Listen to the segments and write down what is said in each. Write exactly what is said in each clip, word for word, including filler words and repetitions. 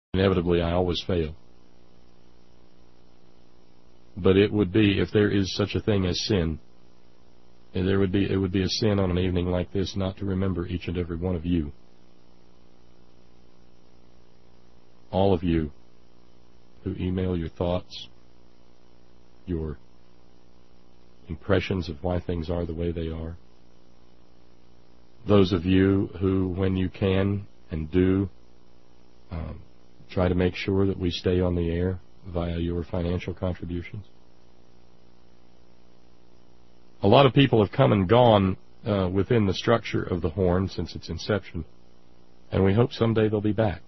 Inevitably, I always fail. But it would be, if there is such a thing as sin, there would be, it would be a sin on an evening like this not to remember each and every one of you. All of you who email your thoughts, your impressions of why things are the way they are. Those of you who, when you can and do, um, try to make sure that we stay on the air via your financial contributions. A lot of people have come and gone uh, within the structure of the Horn since its inception, and we hope someday they'll be back.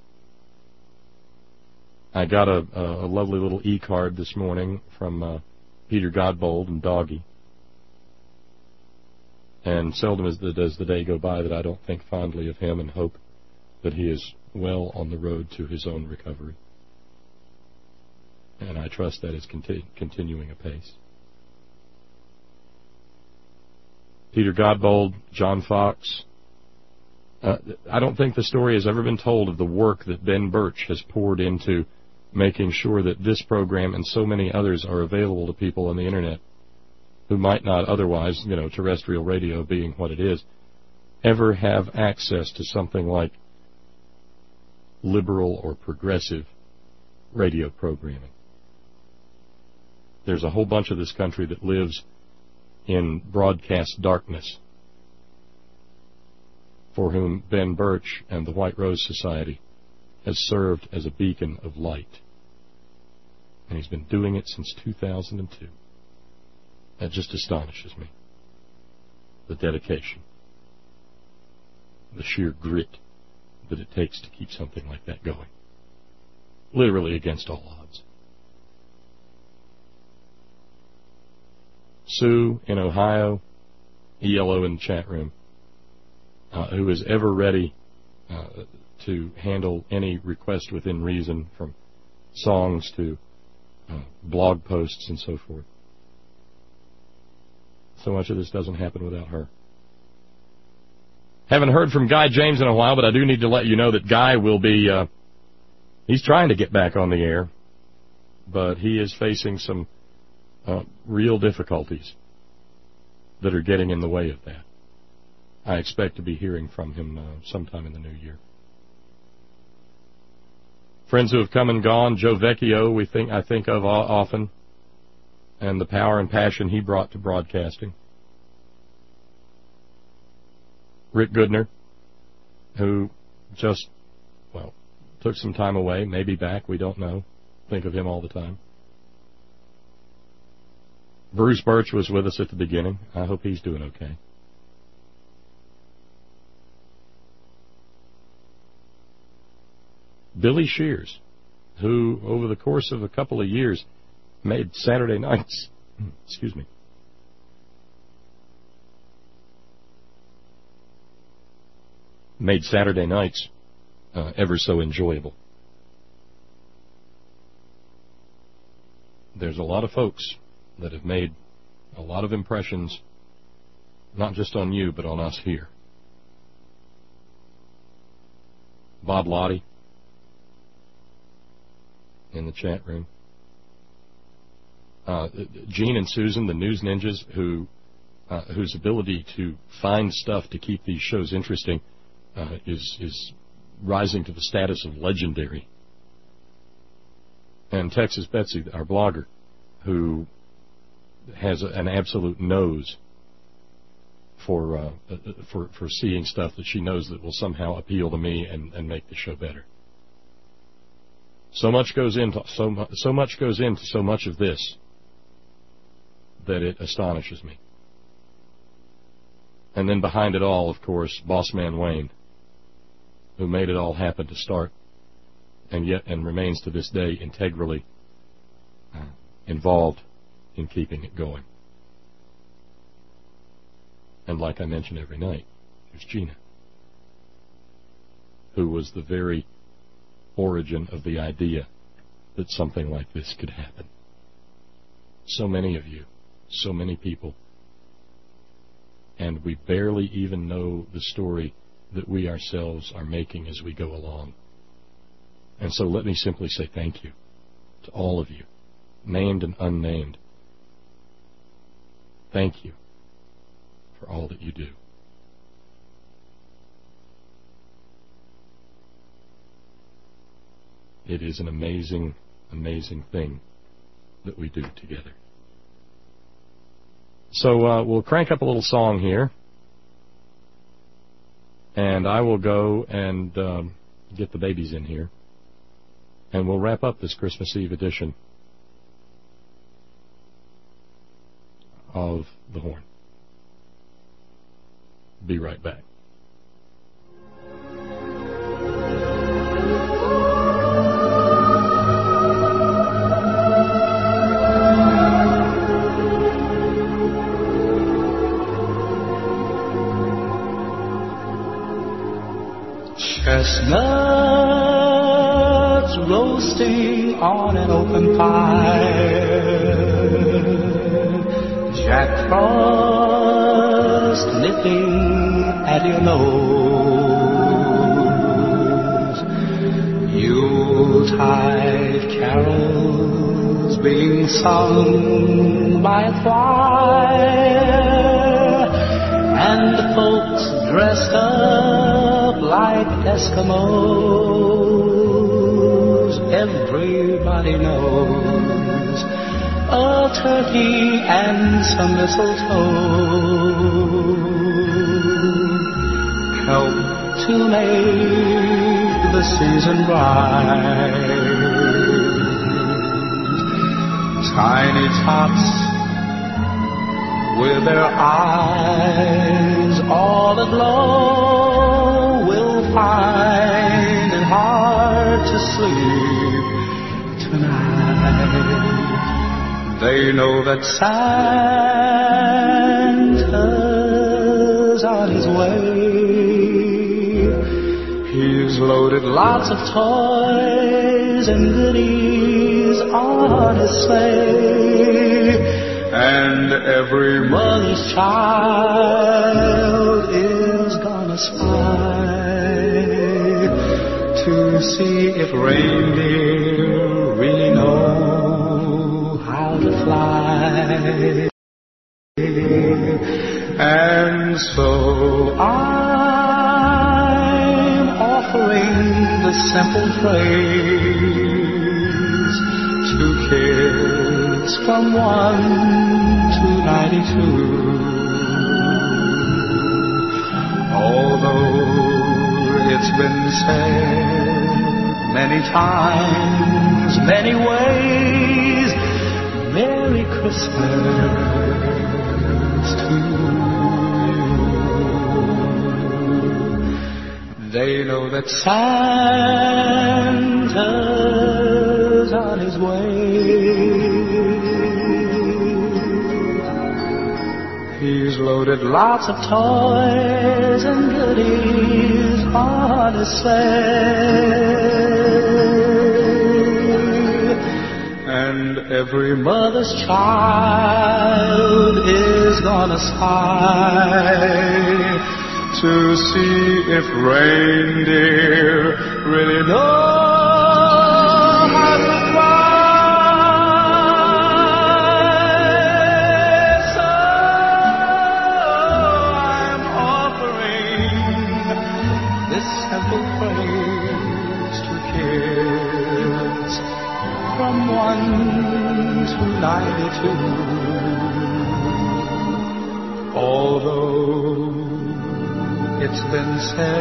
I got a, a lovely little e-card this morning from uh, Peter Godbold and Doggy, and seldom as the, does the day go by that I don't think fondly of him and hope that he is well on the road to his own recovery. And I trust that is conti- continuing apace. Peter Godbold, John Fox. Uh, I don't think the story has ever been told of the work that Ben Birch has poured into making sure that this program and so many others are available to people on the Internet who might not otherwise, you know, terrestrial radio being what it is, ever have access to something like liberal or progressive radio programming. There's a whole bunch of this country that lives in broadcast darkness, for whom Ben Birch and the White Rose Society has served as a beacon of light. And he's been doing it since two thousand two. That just astonishes me. The dedication, the sheer grit that it takes to keep something like that going. Literally against all odds. Sue in Ohio, E L O in the chat room, uh, who is ever ready uh, to handle any request within reason, from songs to uh, blog posts and so forth. So much of this doesn't happen without her. Haven't heard from Guy James in a while, but I do need to let you know that Guy will be, uh, he's trying to get back on the air, but he is facing some uh, real difficulties that are getting in the way of that. I expect to be hearing from him uh, sometime in the new year. Friends who have come and gone, Joe Vecchio, we think I think of often, and the power and passion he brought to broadcasting. Rick Goodner, who just, well, took some time away, maybe back, we don't know. Think of him all the time. Bruce Birch was with us at the beginning. I hope he's doing okay. Billy Shears, who over the course of a couple of years made Saturday nights, excuse me, made Saturday nights uh, ever so enjoyable. There's a lot of folks that have made a lot of impressions, not just on you, but on us here. Bob Lottie in the chat room. Uh, Gene and Susan, the News Ninjas, who uh, whose ability to find stuff to keep these shows interesting uh, is is rising to the status of legendary. And Texas Betsy, our blogger, who has an absolute nose for uh, for for seeing stuff that she knows that will somehow appeal to me and, and make the show better. So much goes into so much, so much goes into so much of this that it astonishes me. And then behind it all, of course, Bossman Wayne, who made it all happen to start, and yet and remains to this day integrally uh, involved in keeping it going. And like I mention every night, there's Gina, who was the very origin of the idea that something like this could happen. So many of you, so many people, and we barely even know the story that we ourselves are making as we go along. And And so let me simply say thank you to all of you, named and unnamed. Thank you for all that you do. It is an amazing, amazing thing that we do together. So uh, we'll crank up a little song here, and I will go and um, get the babies in here, and we'll wrap up this Christmas Eve edition of The Horn. Be right back. Chestnuts roasting on an open fire, Jack Frost nipping at your nose, Yuletide carols being sung by a choir, and the folks dressed up like Eskimos. Everybody knows a turkey and some mistletoe help to make the season bright. Tiny tots with their eyes all aglow will find it hard to sleep tonight. They know that Santa's on his way. He's loaded lots of toys and goodies on his sleigh, and every mother's child is gonna spy to see if reindeer really know how to fly. And so I'm offering the simple phrase to kids from one to ninety-two. Although it's been said many times, many ways, Merry Christmas to you. They know that Santa's on his way. He's loaded lots of toys and goodies on his sleigh, and every mother's child is gonna spy to see if reindeer really know how to ninety-two. Although it's been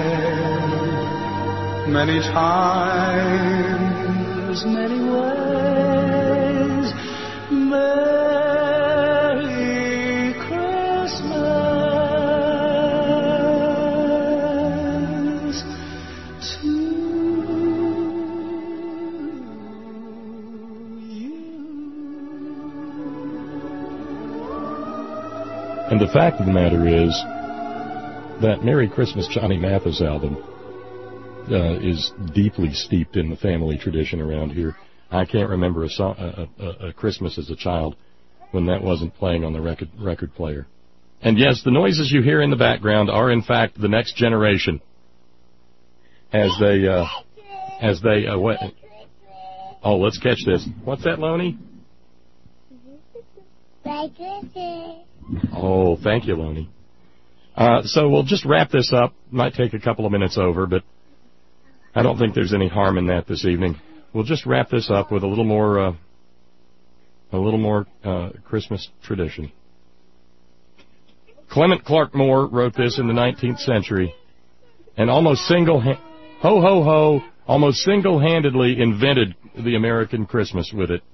said many times, many ways, Merry Christmas to And the fact of the matter is that Merry Christmas Johnny Mathis album uh, is deeply steeped in the family tradition around here. I can't remember a, song, a, a, a Christmas as a child when that wasn't playing on the record, record player. And yes, the noises you hear in the background are in fact the next generation as they uh, as they uh, went. Oh, let's catch this. What's that, Loney? Oh, thank you, Loney. Uh, so we'll just wrap this up. Might take a couple of minutes over, but I don't think there's any harm in that this evening. We'll just wrap this up with a little more, uh, a little more uh, Christmas tradition. Clement Clark Moore wrote this in the nineteenth century, and almost single, ha- ho ho ho, almost single-handedly invented the American Christmas with it.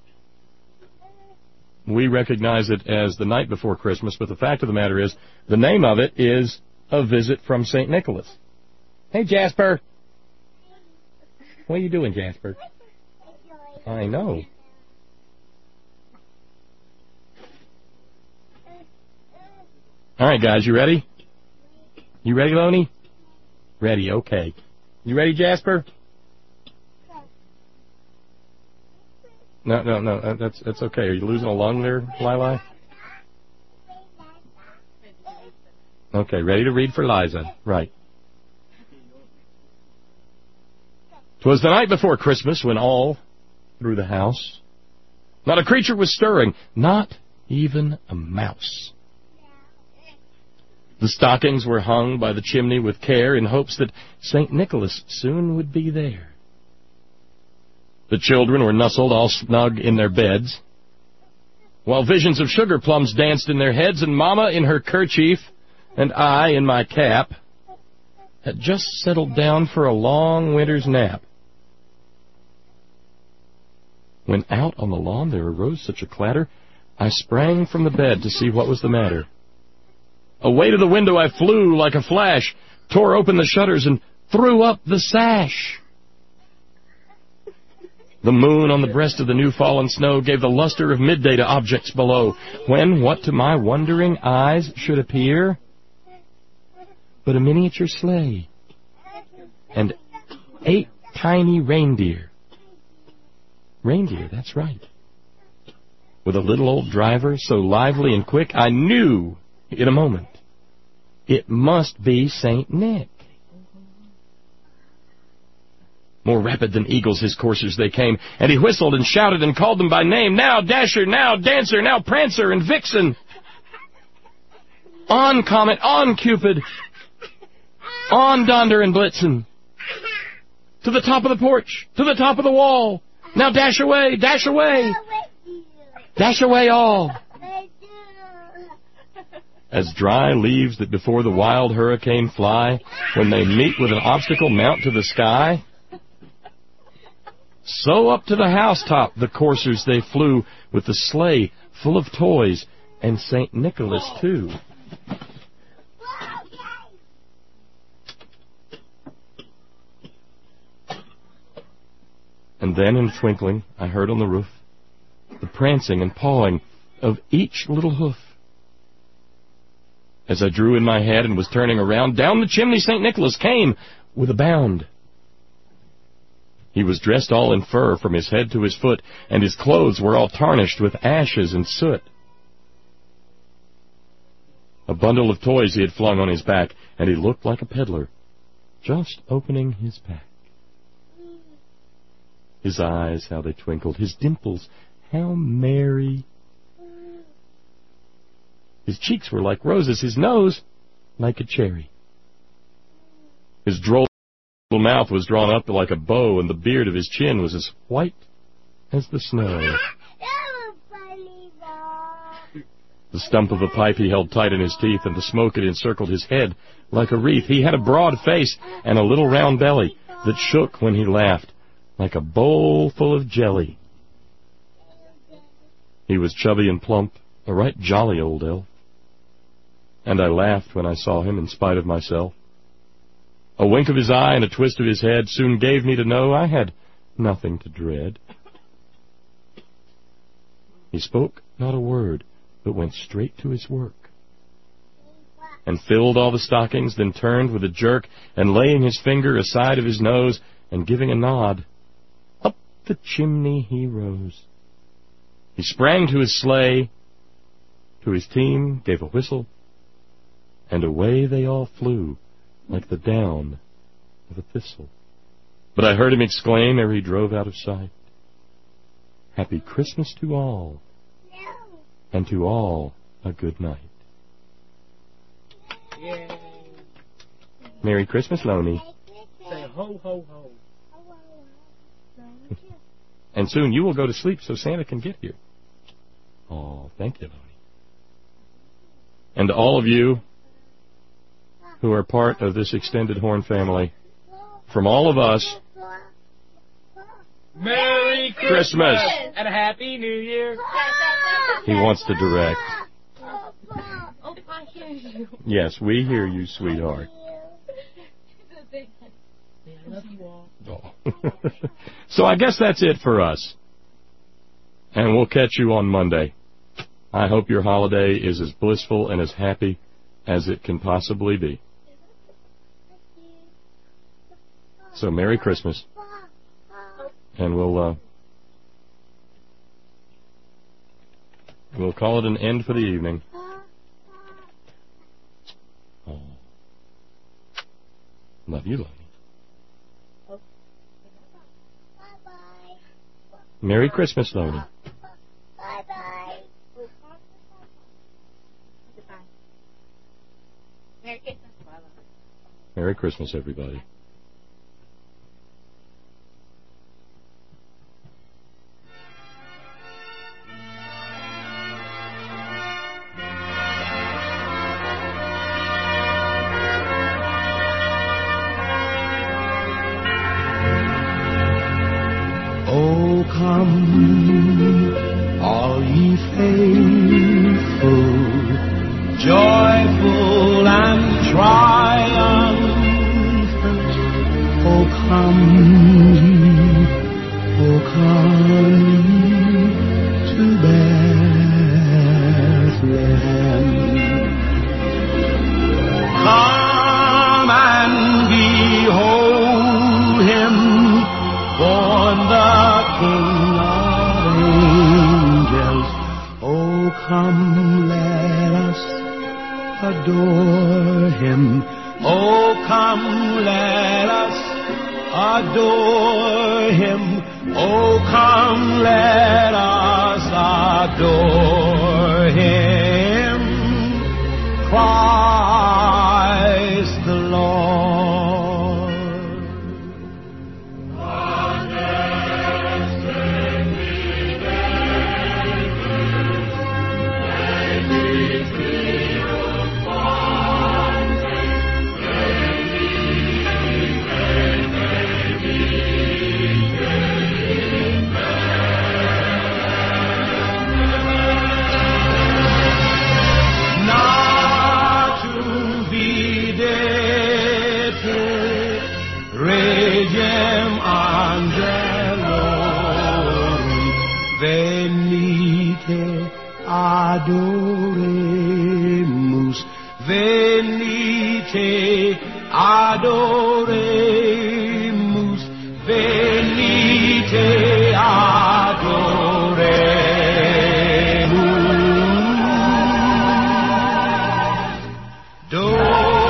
We recognize it as the night before Christmas, but the fact of the matter is, the name of it is A Visit from Saint Nicholas. Hey, Jasper. What are you doing, Jasper? I know. All right, guys, you ready? You ready, Loney? Ready, okay. You ready, Jasper? No, no, no, uh, that's that's okay. Are you losing a lung there, Lili? Okay, ready to read for Liza. Right. 'Twas the night before Christmas when all through the house not a creature was stirring, not even a mouse. The stockings were hung by the chimney with care in hopes that Saint Nicholas soon would be there. The children were nestled all snug in their beds, while visions of sugar plums danced in their heads, and Mama in her kerchief and I in my cap had just settled down for a long winter's nap. When out on the lawn there arose such a clatter, I sprang from the bed to see what was the matter. Away to the window I flew like a flash, tore open the shutters, and threw up the sash. The moon on the breast of the new-fallen snow gave the luster of midday to objects below, when what to my wondering eyes should appear but a miniature sleigh and eight tiny reindeer. Reindeer, that's right. With a little old driver so lively and quick, I knew in a moment it must be Saint Nick. More rapid than eagles his coursers they came, and he whistled and shouted and called them by name. Now Dasher, now Dancer, now Prancer and Vixen. On Comet, on Cupid, on Donder and Blitzen. To the top of the porch, to the top of the wall. Now dash away, dash away. Dash away all. As dry leaves that before the wild hurricane fly, when they meet with an obstacle mount to the sky, so up to the housetop the coursers they flew, with the sleigh full of toys, and Saint Nicholas too. And then in a twinkling I heard on the roof the prancing and pawing of each little hoof. As I drew in my head and was turning around, down the chimney Saint Nicholas came with a bound. He was dressed all in fur from his head to his foot, and his clothes were all tarnished with ashes and soot. A bundle of toys he had flung on his back, and he looked like a peddler, just opening his pack. His eyes, how they twinkled, his dimples, how merry. His cheeks were like roses, his nose like a cherry. His droll little mouth was drawn up like a bow, and the beard of his chin was as white as the snow. The stump of a pipe he held tight in his teeth, and the smoke had encircled his head like a wreath. He had a broad face and a little round belly that shook when he laughed, like a bowl full of jelly. He was chubby and plump, a right jolly old elf, and I laughed when I saw him in spite of myself. A wink of his eye and a twist of his head soon gave me to know I had nothing to dread. He spoke not a word, but went straight to his work, and filled all the stockings, then turned with a jerk, and laying his finger aside of his nose, and giving a nod, up the chimney he rose. He sprang to his sleigh, to his team gave a whistle, and away they all flew, like the down of a thistle. But I heard him exclaim ere he drove out of sight, "Happy Christmas to all, and to all a good night." Yay. Merry Christmas, Loney. Say ho, ho, ho. And soon you will go to sleep so Santa can get here. Oh, thank you, Loney. And to all of you who are part of this extended Horn family, from all of us, Merry Christmas. Christmas and a Happy New Year. He wants to direct. Oh, I hear you. Yes, we hear you, sweetheart. I love you all. Oh. So I guess that's it for us. And we'll catch you on Monday. I hope your holiday is as blissful and as happy as it can possibly be. So Merry Christmas. And we'll uh, we'll call it an end for the evening. Oh. Love you, Lonnie. Merry Christmas, Lonnie. Bye-bye. Goodbye. Merry Christmas. Bye-bye. Merry Christmas, everybody. Oh, come, all ye faithful, joyful and triumphant. Oh, come, oh, come to Bethlehem. Come and behold him, born the King of angels. Oh, come, let us adore him. Oh, come, let us adore him. Oh, come, let us adore him. Christ the Lord. Natum videte regem angelorum, venite adoremus, venite adoremus, venite adoremus.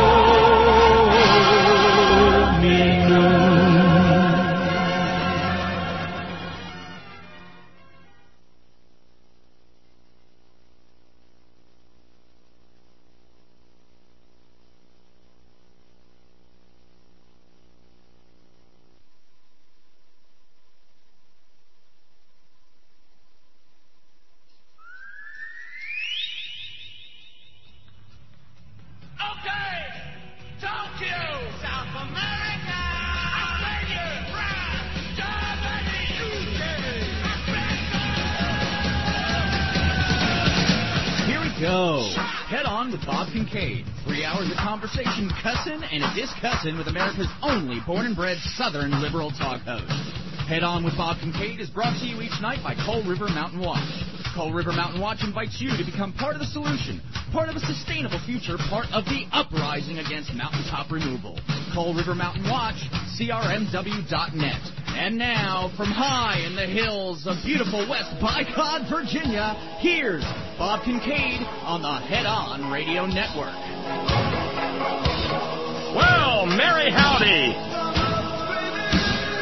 Okay, Tokyo, South America, Australia, France, Germany, U K, Here we go. Head on with Bob Kincaid. Three hours of conversation, cussin' and a discussin' with America's only born and bred Southern liberal talk host. Head on with Bob Kincaid is brought to you each night by Coal River Mountain Watch. Coal River Mountain Watch invites you to become part of the solution, part of a sustainable future, part of the uprising against mountaintop removal. Coal River Mountain Watch, C R M W dot net. And now, from high in the hills of beautiful West Bicod, Virginia, here's Bob Kincaid on the Head On Radio Network. Well, merry howdy.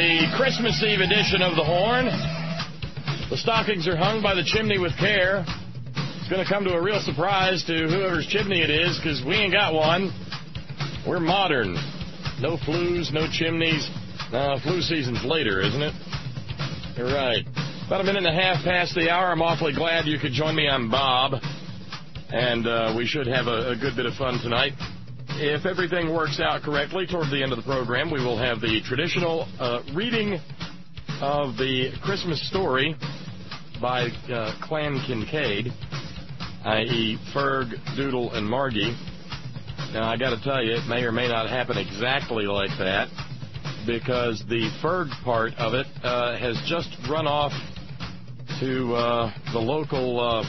the Christmas Eve edition of The Horn. The stockings are hung by the chimney with care. It's going to come to a real surprise to whoever's chimney it is, because we ain't got one. We're modern. No flues, no chimneys. Uh, flu season's later, isn't it? You're right. About a minute and a half past the hour. I'm awfully glad you could join me. I'm Bob. And uh, we should have a, a good bit of fun tonight. If everything works out correctly, toward the end of the program, we will have the traditional uh, reading of the Christmas story by uh, Clan Kincaid, that is. Ferg, Doodle, and Margie. Now, I got to tell you, it may or may not happen exactly like that, because the Ferg part of it uh, has just run off to uh, the local, uh,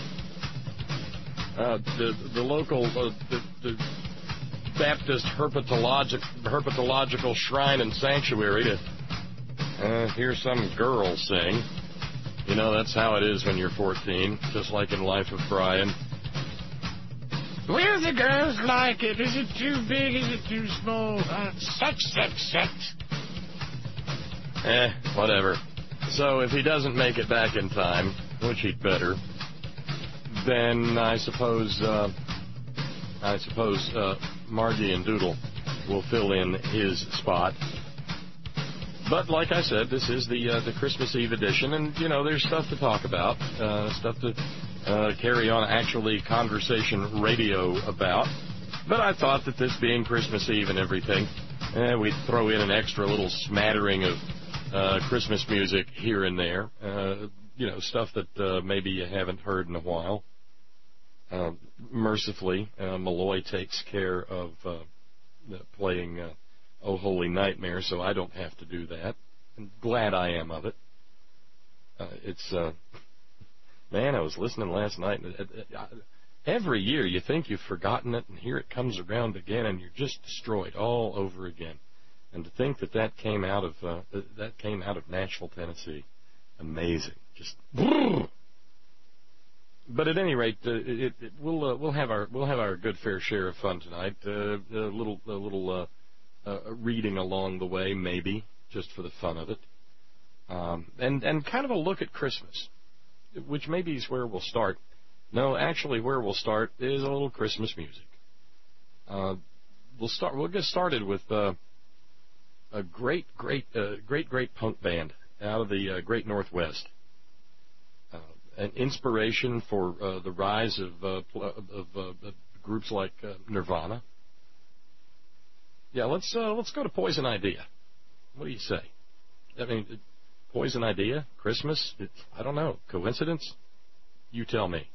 uh, the, the local, uh, the, the Baptist herpetologic, herpetological shrine and sanctuary to uh, hear some girl sing. You know, that's how it is when you're fourteen, just like in Life of Brian. Will the girls like it? Is it too big? Is it too small? Uh, such, such, such. Eh, whatever. So if he doesn't make it back in time, which he'd better, then I suppose, uh, I suppose uh, Margie and Doodle will fill in his spot. But like I said, this is the uh, the Christmas Eve edition, and you know there's stuff to talk about, uh, stuff to uh, carry on actually conversation radio about. But I thought that this being Christmas Eve and everything, eh, we'd throw in an extra little smattering of uh, Christmas music here and there. Uh, you know, stuff that uh, maybe you haven't heard in a while. Uh, mercifully, uh, Malloy takes care of uh, playing uh, Oh Holy Nightmare, so I don't have to do that. I'm glad I am of it. Uh, it's, uh, man, I was listening last night. And, uh, uh, every year you think you've forgotten it, and here it comes around again, and you're just destroyed all over again. And to think that that came out of uh, that came out of Nashville, Tennessee, amazing. Just. Brrr. But at any rate, uh, it, it, we'll uh, we'll have our we'll have our good fair share of fun tonight. Uh, a little a little uh, uh, reading along the way, maybe just for the fun of it, um, and and kind of a look at Christmas, which maybe is where we'll start. No, actually, where we'll start is a little Christmas music. Uh, we'll start. We'll get started with uh, a great, great, uh, great, great punk band out of the uh, Great Northwest. An inspiration for uh, the rise of, uh, pl- of uh, groups like uh, Nirvana. Yeah, let's uh, let's go to Poison Idea. What do you say? I mean, Poison Idea, Christmas. It, I don't know. Coincidence? You tell me.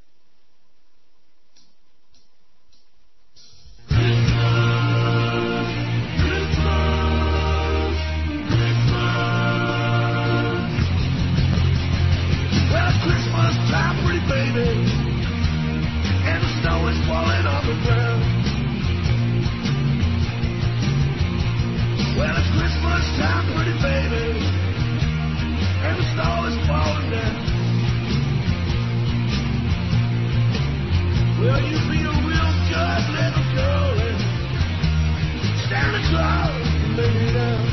Baby, and the snow is falling on the ground. Well, it's Christmas time, pretty baby, and the snow is falling down. Well, you be a real good little girl and Santa Claus can lay you down.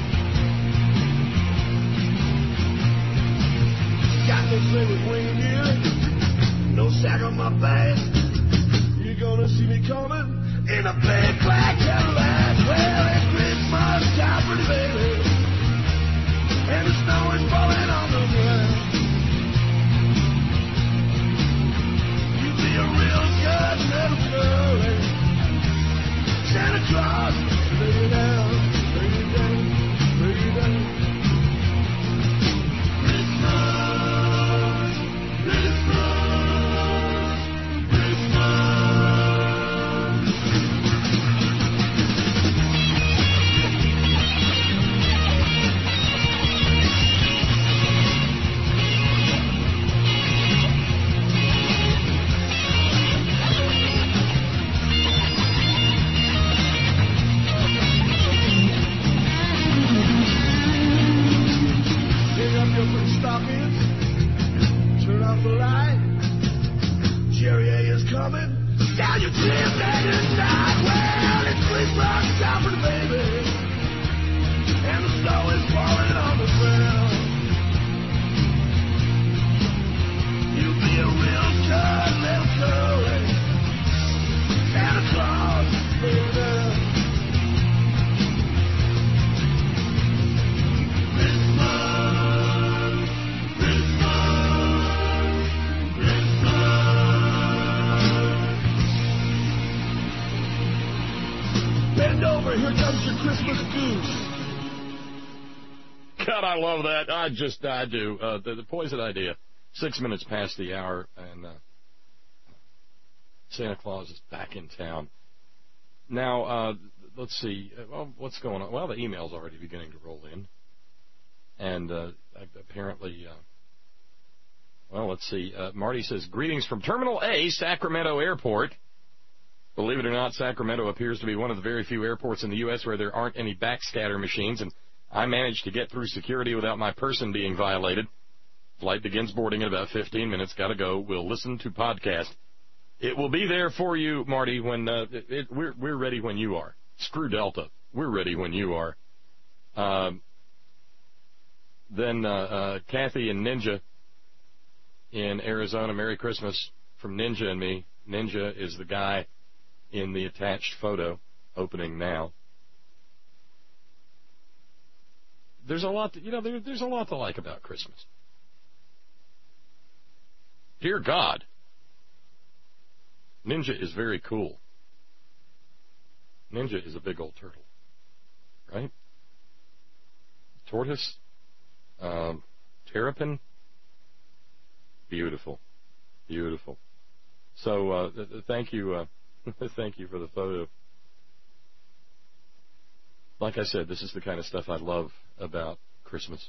Got no favorite reindeer, no sack on my back. You're gonna see me coming in a big black Cadillac. Well, it's Christmas time, pretty baby, and the snow is falling on the ground. You be a real good little girl, and Santa Claus lay you down, lay you down, lay you down. Remember, here comes your Christmas goose. God, I love that. I just, I do. Uh, the, the Poison Idea. Six minutes past the hour, and uh, Santa Claus is back in town. Now, uh, let's see. Well, what's going on? Well, the email's already beginning to roll in. And uh, apparently, uh, well, let's see. Uh, Marty says, greetings from Terminal A, Sacramento Airport. Believe it or not, Sacramento appears to be one of the very few airports in the U S where there aren't any backscatter machines, and I managed to get through security without my person being violated. Flight begins boarding in about fifteen minutes. Got to go. We'll listen to podcast. It will be there for you, Marty, when uh, it, it, we're, we're ready when you are. Screw Delta. We're ready when you are. Um, then uh, uh, Kathy and Ninja in Arizona, Merry Christmas from Ninja and me. Ninja is the guy in the attached photo, opening now. There's a lot, to, you know, there, there's a lot to like about Christmas. Dear God, Ninja is very cool. Ninja is a big old turtle, right? Tortoise, um, terrapin, beautiful, beautiful. So uh, th- th- thank you, uh, thank you for the photo. Like I said, this is the kind of stuff I love about Christmas.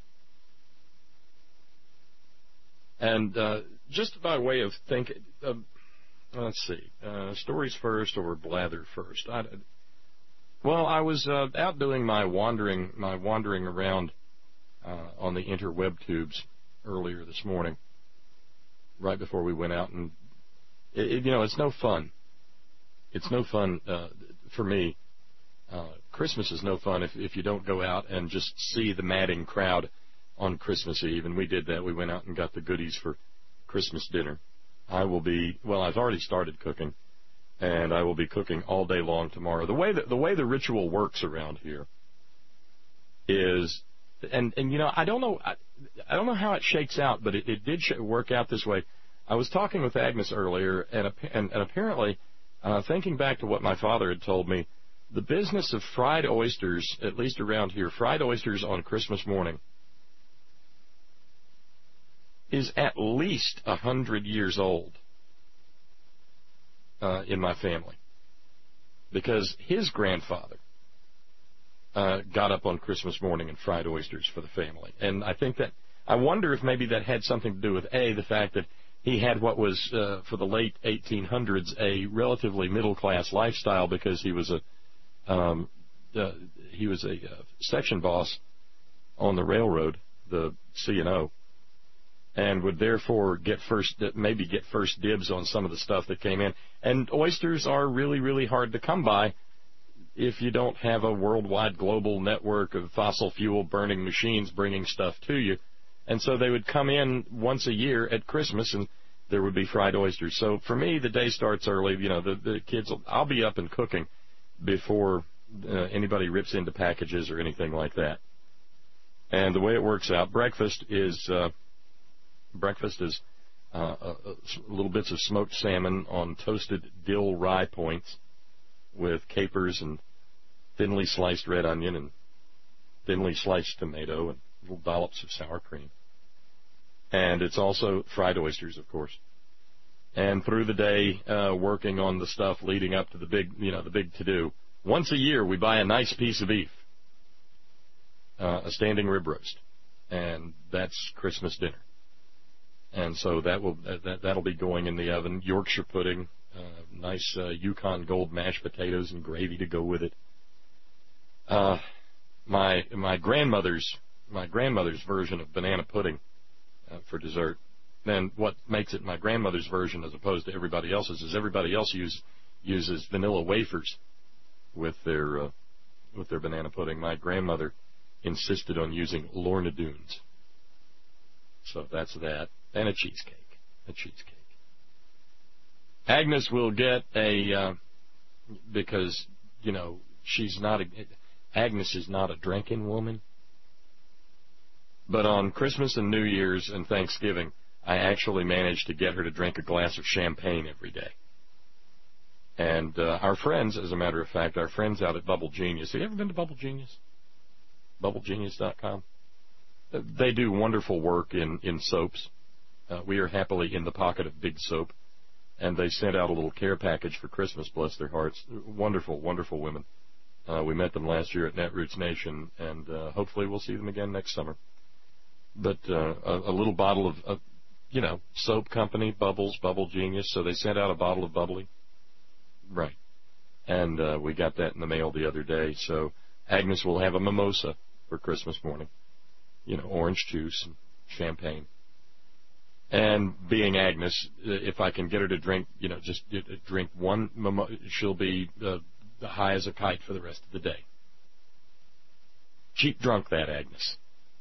And uh, just by way of thinking, uh, let's see, uh, stories first or blather first. I, well, I was uh, out doing my wandering, my wandering around uh, on the interweb tubes earlier this morning, right before we went out, and it, it, you know, it's no fun. It's no fun uh, for me. Uh, Christmas is no fun if, if you don't go out and just see the madding crowd on Christmas Eve, and we did that. We went out and got the goodies for Christmas dinner. I will be, well, I've already started cooking, and I will be cooking all day long tomorrow. The way that the way the ritual works around here is, and and you know, I don't know, I, I don't know how it shakes out, but it, it did sh- work out this way. I was talking with Agnes earlier, and and, and apparently, uh, thinking back to what my father had told me, the business of fried oysters, at least around here, fried oysters on Christmas morning, is at least a hundred years old uh, in my family, because his grandfather uh, got up on Christmas morning and fried oysters for the family, and I think that I wonder if maybe that had something to do with a the fact that he had what was uh, for the late eighteen hundreds a relatively middle class lifestyle, because he was a um, uh, he was a uh, section boss on the railroad, the C and O. And would therefore get first, maybe get first dibs on some of the stuff that came in. And oysters are really, really hard to come by if you don't have a worldwide global network of fossil fuel burning machines bringing stuff to you. And so they would come in once a year at Christmas, and there would be fried oysters. So for me, the day starts early. You know, the, the kids, will, I'll be up and cooking before uh, anybody rips into packages or anything like that. And the way it works out, breakfast is... Uh, Breakfast is uh, uh, little bits of smoked salmon on toasted dill rye points with capers and thinly sliced red onion and thinly sliced tomato and little dollops of sour cream. And it's also fried oysters, of course. And through the day, uh, working on the stuff leading up to the big, you know, the big to-do. Once a year, we buy a nice piece of beef, uh, a standing rib roast, and that's Christmas dinner. And so that will that that'll be going in the oven. Yorkshire pudding, uh, nice uh, Yukon Gold mashed potatoes and gravy to go with it. Uh, my my grandmother's my grandmother's version of banana pudding uh, for dessert. Then what makes it my grandmother's version as opposed to everybody else's is everybody else use, uses vanilla wafers with their uh, with their banana pudding. My grandmother insisted on using Lorna Doones. So that's that. And a cheesecake. A cheesecake. Agnes will get a, uh, because, you know, she's not a, Agnes is not a drinking woman. But on Christmas and New Year's and Thanksgiving, I actually managed to get her to drink a glass of champagne every day. And uh, our friends, as a matter of fact, our friends out at Bubble Genius. Have you ever been to Bubble Genius? bubble genius dot com. They do wonderful work in, in soaps. Uh, we are happily in the pocket of Big Soap. And they sent out a little care package for Christmas, bless their hearts. Wonderful, wonderful women. Uh, we met them last year at Netroots Nation, and uh, hopefully we'll see them again next summer. But uh, a, a little bottle of, uh, you know, soap company, Bubbles, Bubble Genius. So they sent out a bottle of bubbly. Right. And uh, we got that in the mail the other day. So Agnes will have a mimosa for Christmas morning. You know, orange juice and champagne. And being Agnes, if I can get her to drink, you know, just drink one mimosa, she'll be uh, high as a kite for the rest of the day. Cheap drunk, that Agnes.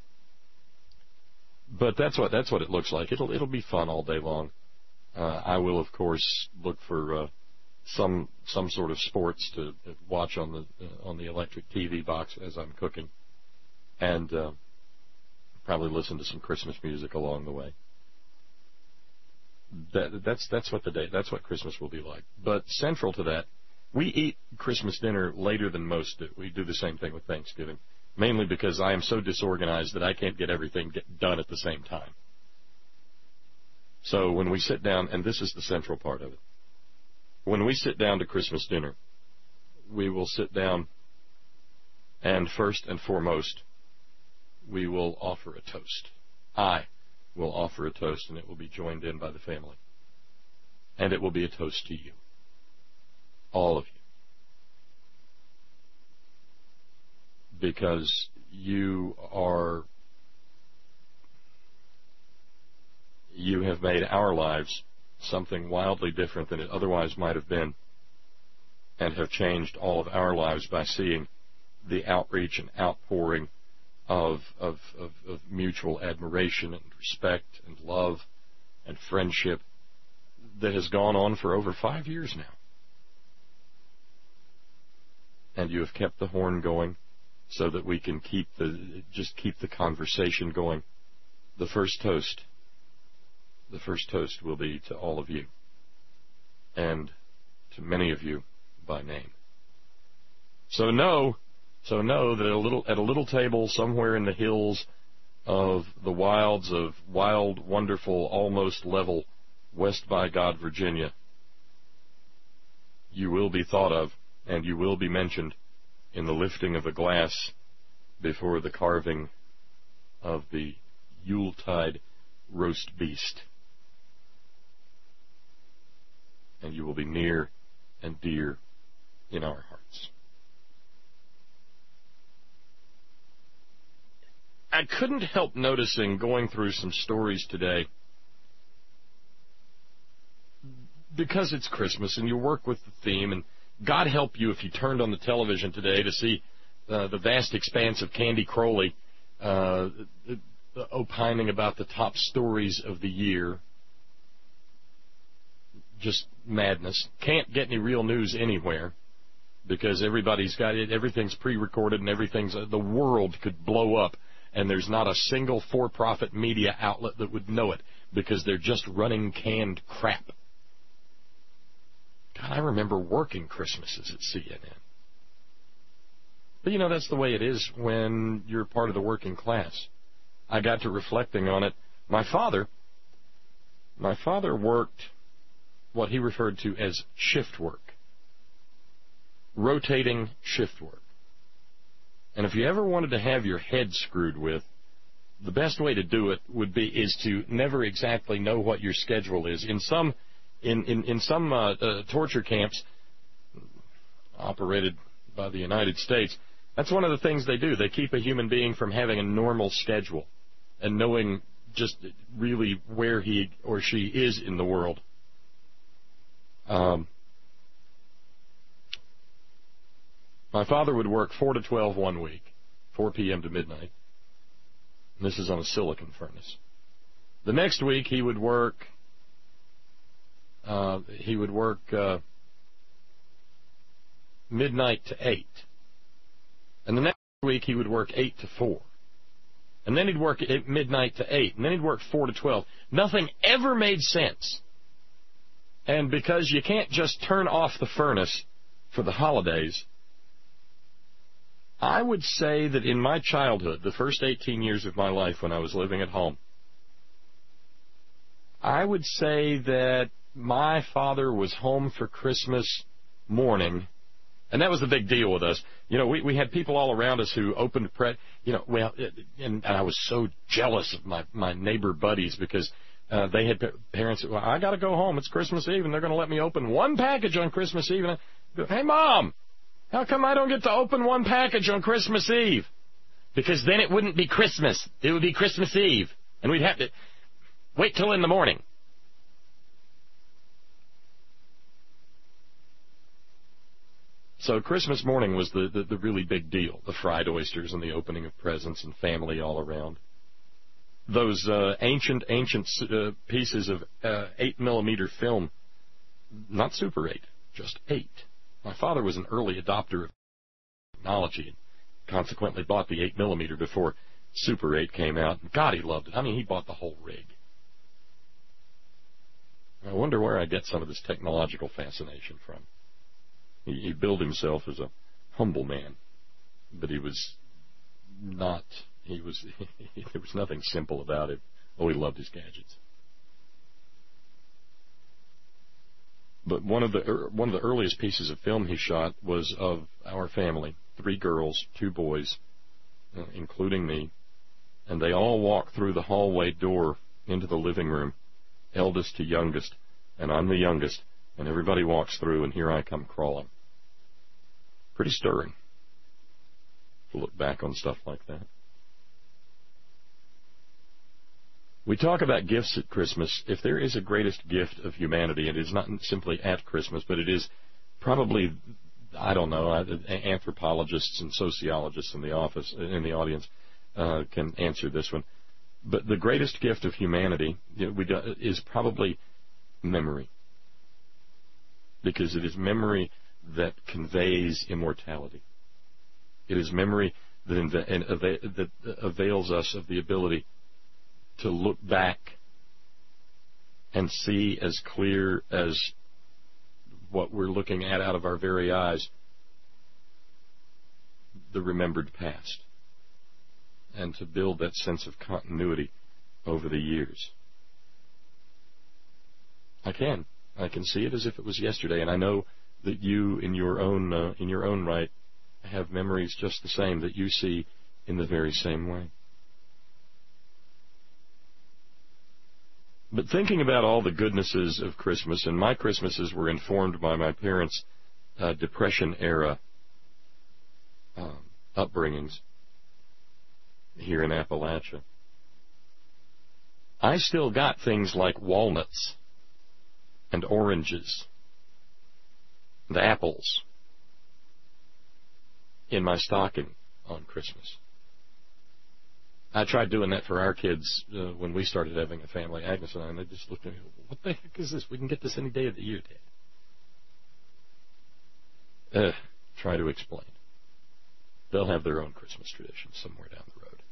But that's what that's what it looks like. It'll it'll be fun all day long. Uh, I will, of course, look for uh, some some sort of sports to watch on the uh, on the electric T V box as I'm cooking, and uh, probably listen to some Christmas music along the way. That, that's that's what the day that's what Christmas will be like. But central to that, we eat Christmas dinner later than most do. We do the same thing with Thanksgiving, mainly because I am so disorganized that I can't get everything get done at the same time. So when we sit down, and this is the central part of it, when we sit down to Christmas dinner, we will sit down, and first and foremost, we will offer a toast. I will offer a toast, and it will be joined in by the family. And it will be a toast to you. All of you. Because you are, you have made our lives something wildly different than it otherwise might have been, and have changed all of our lives by seeing the outreach and outpouring Of, of, of, of mutual admiration and respect and love and friendship that has gone on for over five years now. And you have kept the horn going so that we can keep the just keep the conversation going. The first toast, the first toast will be to all of you, and to many of you by name. So know. So know that at a little at a little table somewhere in the hills of the wilds of wild, wonderful, almost level West by God, Virginia, you will be thought of, and you will be mentioned in the lifting of a glass before the carving of the Yuletide roast beast. And you will be near and dear in our hearts. I couldn't help noticing, going through some stories today, because it's Christmas and you work with the theme, and God help you if you turned on the television today to see uh, the vast expanse of Candy Crowley uh, opining about the top stories of the year. Just madness. Can't get any real news anywhere because everybody's got it. Everything's pre-recorded and everything's uh, the world could blow up. And there's not a single for-profit media outlet that would know it because they're just running canned crap. God, I remember working Christmases at C N N. But, you know, that's the way it is when you're part of the working class. I got to reflecting on it. My father, my father worked what he referred to as shift work, rotating shift work. And if you ever wanted to have your head screwed with, the best way to do it would be is to never exactly know what your schedule is. In some in in, in some uh, uh, torture camps operated by the United States, that's one of the things they do. They keep a human being from having a normal schedule and knowing just really where he or she is in the world. Um, My father would work four to twelve one week, four p.m. to midnight. And this is on a silicon furnace. The next week he would work. Uh, he would work uh, midnight to eight, and the next week he would work eight to four, and then he'd work at midnight to eight, and then he'd work four to twelve. Nothing ever made sense. And because you can't just turn off the furnace for the holidays, I would say that in my childhood, the first eighteen years of my life when I was living at home, I would say that my father was home for Christmas morning, and that was the big deal with us. You know, we, we had people all around us who opened, pre- you know, well, and, and I was so jealous of my, my neighbor buddies because uh, they had parents that, well, I got to go home. It's Christmas Eve, and they're going to let me open one package on Christmas Eve. And I go, hey, Mom, how come I don't get to open one package on Christmas Eve? Because then it wouldn't be Christmas. It would be Christmas Eve. And we'd have to wait till in the morning. So Christmas morning was the, the, the really big deal, the fried oysters and the opening of presents and family all around. Those uh, ancient, ancient uh, pieces of uh, eight millimeter film, not Super eight, just eight. My father was an early adopter of technology and consequently bought the eight millimeter before Super eight came out. God, he loved it. I mean, he bought the whole rig. I wonder where I get some of this technological fascination from. He, he billed himself as a humble man, but he was not, he was, there was nothing simple about it. Oh, he loved his gadgets. But one of the one of the earliest pieces of film he shot was of our family, three girls, two boys, uh, including me, and they all walk through the hallway door into the living room, eldest to youngest, and I'm the youngest, and everybody walks through, and here I come crawling. Pretty stirring to look back on stuff like that. We talk about gifts at Christmas. If there is a greatest gift of humanity, it is not simply at Christmas, but it is probably, I don't know, anthropologists and sociologists in the office, in the audience, uh, can answer this one. But the greatest gift of humanity you know, we do, is probably memory, because it is memory that conveys immortality. It is memory that, inv- and ava- that avails us of the ability to look back and see as clear as what we're looking at out of our very eyes the remembered past, and to build that sense of continuity over the years. I can. I can see it as if it was yesterday, and I know that you, in your own uh, in your own right, have memories just the same that you see in the very same way. But thinking about all the goodnesses of Christmas, and my Christmases were informed by my parents' uh, Depression-era uh, upbringings here in Appalachia, I still got things like walnuts and oranges and apples in my stocking on Christmas. I tried doing that for our kids uh, when we started having a family, Agnes and I, and they just looked at me, what the heck is this? We can get this any day of the year, Dad. Uh, try to explain. They'll have their own Christmas tradition somewhere down the road.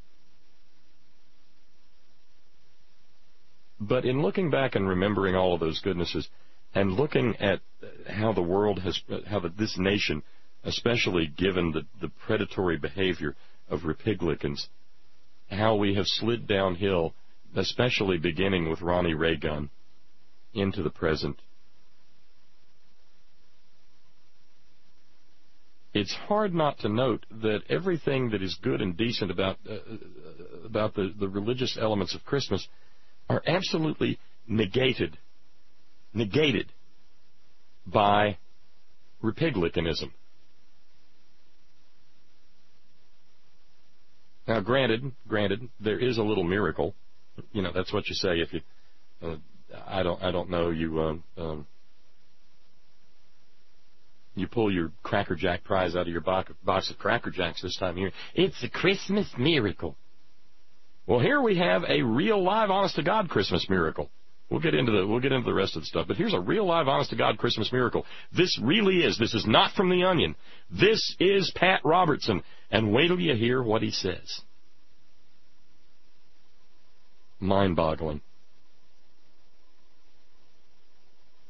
But in looking back and remembering all of those goodnesses, and looking at how the world has, how the, this nation, especially given the, the predatory behavior of Republicans, how we have slid downhill, especially beginning with Ronnie Reagan, into the present. It's hard not to note that everything that is good and decent about uh, about the, the religious elements of Christmas are absolutely negated, negated by Republicanism. Now, granted, granted, there is a little miracle. You know, that's what you say if you. Uh, I don't. I don't know. You. Um, um, you pull your Cracker Jack prize out of your box, box of Cracker Jacks this time of year. It's a Christmas miracle. Well, here we have a real, live, honest-to-God Christmas miracle. We'll get into the. We'll get into the rest of the stuff. But here's a real, live, honest-to-God Christmas miracle. This really is. This is not from The Onion. This is Pat Robertson. And wait till you hear what he says. Mind-boggling.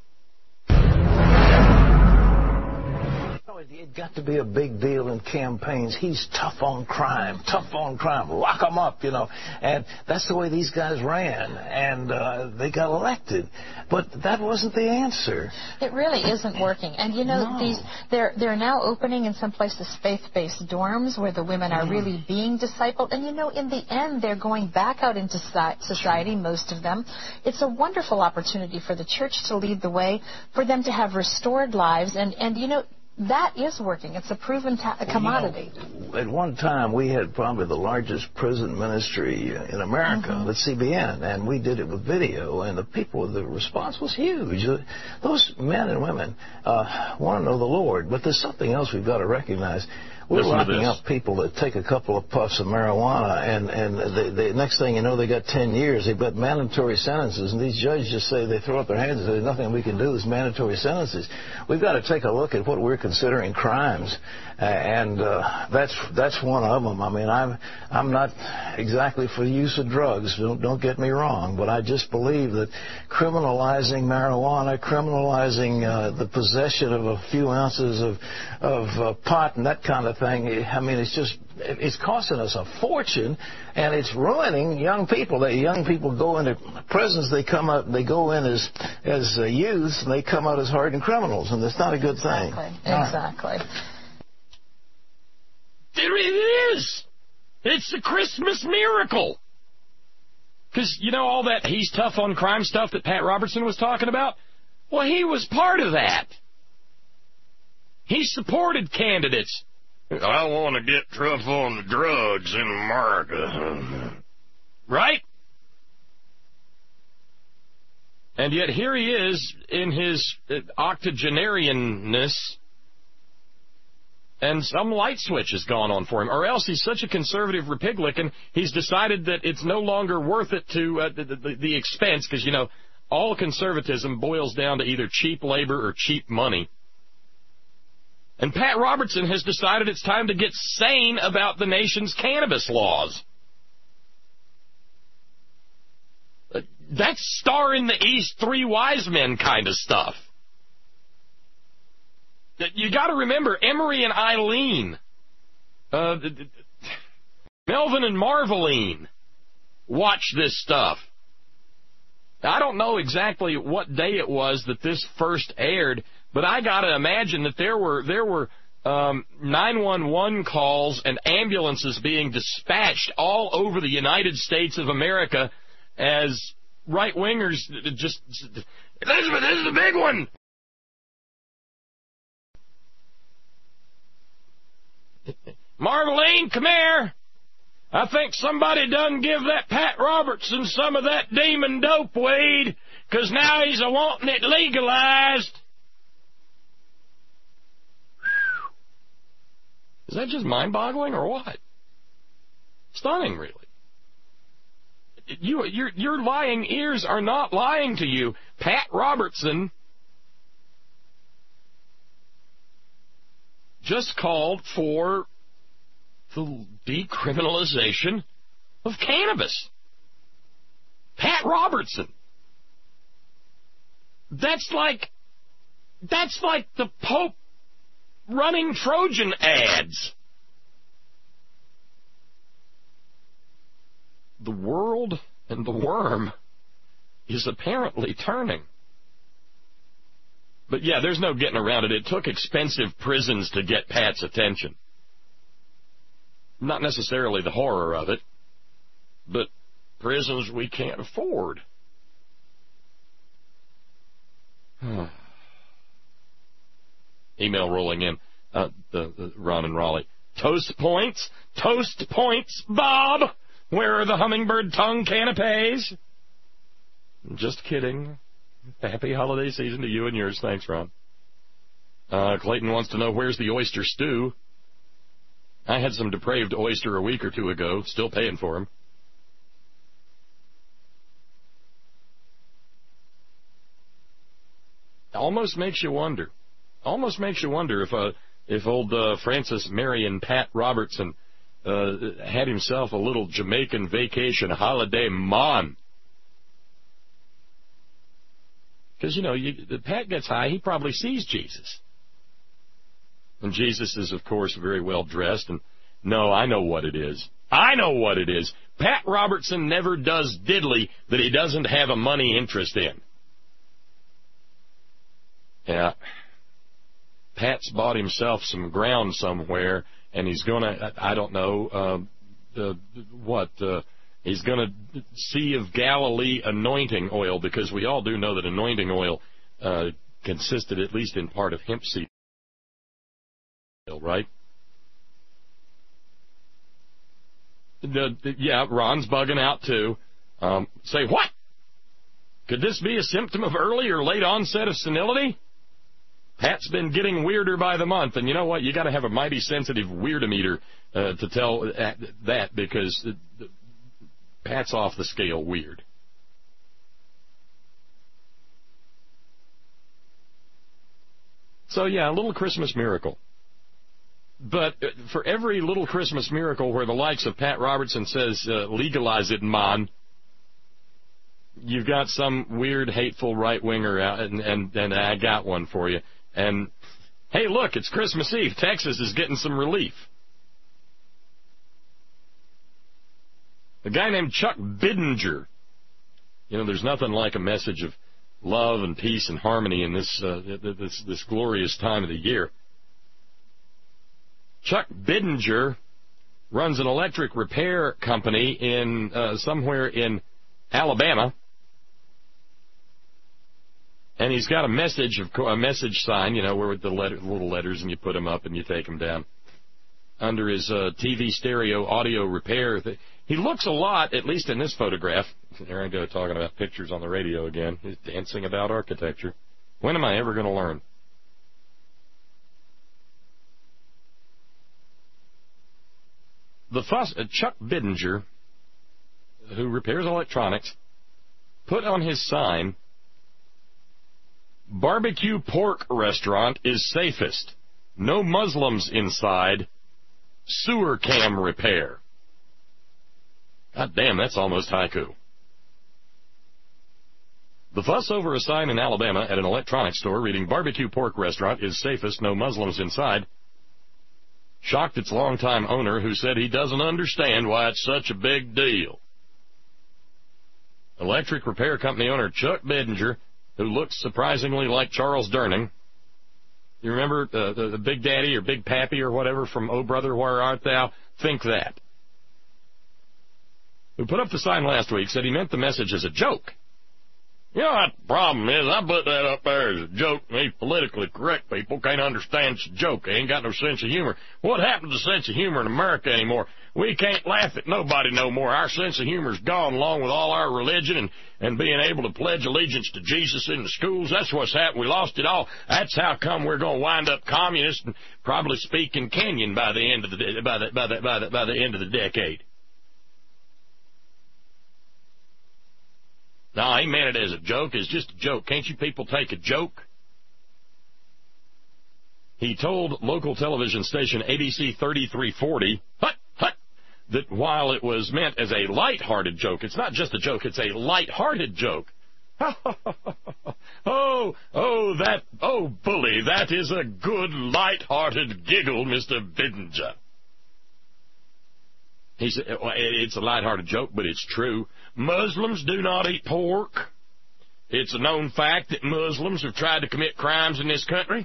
It got to be a big deal in campaigns. He's tough on crime, tough on crime, lock him up, you know. And that's the way these guys ran, and uh, they got elected. But that wasn't the answer. It really isn't working. And, you know, No. these they're, they're now opening in some places faith-based dorms where the women are Mm. really being discipled. And, you know, in the end, they're going back out into society, most of them. It's a wonderful opportunity for the church to lead the way, for them to have restored lives. And, and you know, that is working. It's a proven ta- commodity. You know, at one time, we had probably the largest prison ministry in America Mm-hmm. with C B N, and we did it with video, and the people, the response was huge. Those men and women uh, want to know the Lord, but there's something else we've got to recognize. We're Listen to locking this. up people that take a couple of puffs of marijuana, and, and the, the next thing you know, they got ten years. They've got mandatory sentences, and these judges just say, they throw up their hands and say, there's nothing we can do. There's mandatory sentences. We've got to take a look at what we're considering crimes, uh, and uh, that's that's one of them. I mean, I'm I'm not exactly for the use of drugs. Don't don't get me wrong, but I just believe that criminalizing marijuana, criminalizing uh, the possession of a few ounces of of uh, pot and that kind of thing. I mean, it's just it's costing us a fortune, and it's ruining young people. That young people go into prisons, they come out, they go in as as uh, youths, and they come out as hardened criminals, and that's not a good thing. Exactly. Exactly. There it is. It's the Christmas miracle. Because, you know, all that he's tough on crime stuff that Pat Robertson was talking about? Well, he was part of that. He supported candidates. I want to get tough on the drugs in America. Right? And yet here he is in his octogenarianness, and some light switch has gone on for him. Or else he's such a conservative Republican, he's decided that it's no longer worth it to uh, the, the, the expense, because, you know, all conservatism boils down to either cheap labor or cheap money. And Pat Robertson has decided it's time to get sane about the nation's cannabis laws. Uh, that's Star in the East, Three Wise Men kind of stuff. You got to remember, Emery and Eileen, uh, Melvin and Marveline watch this stuff. I don't know exactly what day it was that this first aired, but I got to imagine that there were there were um, nine one one calls and ambulances being dispatched all over the United States of America as right-wingers just, Elizabeth, this is the big one. Marveline, come here. I think somebody done give that Pat Robertson some of that demon dope weed, 'cause now he's a wanting it legalized. Is that just mind-boggling or what? Stunning, really. You, your, your lying ears are not lying to you. Pat Robertson just called for the decriminalization of cannabis. Pat Robertson. That's like, that's like the Pope running Trojan ads. The world and the worm is apparently turning. But yeah, there's no getting around it. It took expensive prisons to get Pat's attention. Not necessarily the horror of it, but prisons we can't afford. Email rolling in. Uh, the, the Ron and Raleigh. Toast points, toast points, Bob. Where are the hummingbird tongue canapes? Just kidding. Happy holiday season to you and yours. Thanks, Ron. Uh, Clayton wants to know, where's the oyster stew? I had some depraved oyster a week or two ago. Still paying for them. Almost makes you wonder. Almost makes you wonder if uh, if old uh, Francis Marion Pat Robertson uh, had himself a little Jamaican vacation holiday mon. Because, you know, you, the Pat gets high, he probably sees Jesus. And Jesus is, of course, very well dressed. And no, I know what it is. I know what it is. Pat Robertson never does diddly that he doesn't have a money interest in. Yeah. Pat's bought himself some ground somewhere, and he's going to, I don't know, uh, uh, what, uh, he's going to Sea of Galilee anointing oil, because we all do know that anointing oil uh, consisted at least in part of hemp seed oil, right? The, the, yeah, Ron's bugging out too. Um, say, what? Could this be a symptom of early or late onset of senility? Pat's been getting weirder by the month, and you know what? You got to have a mighty sensitive weirdometer uh, to tell that, that because the, the, Pat's off the scale weird. So yeah, a little Christmas miracle. But for every little Christmas miracle where the likes of Pat Robertson says, uh, legalize it, man, you've got some weird, hateful right-winger out, and, and, and I got one for you. And, hey, look, it's Christmas Eve. Texas is getting some relief. A guy named Chuck Bidinger. You know, there's nothing like a message of love and peace and harmony in this, uh, this, this glorious time of the year. Chuck Bidinger runs an electric repair company in uh, somewhere in Alabama, and he's got a message of a message sign, you know, where with the letter, little letters, and you put them up and you take them down under his uh, T V stereo audio repair. He looks a lot, at least in this photograph. There I go talking about pictures on the radio again. He's dancing about architecture. When am I ever going to learn? The fuss, uh, Chuck Bidinger, who repairs electronics, put on his sign, barbecue pork restaurant is safest. No Muslims inside. Sewer cam repair. God damn, that's almost haiku. The fuss over a sign in Alabama at an electronics store reading barbecue pork restaurant is safest. No Muslims inside shocked its longtime owner, who said he doesn't understand why it's such a big deal. Electric repair company owner Chuck Bidinger, who looks surprisingly like Charles Durning. You remember uh, the, the Big Daddy or Big Pappy or whatever from Oh Brother, Where Art Thou? Think that. Who put up the sign last week, said he meant the message as a joke. You know what the problem is? I put that up there as a joke. These politically correct people can't understand it's a joke. They ain't got no sense of humor. What happened to sense of humor in America anymore? We can't laugh at nobody no more. Our sense of humor's gone, along with all our religion and, and being able to pledge allegiance to Jesus in the schools. That's what's happened. We lost it all. That's how come we're going to wind up communist and probably speak in Kenyan by the end of the by the by the by the, by the end of the decade. No, I ain't meant it as a joke. It's just a joke. Can't you people take a joke? He told local television station A B C thirty-three forty, hut, hut, that while it was meant as a light-hearted joke, it's not just a joke, it's a light-hearted joke. oh, oh, that, oh, bully, that is a good light-hearted giggle, Mister Bidinger. He said, it's a light-hearted joke, but it's true. Muslims do not eat pork. It's a known fact that Muslims have tried to commit crimes in this country.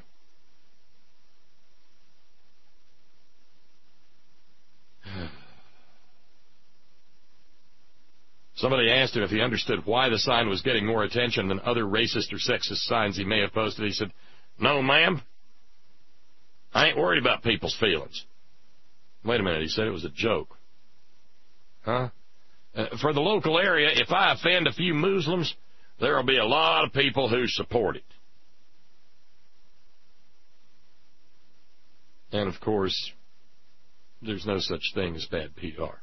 Somebody asked him if he understood why the sign was getting more attention than other racist or sexist signs he may have posted. He said, no, ma'am. I ain't worried about people's feelings. Wait a minute, he said it was a joke. Huh? Uh, for the local area, if I offend a few Muslims, there will be a lot of people who support it. And, of course, there's no such thing as bad P R.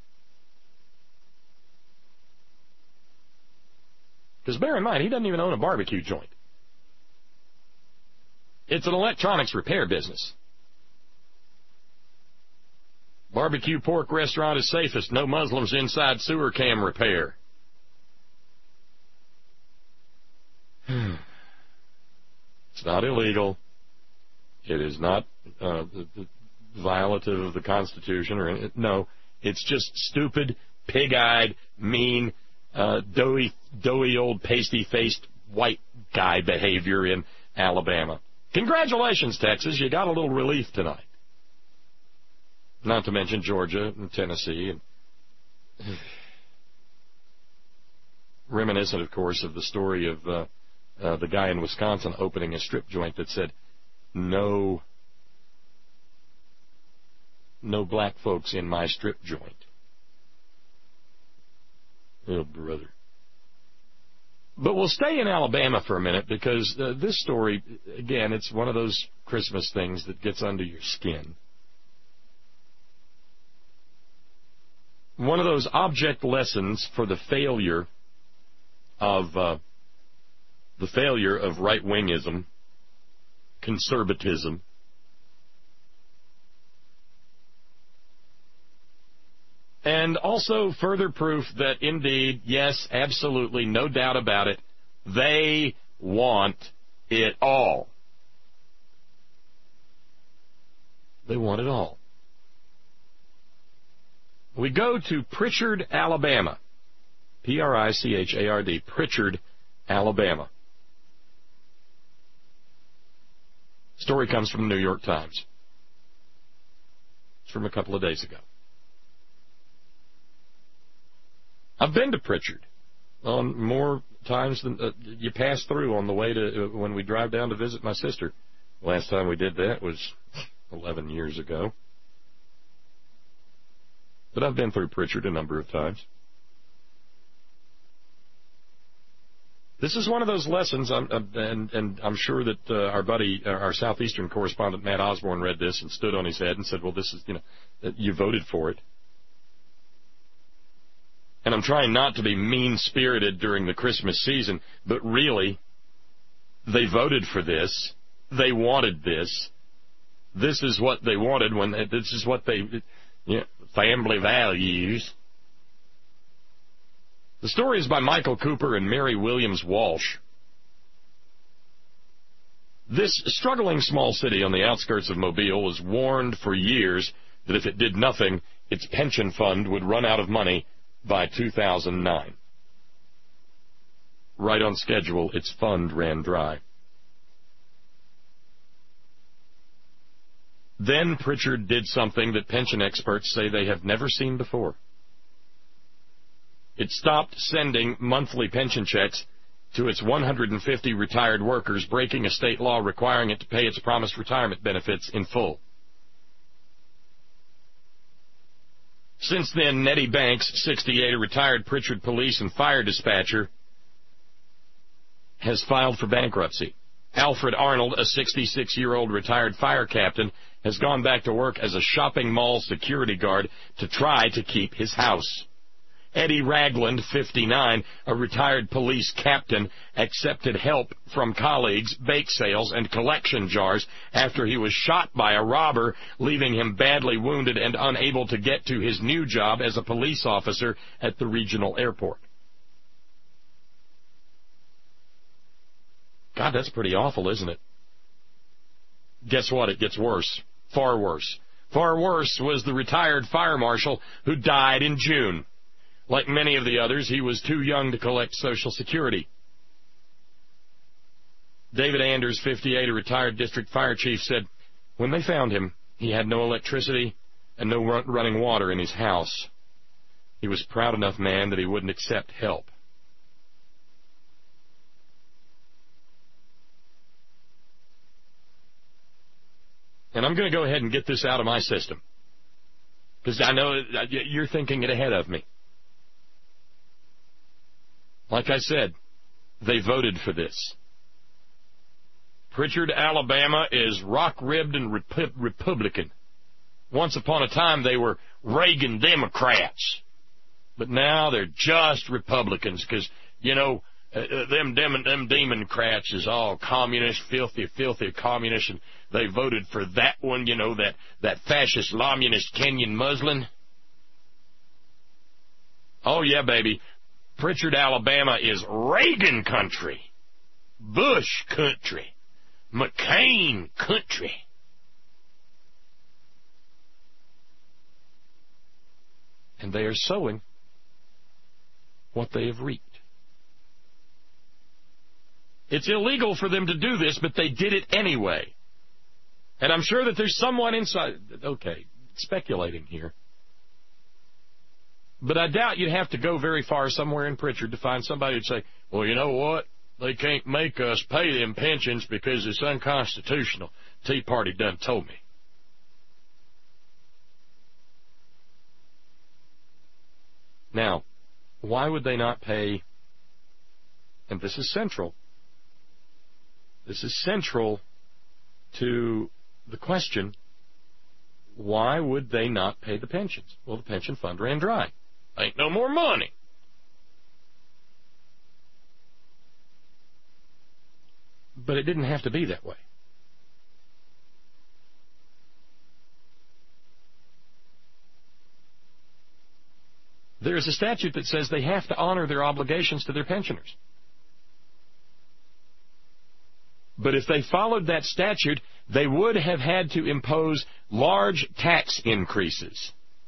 Because bear in mind, he doesn't even own a barbecue joint. It's an electronics repair business. Barbecue pork restaurant is safest. No Muslims inside. Sewer cam repair. It's not illegal. It is not uh, violative of the Constitution or anything. No, it's just stupid, pig-eyed, mean, uh, doughy, doughy old pasty-faced white guy behavior in Alabama. Congratulations, Texas. You got a little relief tonight. Not to mention Georgia and Tennessee. And reminiscent, of course, of the story of uh, uh, the guy in Wisconsin opening a strip joint that said, no, no black folks in my strip joint. Oh, brother. But we'll stay in Alabama for a minute because uh, this story, again, it's one of those Christmas things that gets under your skin. One of those object lessons for the failure of uh, the failure of right-wingism, conservatism. And also further proof that, indeed, yes, absolutely, no doubt about it, they want it all. They want it all. We go to Prichard, Alabama. P R I C H A R D, Prichard, Alabama. Story comes from the New York Times. It's from a couple of days ago. I've been to Prichard on more times than uh, you pass through on the way to uh, when we drive down to visit my sister. Last time we did that was eleven years ago. But I've been through Prichard a number of times. This is one of those lessons, I'm, uh, and, and I'm sure that uh, our buddy, uh, our Southeastern correspondent, Matt Osborne, read this and stood on his head and said, well, this is, you know, you voted for it. And I'm trying not to be mean-spirited during the Christmas season, but really, they voted for this. They wanted this. This is what they wanted when they, this is what they, you know, family values. The story is by Michael Cooper and Mary Williams Walsh. This struggling small city on the outskirts of Mobile was warned for years that if it did nothing, its pension fund would run out of money by two thousand nine. Right on schedule, its fund ran dry. Then Prichard did something that pension experts say they have never seen before. It stopped sending monthly pension checks to its one hundred fifty retired workers, breaking a state law requiring it to pay its promised retirement benefits in full. Since then, Nettie Banks, sixty-eight, a retired Prichard police and fire dispatcher, has filed for bankruptcy. Alfred Arnold, a sixty-six-year-old retired fire captain, has gone back to work as a shopping mall security guard to try to keep his house. Eddie Ragland, fifty-nine, a retired police captain, accepted help from colleagues, bake sales, and collection jars after he was shot by a robber, leaving him badly wounded and unable to get to his new job as a police officer at the regional airport. God, that's pretty awful, isn't it? Guess what? It gets worse. Far worse. Far worse was the retired fire marshal who died in June. Like many of the others, he was too young to collect Social Security. David Anders, fifty-eight, a retired district fire chief, said when they found him, he had no electricity and no run- running water in his house. He was a proud enough man that he wouldn't accept help. And I'm going to go ahead and get this out of my system, because I know you're thinking it ahead of me. Like I said, they voted for this. Prichard, Alabama is rock-ribbed and rep- Republican. Once upon a time, they were Reagan Democrats. But now they're just Republicans because, you know, uh, them, them, them Democrats is all communist, filthy, filthy communist, and they voted for that one, you know, that, that fascist, communist Kenyan Muslim. Oh, yeah, baby. Prichard, Alabama is Reagan country, Bush country, McCain country. And they are sowing what they have reaped. It's illegal for them to do this, but they did it anyway. And I'm sure that there's someone inside, okay, speculating here. But I doubt you'd have to go very far somewhere in Pritchard to find somebody who'd say, well, you know what? They can't make us pay them pensions because it's unconstitutional. Tea Party done told me. Now, why would they not pay, and this is central, this is central to the question, why would they not pay the pensions? Well, the pension fund ran dry. Ain't no more money. But it didn't have to be that way. There is a statute that says they have to honor their obligations to their pensioners. But if they followed that statute, they would have had to impose large tax increases.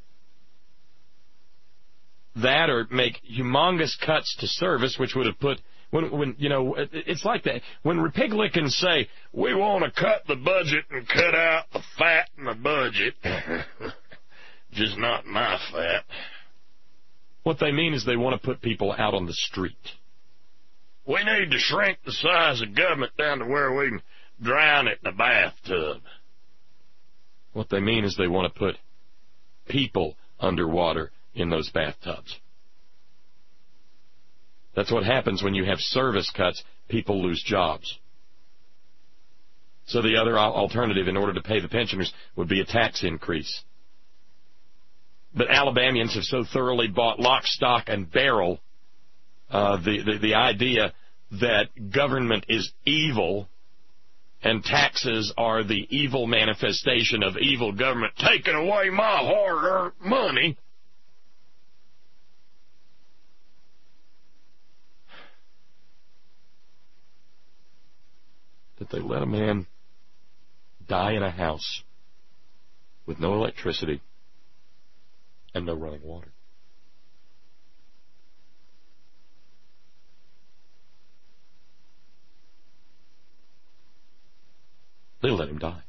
That or make humongous cuts to service, which would have put, when, when you know, it's like that. When Republicans say, we want to cut the budget and cut out the fat in the budget, just not my fat. What they mean is they want to put people out on the street. We need to shrink the size of government down to where we can drown it in a bathtub. What they mean is they want to put people underwater in those bathtubs. That's what happens when you have service cuts. People lose jobs. So the other alternative, in order to pay the pensioners, would be a tax increase. But Alabamians have so thoroughly bought lock, stock, and barrel uh, the, the, the idea that government is evil and taxes are the evil manifestation of evil government taking away my hard-earned money. That they let a man die in a house with no electricity and no running water. They let him die.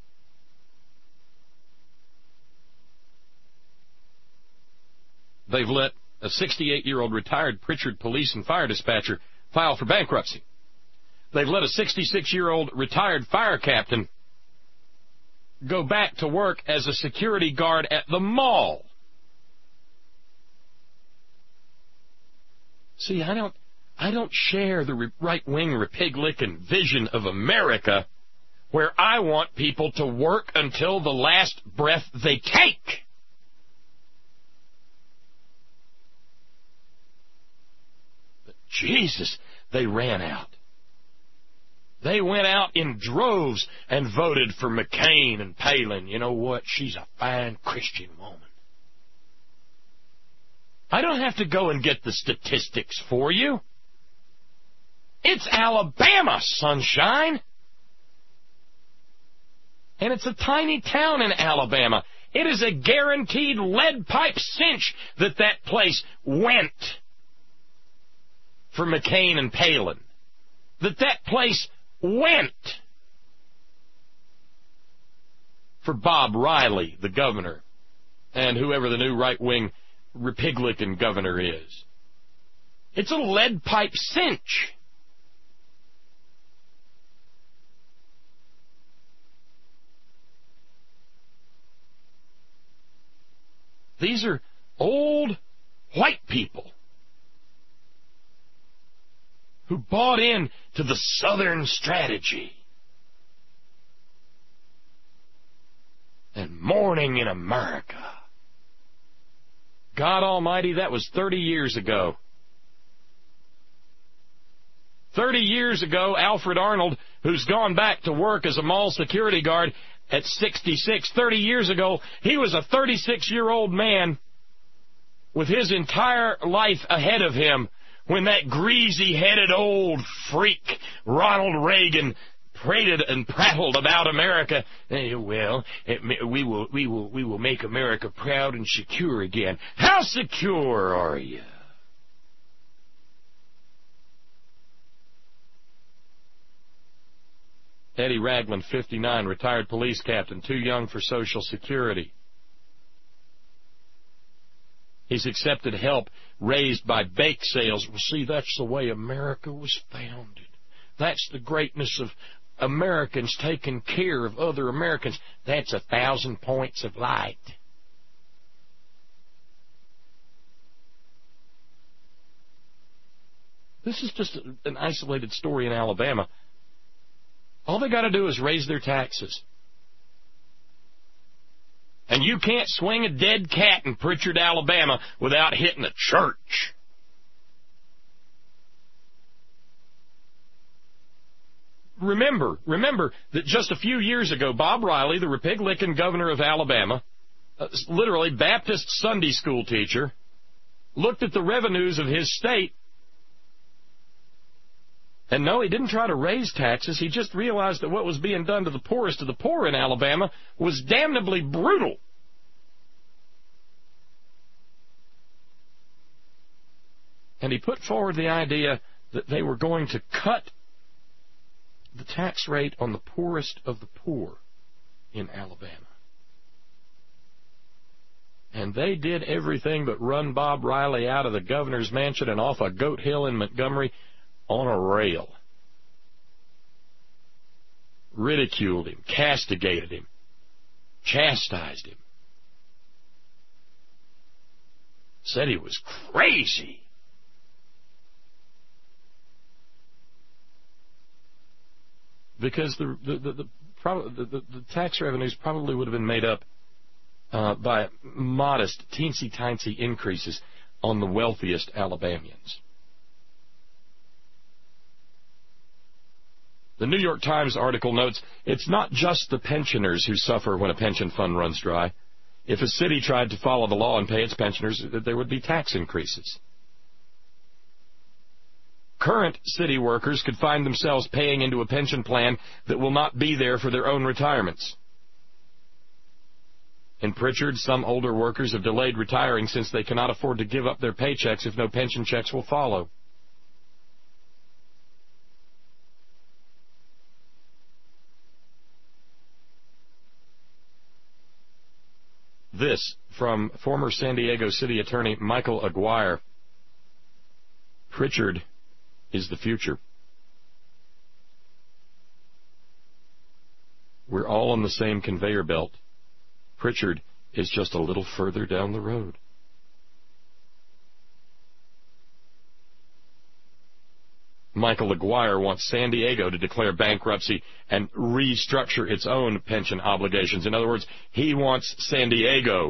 They've let a sixty-eight-year-old retired Pritchard police and fire dispatcher file for bankruptcy. They've let a sixty-six-year-old retired fire captain go back to work as a security guard at the mall. See, I don't, I don't share the re- right-wing Republican vision of America where I want people to work until the last breath they take. But Jesus, they ran out. They went out in droves and voted for McCain and Palin. You know what? She's a fine Christian woman. I don't have to go and get the statistics for you. It's Alabama, sunshine. And it's a tiny town in Alabama. It is a guaranteed lead pipe cinch that that place went for McCain and Palin. That that place went for Bob Riley, the governor, and whoever the new right-wing Republican governor is. It's a lead pipe cinch. These are old white people who bought in to the Southern strategy. And morning in America. God Almighty, that was thirty years ago. thirty years ago, Alfred Arnold, who's gone back to work as a mall security guard at sixty-six, thirty years ago, he was a thirty-six-year-old man with his entire life ahead of him when that greasy-headed old freak, Ronald Reagan, prated and prattled about America. Eh, well, it, we will, we will, we will make America proud and secure again. How secure are you? Eddie Ragland, fifty-nine, retired police captain, too young for Social Security. He's accepted help raised by bake sales. Well, see, that's the way America was founded. That's the greatness of Americans taking care of other Americans. That's a thousand points of light. This is just an isolated story in Alabama. All they got to do is raise their taxes. And you can't swing a dead cat in Pritchard, Alabama, without hitting a church. Remember, remember that just a few years ago, Bob Riley, the Republican governor of Alabama, uh, literally Baptist Sunday school teacher, looked at the revenues of his state. And no, he didn't try to raise taxes. He just realized that what was being done to the poorest of the poor in Alabama was damnably brutal. And he put forward the idea that they were going to cut the tax rate on the poorest of the poor in Alabama. And they did everything but run Bob Riley out of the governor's mansion and off a goat hill in Montgomery on a rail. Ridiculed him, castigated him, chastised him. Said he was crazy. Because the the the, the, the, the, the tax revenues probably would have been made up uh, by modest, teensy-tiny increases on the wealthiest Alabamians. The New York Times article notes, it's not just the pensioners who suffer when a pension fund runs dry. If a city tried to follow the law and pay its pensioners, there would be tax increases. Current city workers could find themselves paying into a pension plan that will not be there for their own retirements. In Pritchard, some older workers have delayed retiring since they cannot afford to give up their paychecks if no pension checks will follow. This from former San Diego City Attorney Michael Aguirre. Pritchard is the future. We're all on the same conveyor belt. Pritchard is just a little further down the road. Michael Aguirre wants San Diego to declare bankruptcy and restructure its own pension obligations. In other words, he wants San Diego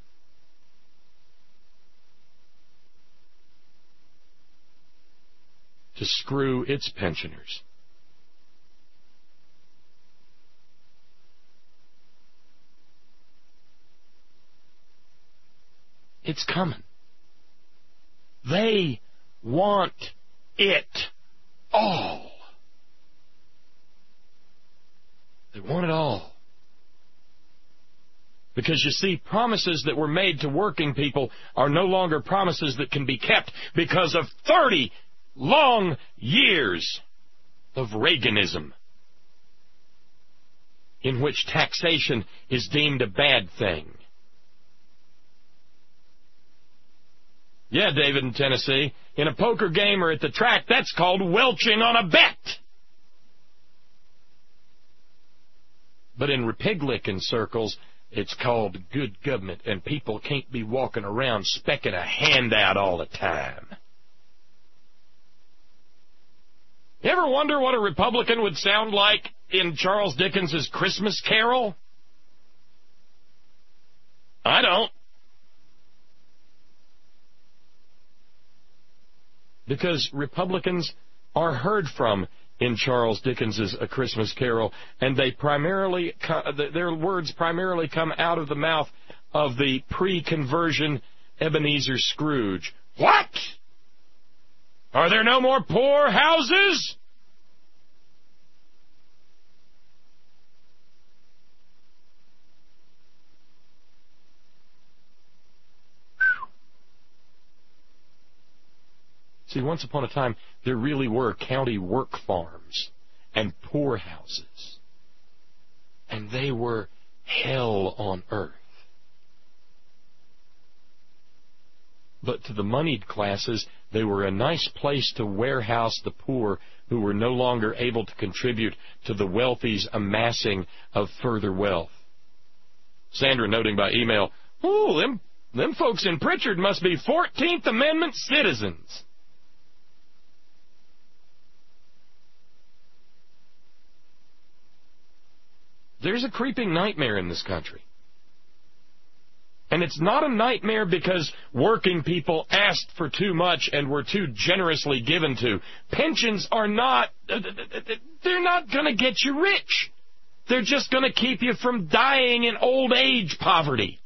to screw its pensioners. It's coming. They want it all. They want it all. Because you see, promises that were made to working people are no longer promises that can be kept because of thirty long years of Reaganism, in which taxation is deemed a bad thing. Yeah, David in Tennessee, in a poker game or at the track, that's called welching on a bet. But in Republican circles, it's called good government, and people can't be walking around specking a handout all the time. You ever wonder what a Republican would sound like in Charles Dickens's Christmas Carol? I don't. Because Republicans are heard from in Charles Dickens's A Christmas Carol, and they primarily, their words primarily come out of the mouth of the pre-conversion Ebenezer Scrooge. What? Are there no more poor houses? See, once upon a time, there really were county work farms and poorhouses. And they were hell on earth. But to the moneyed classes, they were a nice place to warehouse the poor who were no longer able to contribute to the wealthy's amassing of further wealth. Sandra noting by email, "Ooh, them, them folks in Pritchard must be fourteenth Amendment citizens." There's a creeping nightmare in this country. And it's not a nightmare because working people asked for too much and were too generously given to. Pensions are not, they're not going to get you rich. They're just going to keep you from dying in old age poverty.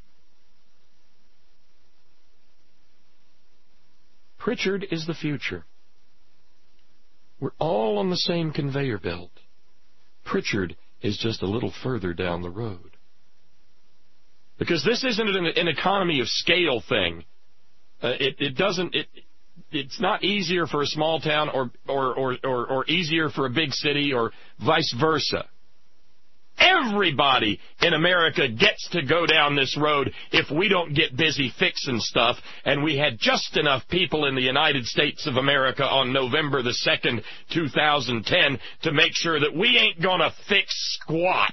Pritchard is the future. We're all on the same conveyor belt. Pritchard is just a little further down the road. Because this isn't an, an economy of scale thing. Uh, it, it doesn't. It, it's not easier for a small town or, or, or, or, or easier for a big city or vice versa. Everybody in America gets to go down this road if we don't get busy fixing stuff. And we had just enough people in the United States of America on November the second, two thousand ten, to make sure that we ain't gonna fix squat.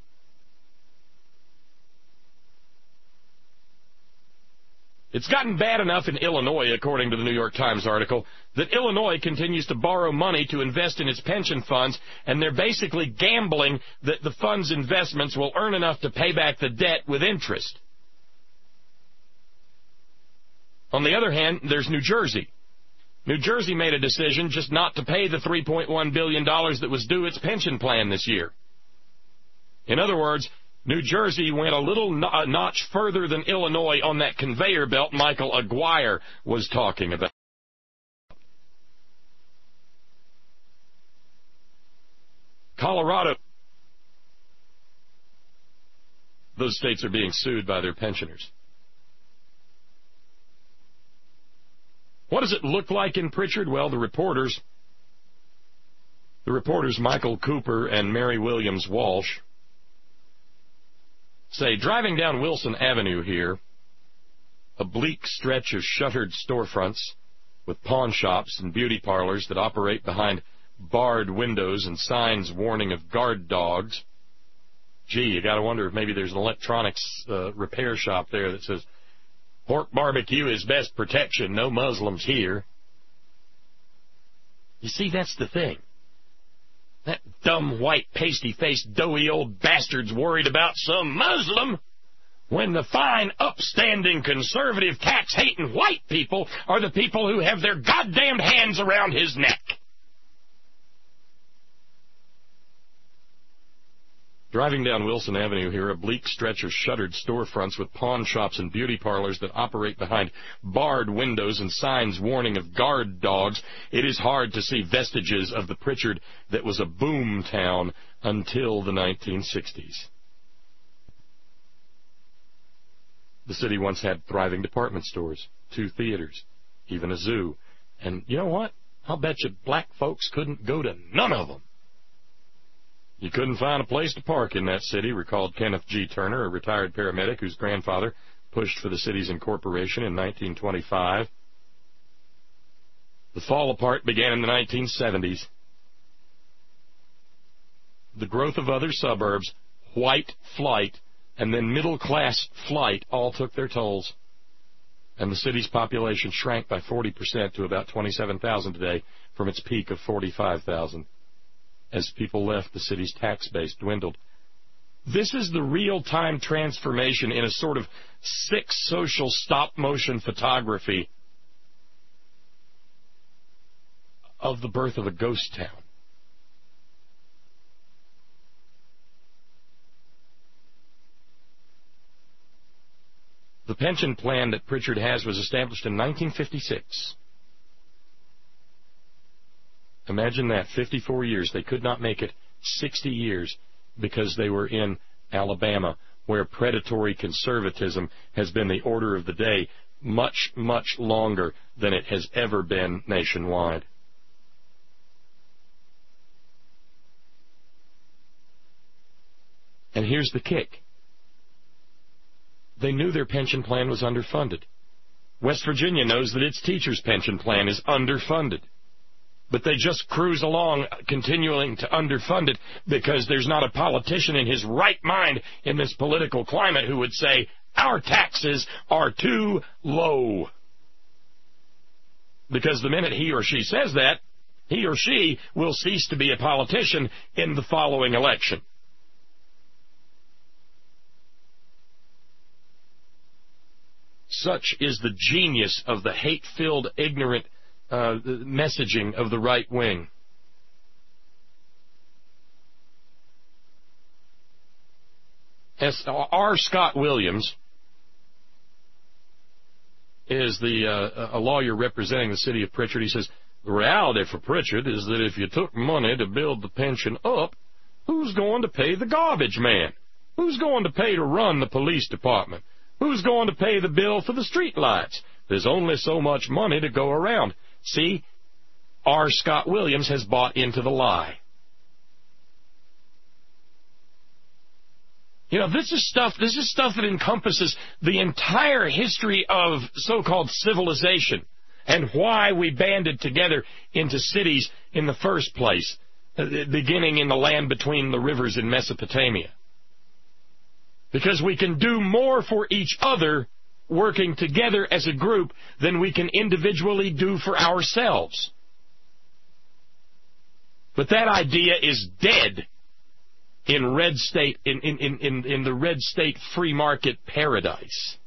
It's gotten bad enough in Illinois, according to the New York Times article, that Illinois continues to borrow money to invest in its pension funds, and they're basically gambling that the fund's investments will earn enough to pay back the debt with interest. On the other hand, there's New Jersey. New Jersey made a decision just not to pay the three point one billion dollars that was due its pension plan this year. In other words, New Jersey went a little no- notch further than Illinois on that conveyor belt Michael Aguirre was talking about. Colorado. Those states are being sued by their pensioners. What does it look like in Pritchard? Well, the reporters, the reporters Michael Cooper and Mary Williams Walsh, say, driving down Wilson Avenue here, a bleak stretch of shuttered storefronts with pawn shops and beauty parlors that operate behind barred windows and signs warning of guard dogs. Gee, you got to wonder if maybe there's an electronics uh, repair shop there that says, pork barbecue is best protection, no Muslims here. You see, that's the thing. That dumb, white, pasty-faced, doughy old bastard's worried about some Muslim when the fine, upstanding, conservative, tax-hating white people are the people who have their goddamned hands around his neck. Driving down Wilson Avenue here, a bleak stretch of shuttered storefronts with pawn shops and beauty parlors that operate behind barred windows and signs warning of guard dogs, it is hard to see vestiges of the Pritchard that was a boom town until the nineteen sixties. The city once had thriving department stores, two theaters, even a zoo. And you know what? I'll bet you black folks couldn't go to none of them. You couldn't find a place to park in that city, recalled Kenneth G. Turner, a retired paramedic whose grandfather pushed for the city's incorporation in nineteen twenty-five. The fall apart began in the nineteen seventies. The growth of other suburbs, white flight, and then middle-class flight all took their tolls. And the city's population shrank by forty percent to about twenty-seven thousand today from its peak of forty-five thousand. As people left, the city's tax base dwindled. This is the real-time transformation in a sort of sick social stop-motion photography of the birth of a ghost town. The pension plan that Pritchard has was established in nineteen fifty-six. Imagine that, fifty-four years. They could not make it sixty years because they were in Alabama, where predatory conservatism has been the order of the day. much, much longer than it has ever been nationwide. And here's the kick. They knew their pension plan was underfunded. West Virginia knows that its teachers' pension plan is underfunded. But they just cruise along, continuing to underfund it, because there's not a politician in his right mind in this political climate who would say, our taxes are too low. Because the minute he or she says that, he or she will cease to be a politician in the following election. Such is the genius of the hate-filled, ignorant uh, messaging of the right wing. As R. Scott Williams is the uh, a lawyer representing the city of Pritchard. He says, the reality for Pritchard is that if you took money to build the pension up, who's going to pay the garbage man? Who's going to pay to run the police department? Who's going to pay the bill for the street lights? There's only so much money to go around. See, R. Scott Williams has bought into the lie. You know, this is stuff, this is stuff that encompasses the entire history of so-called civilization and why we banded together into cities in the first place, beginning in the land between the rivers in Mesopotamia. Because we can do more for each other working together as a group than we can individually do for ourselves. But that idea is dead in red state, in, in, in, in the red state free market paradise.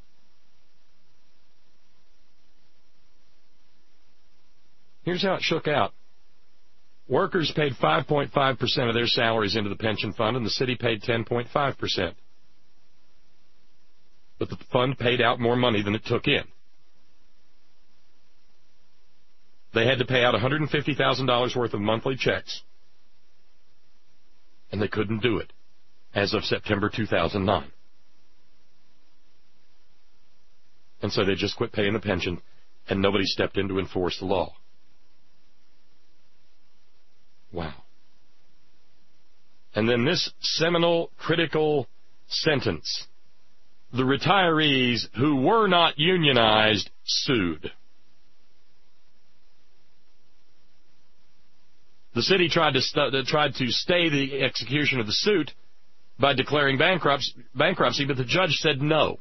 Here's how it shook out. Workers paid five point five percent of their salaries into the pension fund, and the city paid ten point five percent. But the fund paid out more money than it took in. They had to pay out one hundred fifty thousand dollars worth of monthly checks, and they couldn't do it as of September two thousand nine. And so they just quit paying the pension, and nobody stepped in to enforce the law. Wow. And then this seminal, critical sentence. The retirees who were not unionized sued. The city tried to st- tried to stay the execution of the suit by declaring bankruptcy, bankruptcy, but the judge said no.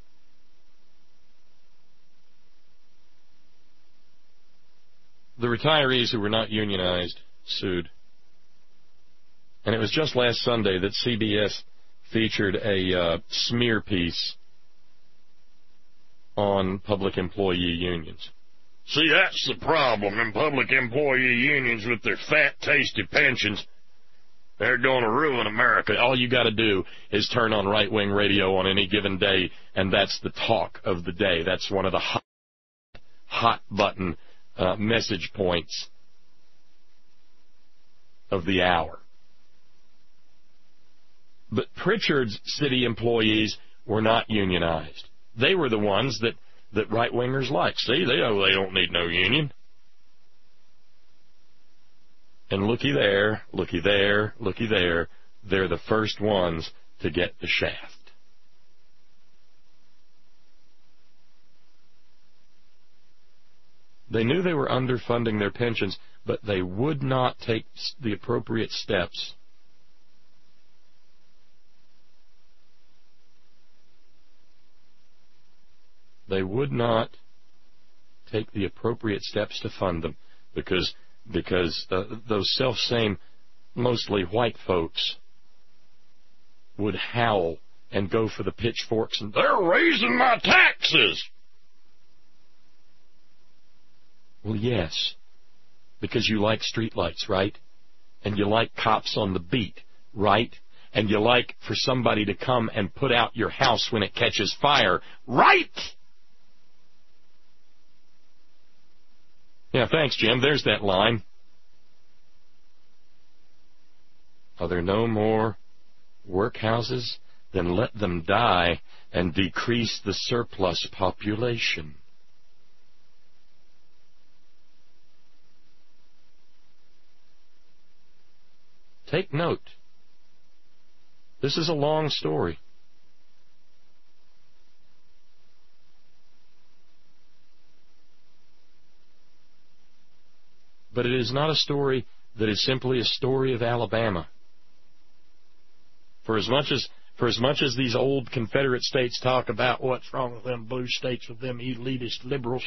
The retirees who were not unionized sued. And it was just last Sunday that C B S featured a uh, smear piece on public employee unions. See, that's the problem in public employee unions with their fat, tasty pensions. They're going to ruin America. All you got to do is turn on right-wing radio on any given day, and that's the talk of the day. That's one of the hot, hot button uh, message points of the hour. But Pritchard's city employees were not unionized. They were the ones that, that right-wingers like. See, they know they don't need no union. And looky there, looky there, looky there, they're the first ones to get the shaft. They knew they were underfunding their pensions, but they would not take the appropriate steps. They would not take the appropriate steps to fund them because because uh, those self-same, mostly white folks would howl and go for the pitchforks and, they're raising my taxes. Well, yes, because you like streetlights, right? And you like cops on the beat, right? And you like for somebody to come and put out your house when it catches fire, right? Yeah, thanks, Jim. There's that line. Are there no more workhouses then let them die and decrease the surplus population. Take note. This is a long story. But it is not a story that is simply a story of Alabama. For as much as for as much as these old Confederate states talk about what's wrong with them blue states, with them elitist liberals,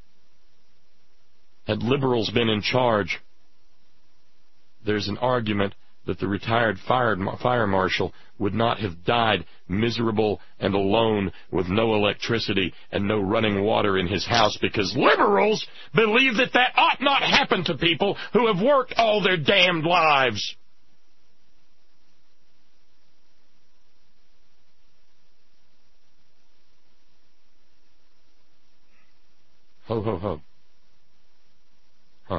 had liberals been in charge, there's an argument that the retired fire, fire marshal would not have died miserable and alone with no electricity and no running water in his house, because liberals believe that that ought not happen to people who have worked all their damned lives. Ho, ho, ho. Huh.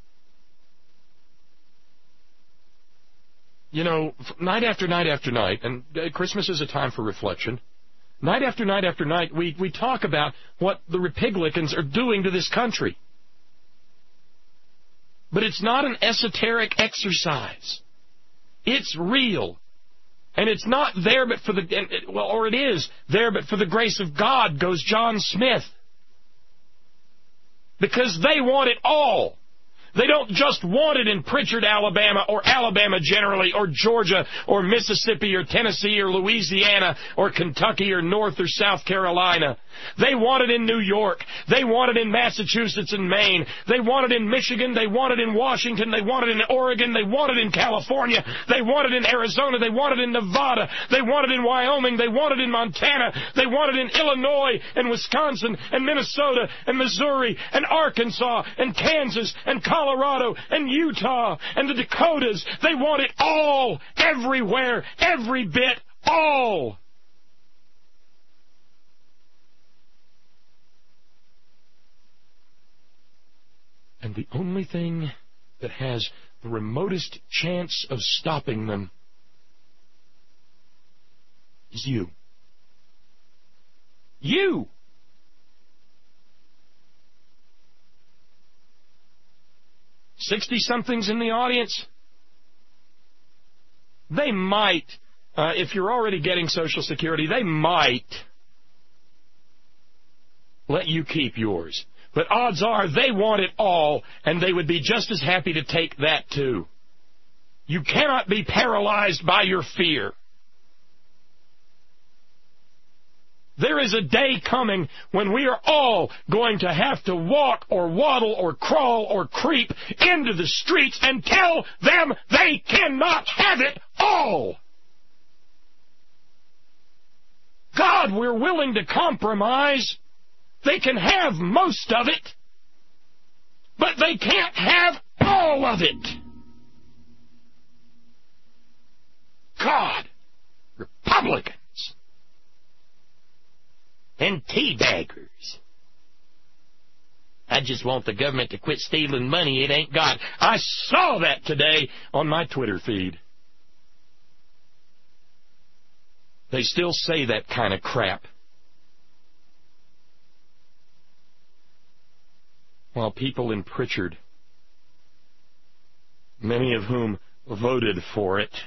You know, night after night after night, and Christmas is a time for reflection, night after night after night, we, we talk about what the Republicans are doing to this country. But it's not an esoteric exercise. It's real. And it's not there but for the, well, or it is there but for the grace of God, goes John Smith. Because they want it all. They don't just want it in Pritchard, Alabama, or Alabama generally, or Georgia, or Mississippi, or Tennessee, or Louisiana, or Kentucky, or North or South Carolina. They want it in New York. They want it in Massachusetts and Maine. They want it in Michigan. They want it in Washington. They want it in Oregon. They want it in California. They want it in Arizona. They want it in Nevada. They want it in Wyoming. They want it in Montana. They want it in Illinois and Wisconsin and Minnesota and Missouri and Arkansas and Kansas and Colorado and Utah and the Dakotas. They want it all, everywhere, every bit, all. And the only thing that has the remotest chance of stopping them is you. You! Sixty-somethings in the audience? They might, uh, if you're already getting Social Security, they might let you keep yours. But odds are they want it all, and they would be just as happy to take that too. You cannot be paralyzed by your fear. There is a day coming when we are all going to have to walk or waddle or crawl or creep into the streets and tell them they cannot have it all. God, we're willing to compromise. They can have most of it, but they can't have all of it. God, Republicans and teabaggers. I just want the government to quit stealing money it ain't got. I saw that today on my Twitter feed. They still say that kind of crap. While people in Pritchard, many of whom voted for it,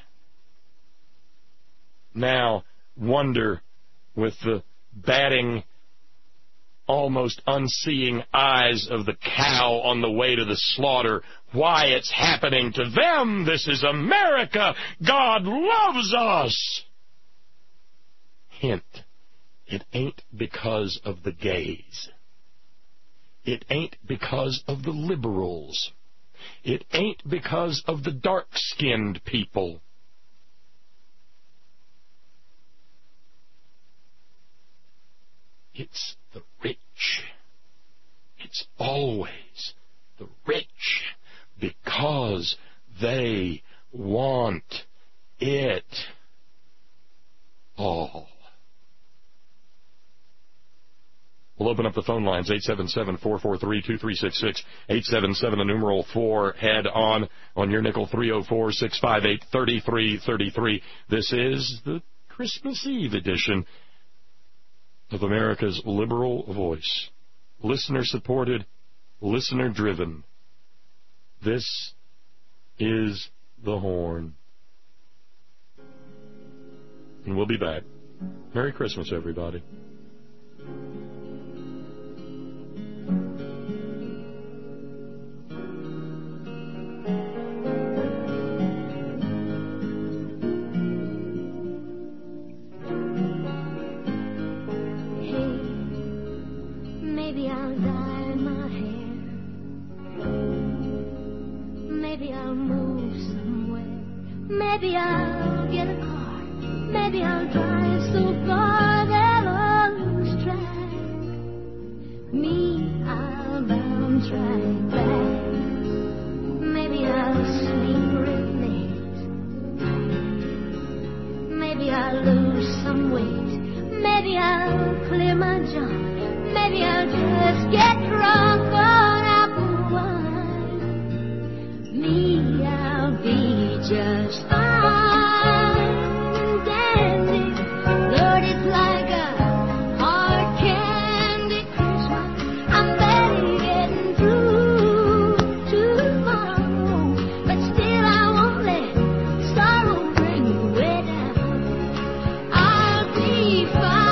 now wonder with the batting, almost unseeing eyes of the cow on the way to the slaughter why it's happening to them. This is America. God loves us. Hint, it ain't because of the gays. It ain't because of the liberals. It ain't because of the dark-skinned people. It's the rich. It's always the rich because they want it all. We'll open up the phone lines, eight seven seven, four four three, two three six six, eight seven seven, the numeral four, head on, on your nickel, three oh four, six five eight, three three three three. This is the Christmas Eve edition of America's Liberal Voice. Listener-supported, listener-driven. This is The Horn. And we'll be back. Merry Christmas, everybody. Maybe I'll dye my hair. Maybe I'll move somewhere. Maybe I'll get a car. Maybe I'll drive so far that I'll lose track. Me, I'll bounce right back. Maybe I'll sleep real late. Maybe I'll lose some weight. Maybe I'll clear my junk. Maybe I'll just get drunk on apple wine. Me, I'll be just fine and dandy. Lord, it's like a hard candy Christmas. I'm barely getting through tomorrow, but still I won't let sorrow bring me way down. I'll be fine.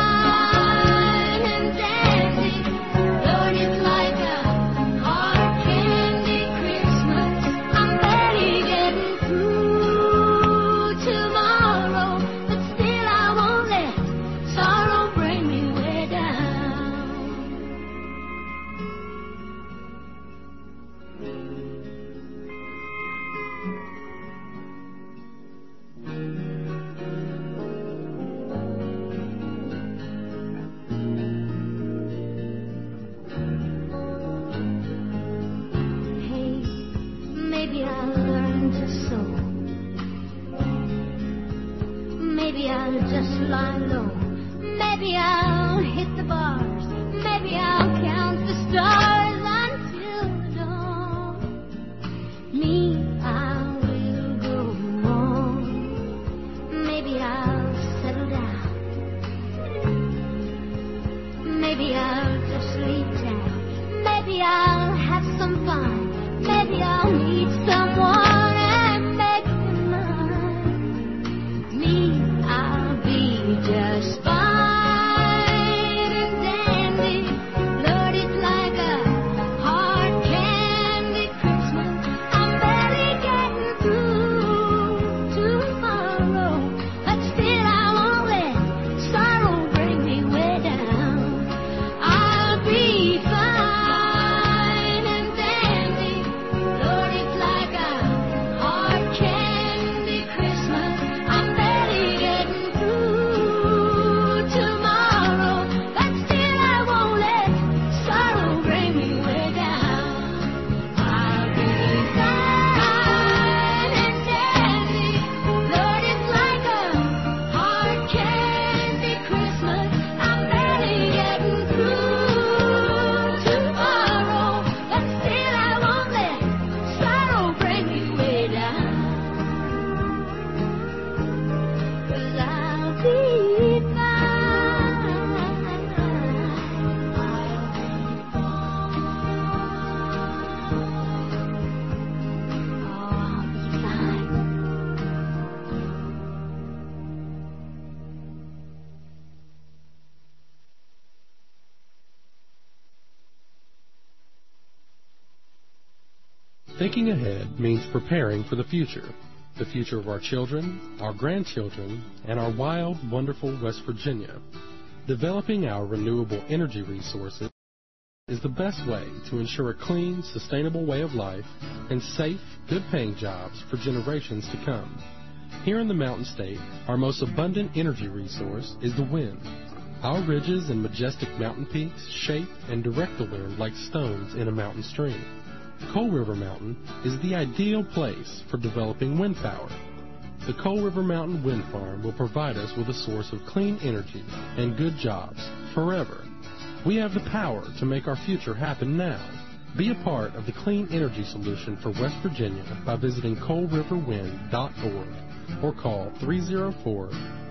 Thinking ahead means preparing for the future. The future of our children, our grandchildren, and our wild, wonderful West Virginia. Developing our renewable energy resources is the best way to ensure a clean, sustainable way of life and safe, good-paying jobs for generations to come. Here in the Mountain State, our most abundant energy resource is the wind. Our ridges and majestic mountain peaks shape and direct the wind like stones in a mountain stream. Coal River Mountain is the ideal place for developing wind power. The Coal River Mountain Wind Farm will provide us with a source of clean energy and good jobs forever. We have the power to make our future happen now. Be a part of the clean energy solution for West Virginia by visiting coal river wind dot org or call three oh four,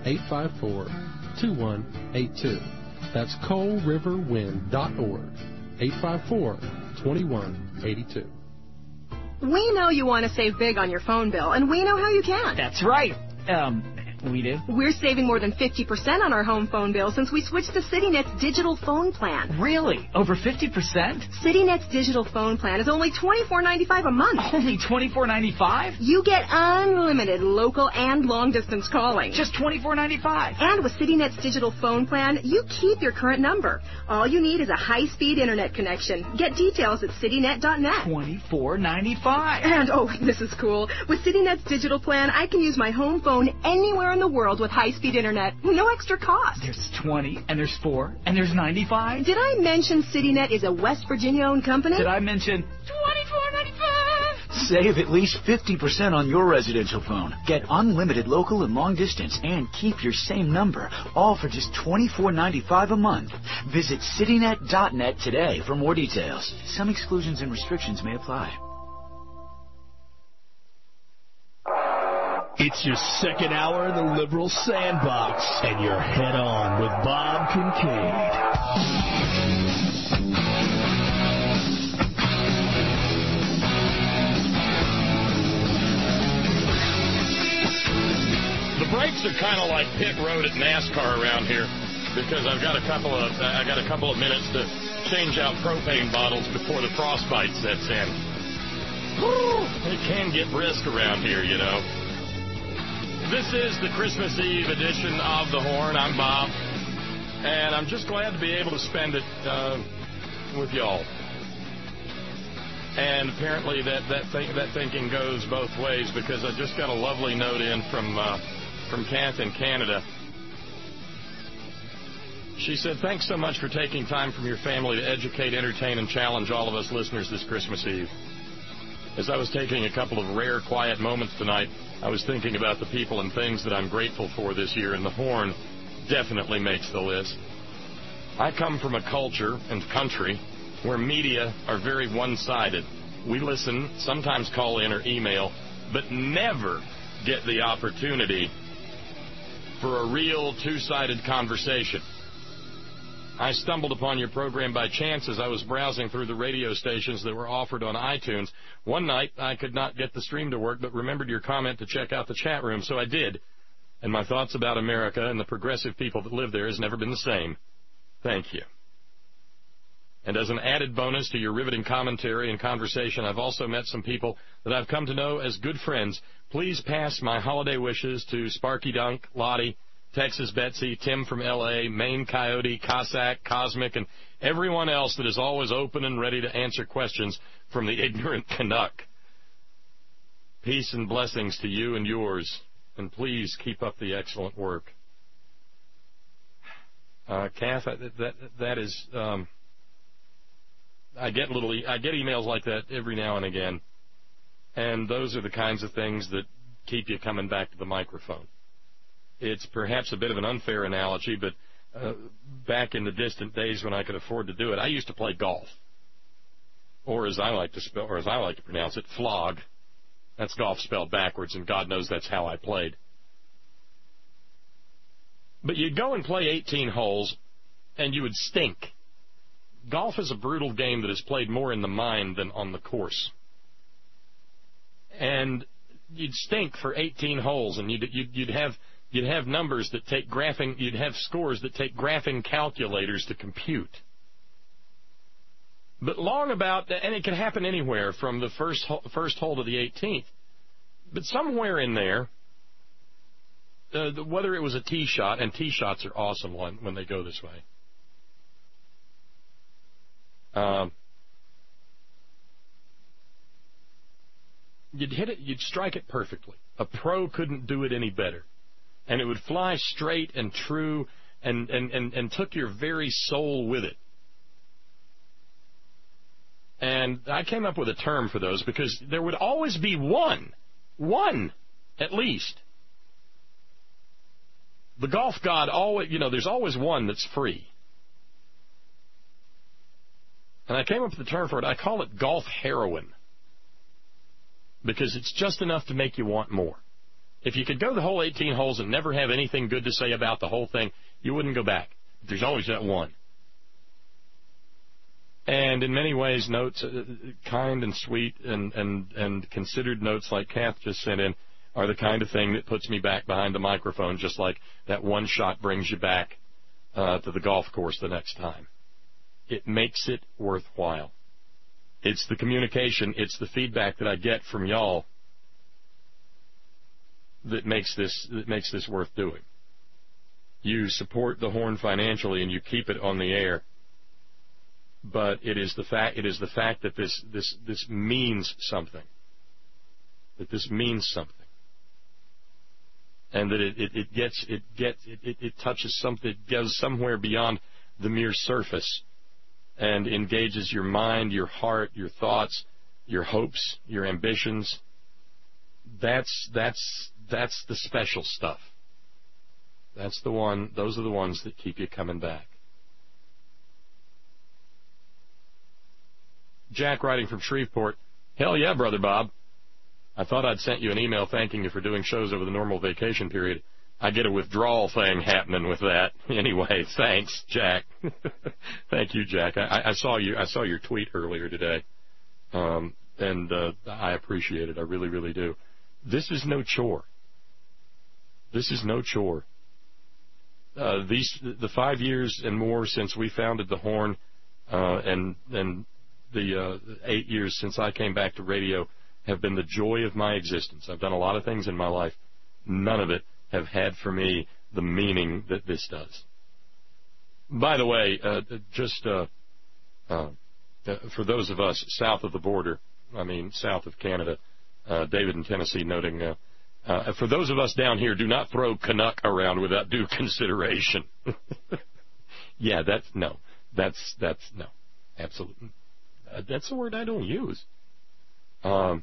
eight five four, two one eight two. That's coal river wind dot org, eight five four, two one eight two. We know you want to save big on your phone bill, and we know how you can. That's right. Um, we do. We're saving more than fifty percent on our home phone bill since we switched to CityNet's digital phone plan. Really? Over fifty percent? CityNet's digital phone plan is only twenty-four ninety-five a month. Only twenty-four ninety-five? You get unlimited local and long-distance calling. Just twenty-four ninety-five. And with CityNet's digital phone plan, you keep your current number. All you need is a high-speed internet connection. Get details at citynet dot net. twenty-four ninety-five. And, oh, this is cool. With CityNet's digital plan, I can use my home phone anywhere in the world with high-speed internet. No extra cost. There's twenty, and there's four, and there's ninety-five. Did I mention CityNet is a West Virginia-owned company? Did I mention twenty-four ninety-five? Save at least fifty percent on your residential phone. Get unlimited local and long distance and keep your same number, all for just twenty-four ninety-five a month. Visit citynet dot net today for more details. Some exclusions and restrictions may apply. It's your second hour in the Liberal Sandbox, and you're head on with Bob Kincaid. The brakes are kind of like pit road at NASCAR around here, because I've got a couple of I got a couple of minutes to change out propane bottles before the frostbite sets in. Whew, it can get brisk around here, you know. This is the Christmas Eve edition of The Horn. I'm Bob, and I'm just glad to be able to spend it uh, with y'all. And apparently that that, think, that thinking goes both ways, because I just got a lovely note in from uh, from Kath in Canada. She said, "Thanks so much for taking time from your family to educate, entertain, and challenge all of us listeners this Christmas Eve. As I was taking a couple of rare, quiet moments tonight, I was thinking about the people and things that I'm grateful for this year, and the Horn definitely makes the list. I come from a culture and country where media are very one-sided. We listen, sometimes call in or email, but never get the opportunity for a real two-sided conversation. I stumbled upon your program by chance as I was browsing through the radio stations that were offered on iTunes. One night, I could not get the stream to work, but remembered your comment to check out the chat room, so I did. And my thoughts about America and the progressive people that live there has never been the same. Thank you. And as an added bonus to your riveting commentary and conversation, I've also met some people that I've come to know as good friends. Please pass my holiday wishes to Sparky Dunk, Lottie, Texas Betsy, Tim from L A, Maine Coyote, Cossack, Cosmic, and everyone else that is always open and ready to answer questions from the ignorant Canuck. Peace and blessings to you and yours, and please keep up the excellent work." Uh, Kath, that, that, that is, um, I get little, e- I get emails like that every now and again, and those are the kinds of things that keep you coming back to the microphone. It's perhaps a bit of an unfair analogy, but uh, back in the distant days when I could afford to do it, I used to play golf, or as I like to spell, or as I like to pronounce it, flog. That's golf spelled backwards, and God knows that's how I played. But you'd go and play eighteen holes, and you would stink. Golf is a brutal game that is played more in the mind than on the course. And you'd stink for eighteen holes, and you'd, you'd, you'd have... You'd have numbers that take graphing, you'd have scores that take graphing calculators to compute. But long about, and it can happen anywhere from the first first hole to the eighteenth, but somewhere in there, uh, whether it was a tee shot, and tee shots are awesome when, when they go this way. Um, you'd hit it, you'd strike it perfectly. A pro couldn't do it any better. And it would fly straight and true and, and, and, and took your very soul with it. And I came up with a term for those because there would always be one, one at least. The golf god always, you know, there's always one that's free. And I came up with a term for it. I call it golf heroin, because it's just enough to make you want more. If you could go the whole eighteen holes and never have anything good to say about the whole thing, you wouldn't go back. There's always that one. And in many ways, notes, uh, kind and sweet and, and, and considered notes like Kath just sent in are the kind of thing that puts me back behind the microphone, just like that one shot brings you back uh, to the golf course the next time. It makes it worthwhile. It's the communication, it's the feedback that I get from y'all that makes this that makes this worth doing. You support the Horn financially and you keep it on the air, but it is the fact it is the fact that this this this means something. That this means something, and that it, it, it gets it gets it, it, it touches something, it goes somewhere beyond the mere surface, and engages your mind, your heart, your thoughts, your hopes, your ambitions. That's that's that's the special stuff. That's the one. Those are the ones that keep you coming back. Jack writing from Shreveport. Hell yeah, Brother Bob. I thought I'd sent you an email thanking you for doing shows over the normal vacation period. I get a withdrawal thing happening with that. Anyway, thanks, Jack. Thank you, Jack. I, I saw you. I saw your tweet earlier today, um, and uh, I appreciate it. I really, really do. This is no chore. This is no chore. Uh, these the five years and more since we founded the Horn, uh, and and the uh, eight years since I came back to radio have been the joy of my existence. I've done a lot of things in my life. None of it have had for me the meaning that this does. By the way, uh, just uh, uh, for those of us south of the border, I mean south of Canada, uh, David in Tennessee noting, uh, uh, for those of us down here, do not throw Canuck around without due consideration. yeah, that's, no, that's, that's, no, absolutely. Uh, that's a word I don't use. Um,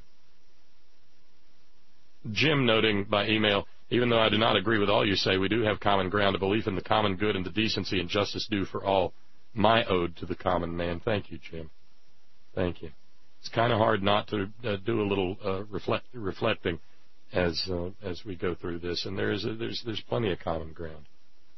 Jim noting by email, even though I do not agree with all you say, we do have common ground, a belief in the common good and the decency and justice due for all. My ode to the common man. Thank you, Jim. Thank you. It's kind of hard not to uh, do a little uh, reflect, reflecting as uh, as we go through this, and there is a, there's there's plenty of common ground.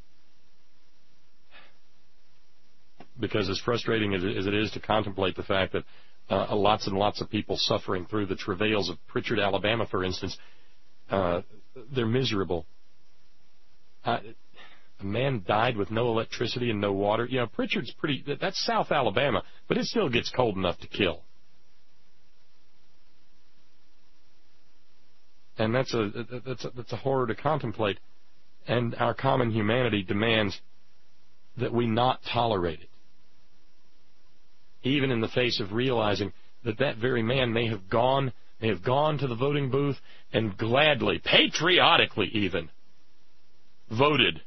Because as frustrating as it, as it is to contemplate the fact that uh, lots and lots of people suffering through the travails of Pritchard, Alabama, for instance, uh, they're miserable. Uh, a man died with no electricity and no water. You know, Pritchard's pretty, that's South Alabama, but it still gets cold enough to kill. And that's a, that's a, that's a horror to contemplate. And our common humanity demands that we not tolerate it, even in the face of realizing that that very man may have gone, may have gone to the voting booth and gladly, patriotically even, voted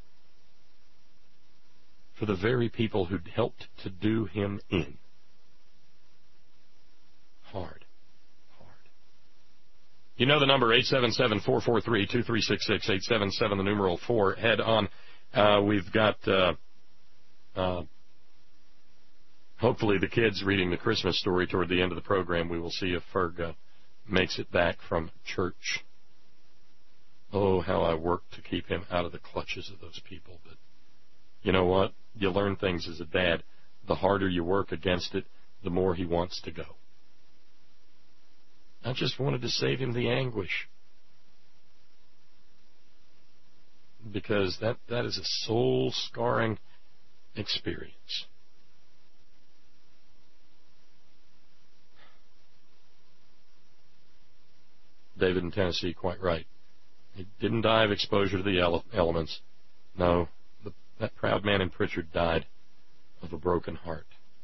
for the very people who helped to do him in. Hard. Hard. You know the number, eight seven seven, four four three, two three six six, eight seven seven, the numeral four, head on. Uh, we've got, uh, uh, hopefully the kids reading the Christmas story toward the end of the program. We will see if Ferg uh, makes it back from church. Oh, how I worked to keep him out of the clutches of those people. But you know what? You learn things as a dad. The harder you work against it, the more he wants to go. I just wanted to save him the anguish. Because that, that is a soul-scarring experience. David in Tennessee, quite right. He didn't die of exposure to the ele- elements. No, the, that proud man in Pritchard died of a broken heart.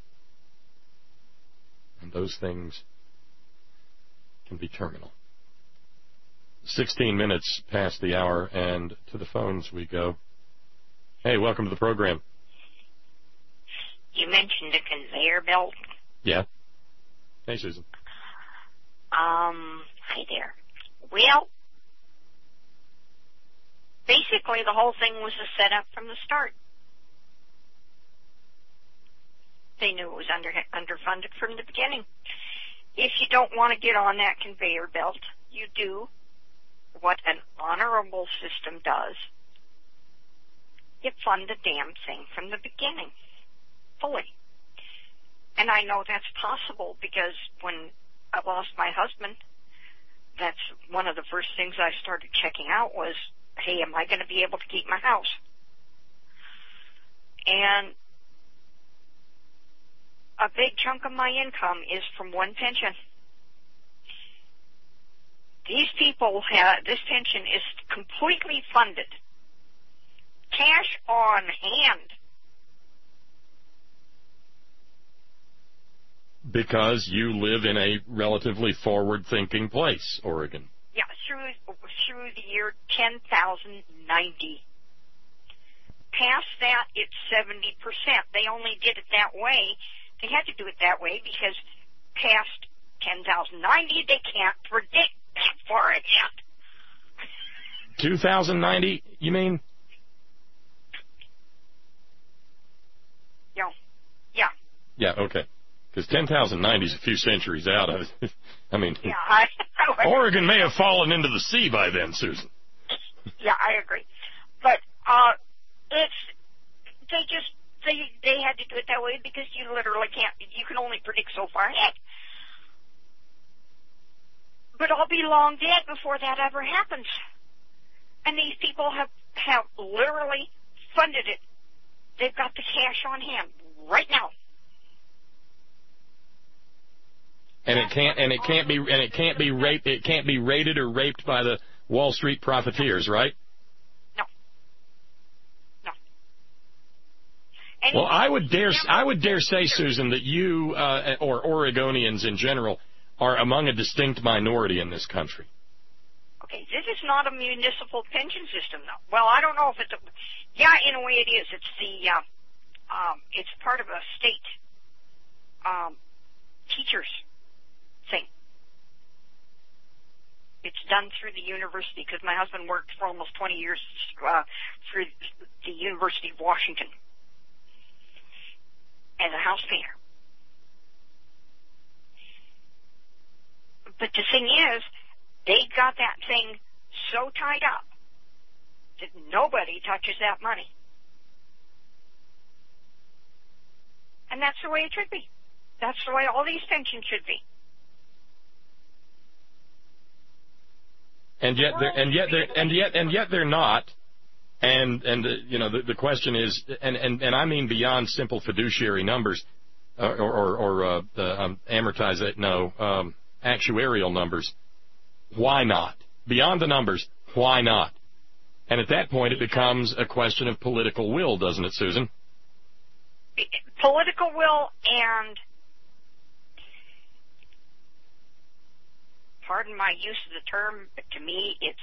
And those things can be terminal. Sixteen minutes past the hour, and to the phones we go. Hey, welcome to the program. You mentioned a conveyor belt. Yeah. Hey, Susan. Um, hi there. Well, basically the whole thing was a setup from the start. They knew it was under underfunded from the beginning. If you don't want to get on that conveyor belt, you do what an honorable system does, you fund the damn thing from the beginning, fully. And I know that's possible because when I lost my husband, that's one of the first things I started checking out was, hey, am I going to be able to keep my house? And a big chunk of my income is from one pension. These people have, this pension is completely funded. Cash on hand. Because you live in a relatively forward-thinking place, Oregon. Yeah, through through the year ten thousand ninety. Past that, it's seventy percent. They only did it that way. They had to do it that way because past ten thousand ninety, they can't predict that far ahead. two thousand ninety, you mean? Yeah. Yeah. Yeah, okay. Because ten thousand ninety is a few centuries out of it. I mean, yeah, I, I Oregon may have fallen into the sea by then, Susan. Yeah, I agree. But uh, it's, they just, they they had to do it that way because you literally can't, you can only predict so far ahead. But I'll be long dead before that ever happens. And these people have, have literally funded it. They've got the cash on hand right now. And it can't, and it can't be, and it can't be raped, it can't be raided or raped by the Wall Street profiteers, right? No. No. Well, I would dare, I would dare say, Susan, that you, uh, or Oregonians in general, are among a distinct minority in this country. Okay, this is not a municipal pension system, though. Well, I don't know if it's a, yeah, in a way it is. It's the, uh, um, it's part of a state, um, teachers thing. It's done through the university because my husband worked for almost twenty years uh, through the University of Washington as a house painter. But the thing is, they got that thing so tied up that nobody touches that money. And that's the way it should be. That's the way all these pensions should be. And yet, they're, and yet, they're, and yet, and yet, they're not. And and uh, you know, the, the question is, and, and and I mean beyond simple fiduciary numbers, uh, or or, or uh, the, um, amortize it, no, um, actuarial numbers. Why not? Beyond the numbers, why not? And at that point, it becomes a question of political will, doesn't it, Susan? Political will and, pardon my use of the term, but to me it's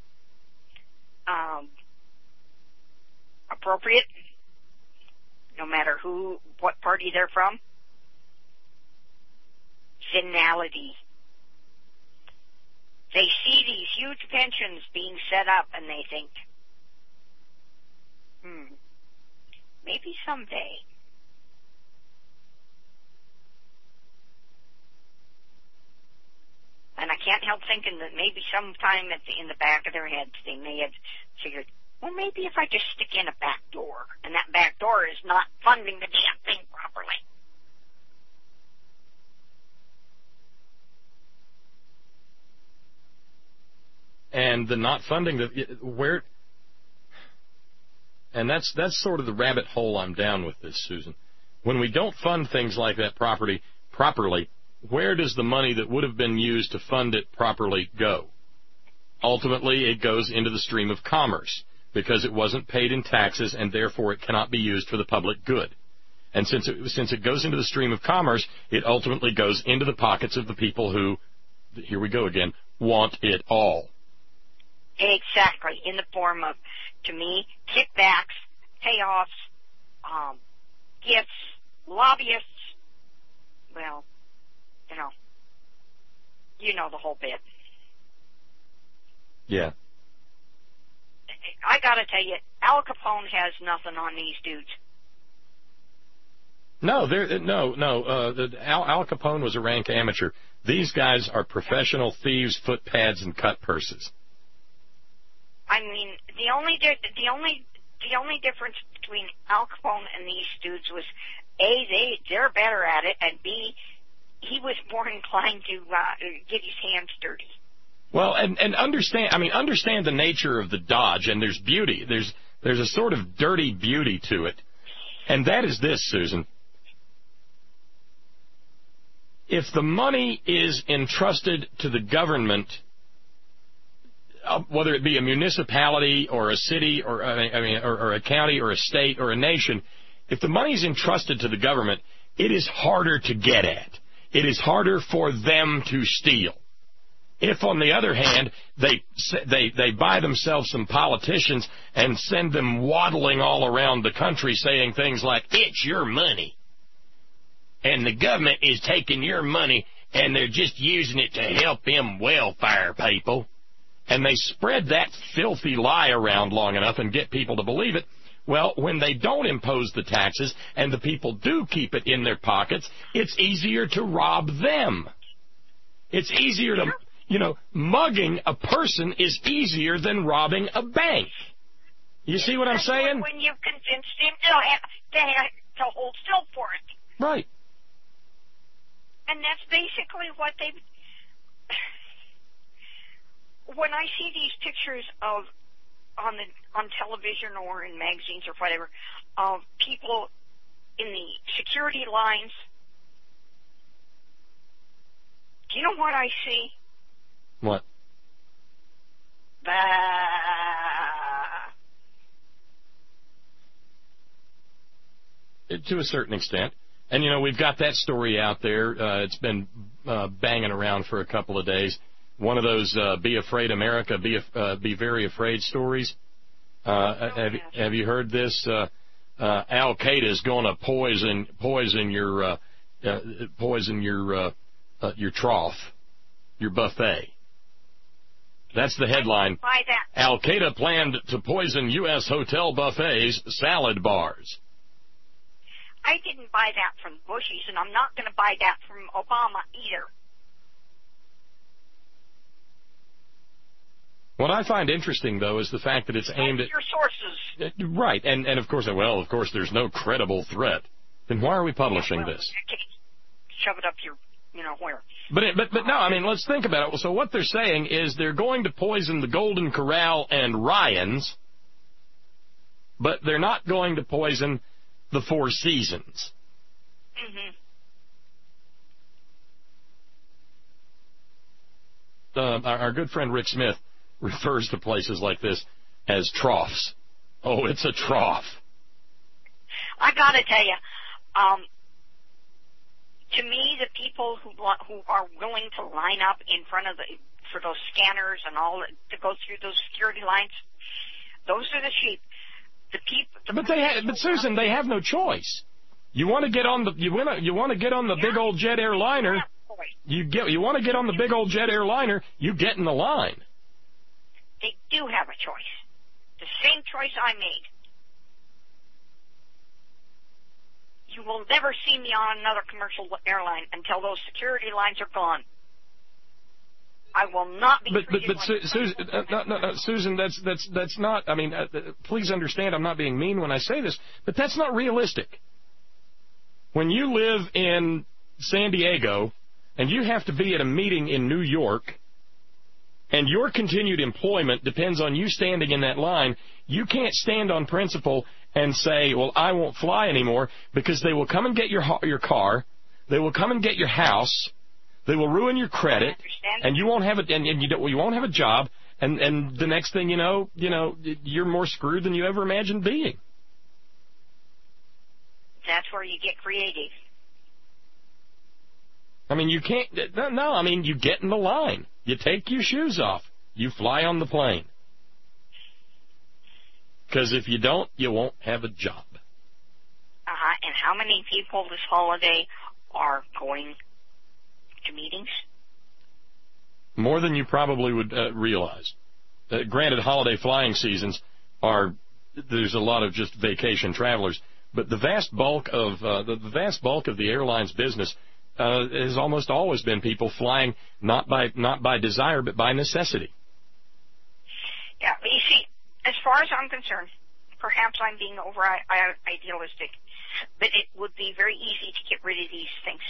um, appropriate, no matter who, what party they're from. Finality. They see these huge pensions being set up and they think, hmm, maybe someday. And I can't help thinking that maybe sometime at the, in the back of their heads they may have figured, well, maybe if I just stick in a back door, and that back door is not funding the damn thing properly. And the not funding, the where, and that's that's sort of the rabbit hole I'm down with this, Susan. When we don't fund things like that property properly, where does the money that would have been used to fund it properly go? Ultimately, it goes into the stream of commerce because it wasn't paid in taxes and therefore it cannot be used for the public good. And since it, since it goes into the stream of commerce, it ultimately goes into the pockets of the people who, here we go again, want it all. Exactly, in the form of, to me, kickbacks, payoffs, um, gifts, lobbyists, well, you know, you know the whole bit. Yeah. I gotta tell you, Al Capone has nothing on these dudes. No, there, no, no. Uh, the, Al, Al Capone was a rank amateur. These guys are professional thieves, footpads, and cut purses. I mean, the only di- the only the only difference between Al Capone and these dudes was A, they they're better at it, and B, he was more inclined to uh, get his hands dirty. Well, and and understand, I mean, understand the nature of the dodge, and there's beauty. There's there's a sort of dirty beauty to it, and that is this, Susan. If the money is entrusted to the government, uh, whether it be a municipality or a city or I mean, or, or a county or a state or a nation, if the money is entrusted to the government, it is harder to get at. It is harder for them to steal. If, on the other hand, they they they buy themselves some politicians and send them waddling all around the country saying things like, "It's your money, and the government is taking your money, and they're just using it to help them welfare people," and they spread that filthy lie around long enough and get people to believe it, well, when they don't impose the taxes and the people do keep it in their pockets, it's easier to rob them. It's easier to, you know, mugging a person is easier than robbing a bank. You see what I'm saying? When you convinced him to, have, to, have, to hold still for it. Right. And that's basically what they... When I see these pictures of on the on television or in magazines or whatever, of people in the security lines, do you know what I see? What? Bah. To a certain extent. And, you know, we've got that story out there. Uh, it's been uh, banging around for a couple of days. One of those uh, "Be Afraid America, Be uh, Be Very Afraid" stories. Uh, oh, have, yes. have you heard this? Uh, uh, Al Qaeda is going to poison poison your uh, uh, poison your uh, uh, your trough, your buffet. That's the headline. Buy that. Al Qaeda planned to poison U S hotel buffets, salad bars. I didn't buy that from Bushies, and I'm not going to buy that from Obama either. What I find interesting, though, is the fact that it's aimed at your sources. Right, and and of course, well, of course, there's no credible threat. Then why are we publishing yeah, well, this? Shove it up your, you know, where? But it, but but no, I mean, let's think about it. So what they're saying is they're going to poison the Golden Corral and Ryan's, but they're not going to poison the Four Seasons. Mm-hmm. Uh, our, our good friend Rick Smith refers to places like this as troughs. Oh, it's a trough. I gotta tell you, um, to me, the people who who are willing to line up in front of the for those scanners and all to go through those security lines, those are the sheep. The people. The but they, ha- but Susan, they have no choice. You want to get on the you want to you want to get on the yeah. big old jet airliner. You get you want to get on the big old jet airliner. You get in the line. They do have a choice. The same choice I made. You will never see me on another commercial airline until those security lines are gone. I will not be. But but, but like Su- Susan, uh, no, no, no, Susan, that's that's that's not. I mean, uh, please understand, I'm not being mean when I say this, but that's not realistic. When you live in San Diego and you have to be at a meeting in New York, and your continued employment depends on you standing in that line, you can't stand on principle and say, well, I won't fly anymore, because they will come and get your your car, they will come and get your house, they will ruin your credit, and you won't have a and, and you don't, you won't have a job, and and the next thing you know, you know, you're more screwed than you ever imagined being. That's where you get creative. I mean, you can't. No, no I mean, you get in the line. You take your shoes off. You fly on the plane. Because if you don't, you won't have a job. Uh-huh. And how many people this holiday are going to meetings? More than you probably would uh, realize. Uh, granted, holiday flying seasons are, there's a lot of just vacation travelers, but the vast bulk of uh, the, the vast bulk of the airline's business uh, has almost always been people flying not by not by desire but by necessity. Yeah, but you see, as far as I'm concerned, perhaps I'm being over idealistic, but it would be very easy to get rid of these things.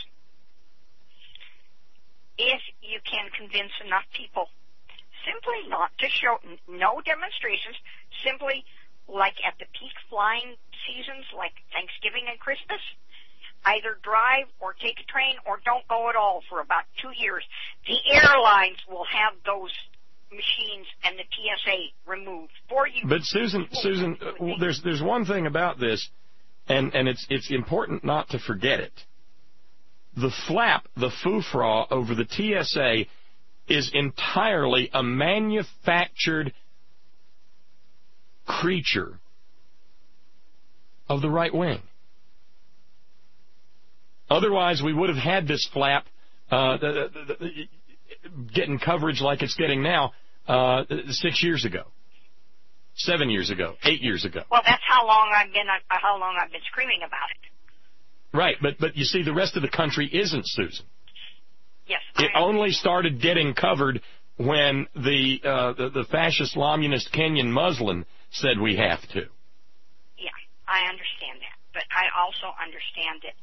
If you can convince enough people simply not to show, no demonstrations, simply like at the peak flying seasons, like Thanksgiving and Christmas, either drive or take a train or don't go at all for about two years. The airlines will have those machines and the T S A removed for you. But Susan, Susan, uh, there's there's one thing about this, and and it's it's important not to forget it. The flap, the foofra over the T S A is entirely a manufactured creature of the right wing. Otherwise, we would have had this flap uh, the, the, the, getting coverage like it's getting now uh, six years ago, seven years ago, eight years ago. Well, that's how long I've been uh, how long I've been screaming about it. Right, but but you see, the rest of the country isn't, Susan. Yes. It only started getting covered when the uh, the, the fascist Lamunist Kenyan Muslim said we have to. Yeah, I understand that, but I also understand that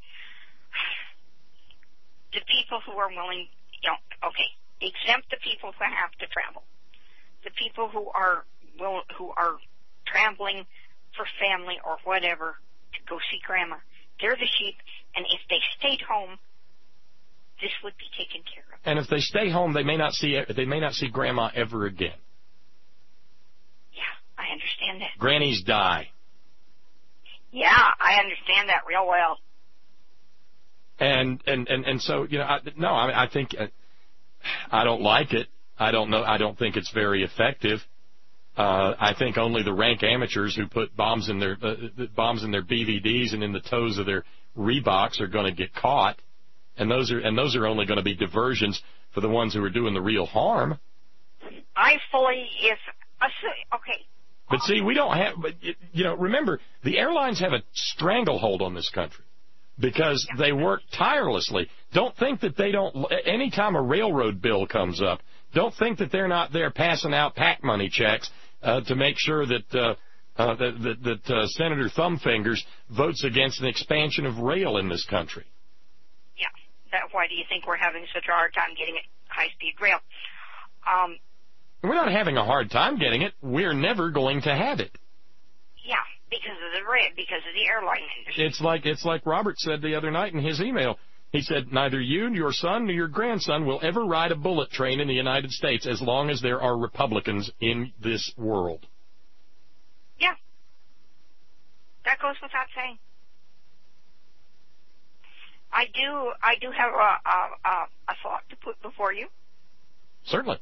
the people who are willing, you know, okay, exempt the people who have to travel. The people who are will, who are traveling for family or whatever to go see Grandma, they're the sheep, and if they stayed home, this would be taken care of. And if they stay home, they may not see they may not see Grandma ever again. Yeah, I understand that. Grannies die. Yeah, I understand that real well. And and and, and so you know, I, no, I, I think uh, I don't like it. I don't know. I don't think it's very effective. Uh, I think only the rank amateurs who put bombs in their uh, bombs in their B V Ds and in the toes of their Reeboks are going to get caught, and those are and those are only going to be diversions for the ones who are doing the real harm. I fully if okay. But see, we don't have. But you know, remember, the airlines have a stranglehold on this country because yeah. they work tirelessly. Don't think that they don't. Anytime a railroad bill comes up, don't think that they're not there passing out PAC money checks uh, to make sure that uh, uh, that, that, that uh, Senator Thumbfingers votes against an expansion of rail in this country. Yeah. That, why do you think we're having such a hard time getting it high-speed rail? Um, we're not having a hard time getting it. We're never going to have it. Yeah, because of the rail, because of the airline industry. It's like it's like Robert said the other night in his email. He said, neither you, your son, nor your grandson will ever ride a bullet train in the United States as long as there are Republicans in this world. Yeah. That goes without saying. I do I do have a, a, a thought to put before you. Certainly.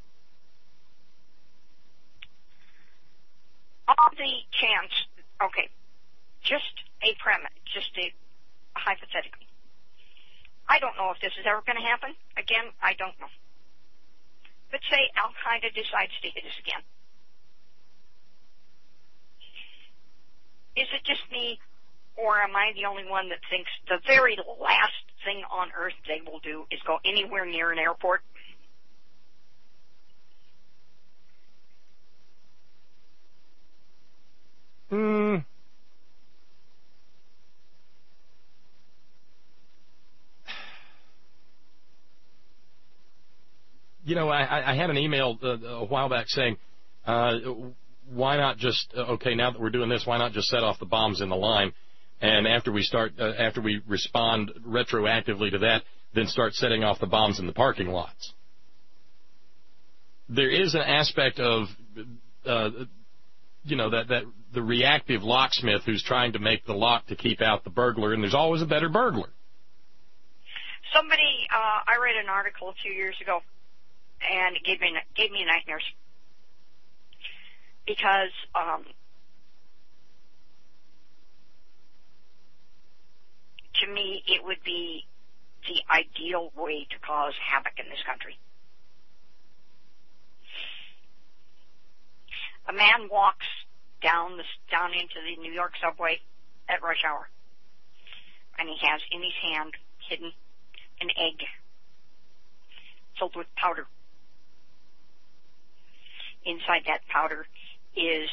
On the chance, okay, just a premise, just a hypothetical. I don't know if this is ever going to happen. Again, I don't know. But say Al-Qaeda decides to hit us again. Is it just me, or am I the only one that thinks the very last thing on earth they will do is go anywhere near an airport? Hmm. You know, I, I had an email uh, a while back saying, uh, why not just, uh, okay, now that we're doing this, why not just set off the bombs in the line? And after we start, uh, after we respond retroactively to that, then start setting off the bombs in the parking lots. There is an aspect of, uh, you know, that, that the reactive locksmith who's trying to make the lock to keep out the burglar, and there's always a better burglar. Somebody, uh, I read an article a few years ago, and it gave me gave me nightmares because um, to me it would be the ideal way to cause havoc in this country. A man walks down the down into the New York subway at rush hour, and he has in his hand hidden an egg filled with powder. Inside that powder is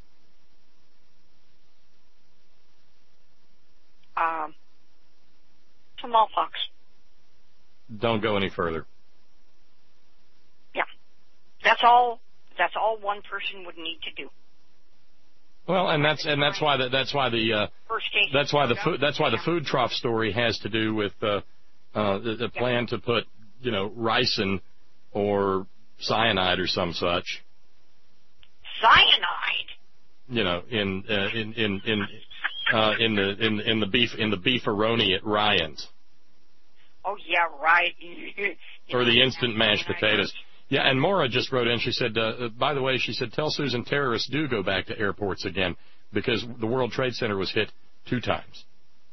um, smallpox. Don't go any further. Yeah, that's all. That's all one person would need to do. Well, and that's and that's why the, that's why the uh, First case that's why the photo. food that's why the food trough story has to do with uh, uh, the, the plan to put you know ricin or cyanide or some such. Cyanide. You know, in uh, in in in uh, in the in in the beef in the beefaroni at Ryan's. Oh yeah, right. Or the instant mashed potatoes. Yeah, and Maura just wrote in. She said, uh, by the way, she said, tell Susan terrorists do go back to airports again because the World Trade Center was hit two times.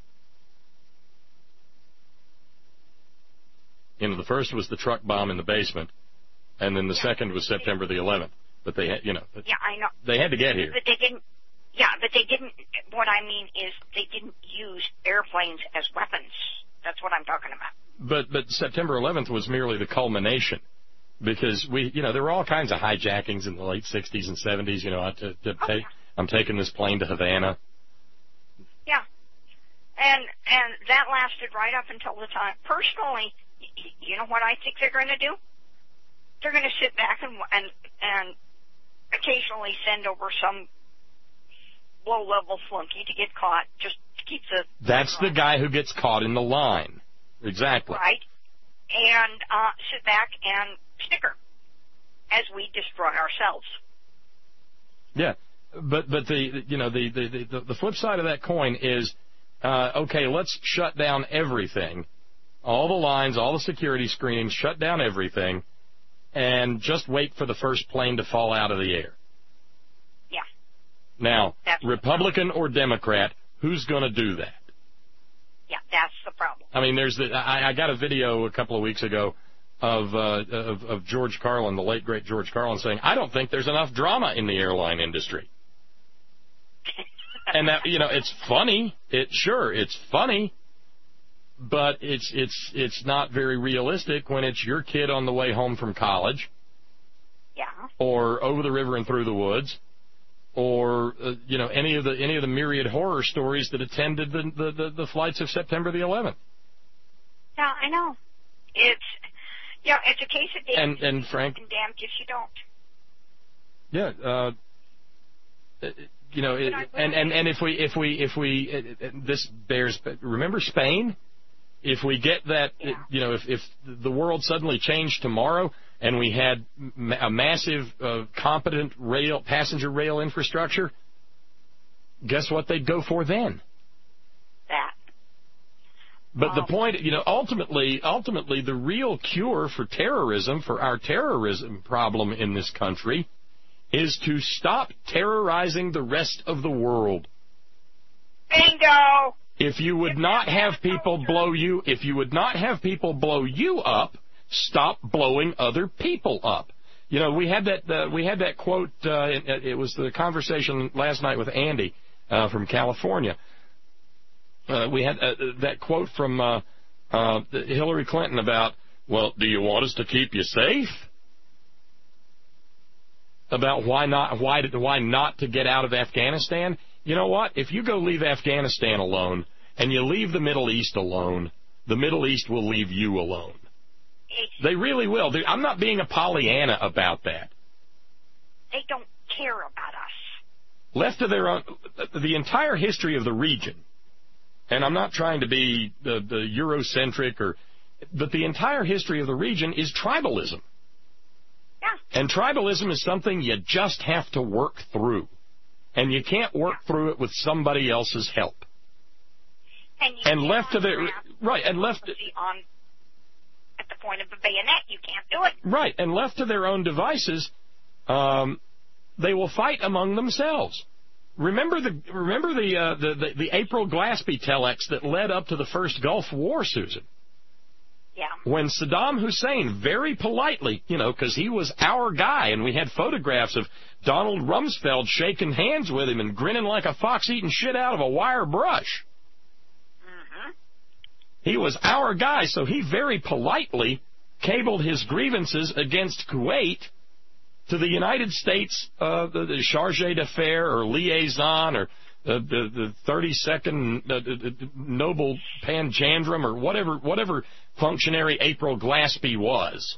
You know, the first was the truck bomb in the basement, and then the yeah. second was September the eleventh. But they had, you know, yeah, I know. They had to get here. But they didn't. Yeah, but they didn't. What I mean is they didn't use airplanes as weapons. That's what I'm talking about. But but September eleventh was merely the culmination. Because we, you know, there were all kinds of hijackings in the late sixties and seventies. You know, I, to, to oh, take, yeah. I'm taking this plane to Havana. Yeah, and and that lasted right up until the time. Personally, you know what I think they're going to do? They're going to sit back and and and occasionally send over some low-level flunky to get caught, just to keep the. That's the guy who gets caught in the line. Exactly. Right, and uh, sit back and snicker as we destroy ourselves. Yeah, but but the you know the the the, the flip side of that coin is uh, okay. Let's shut down everything, all the lines, all the security screenings, shut down everything, and just wait for the first plane to fall out of the air. Yeah. Now, that's Republican or Democrat, who's going to do that? Yeah, that's the problem. I mean, there's the I, I got a video a couple of weeks ago. Of, uh, of of George Carlin, the late great George Carlin, saying, "I don't think there's enough drama in the airline industry." And that, you know, it's funny. It sure it's funny, but it's it's it's not very realistic when it's your kid on the way home from college. Yeah. Or over the river and through the woods, or uh, you know any of the any of the myriad horror stories that attended the the, the, the flights of September the eleventh. Yeah, I know. It's. Yeah, it's a case of damned and, and Frank, and damned if you don't. Yeah, uh, you know, it, and, and, and if we if we if we this bears remember Spain, if we get that, yeah. you know, if if the world suddenly changed tomorrow and we had a massive, uh, competent rail passenger rail infrastructure, guess what they'd go for then? That. But the point, you know, ultimately, ultimately, the real cure for terrorism, for our terrorism problem in this country, is to stop terrorizing the rest of the world. Bingo! If you would not have people blow you, if you would not have people blow you up, stop blowing other people up. You know, we had that, uh, we had that quote, uh, it, it was the conversation last night with Andy, uh, from California. Uh, we had uh, that quote from uh, uh, Hillary Clinton about, well, do you want us to keep you safe? About why not, why did, why not to get out of Afghanistan? You know what? If you go leave Afghanistan alone and you leave the Middle East alone, the Middle East will leave you alone. They really will. They, I'm not being a Pollyanna about that. They don't care about us. Left to their own, the entire history of the region. And I'm not trying to be the, the Eurocentric, or, but the entire history of the region is tribalism. Yeah. And tribalism is something you just have to work through. And you can't work yeah. through it with somebody else's help. And, you and left to their, right, and left on at the point of the bayonet, you can't do it. Right, and left to their own devices, um, they will fight among themselves. Remember the remember the, uh, the the the April Glaspie telex that led up to the first Gulf War, Susan? Yeah. When Saddam Hussein very politely, you know, because he was our guy, and we had photographs of Donald Rumsfeld shaking hands with him and grinning like a fox eating shit out of a wire brush. Mm-hmm. He was our guy, so he very politely cabled his grievances against Kuwait to the United States, uh, the, the charge d'affaires or liaison or the, the, the thirty-second uh, Noble Panjandrum or whatever, whatever functionary April Glaspie was.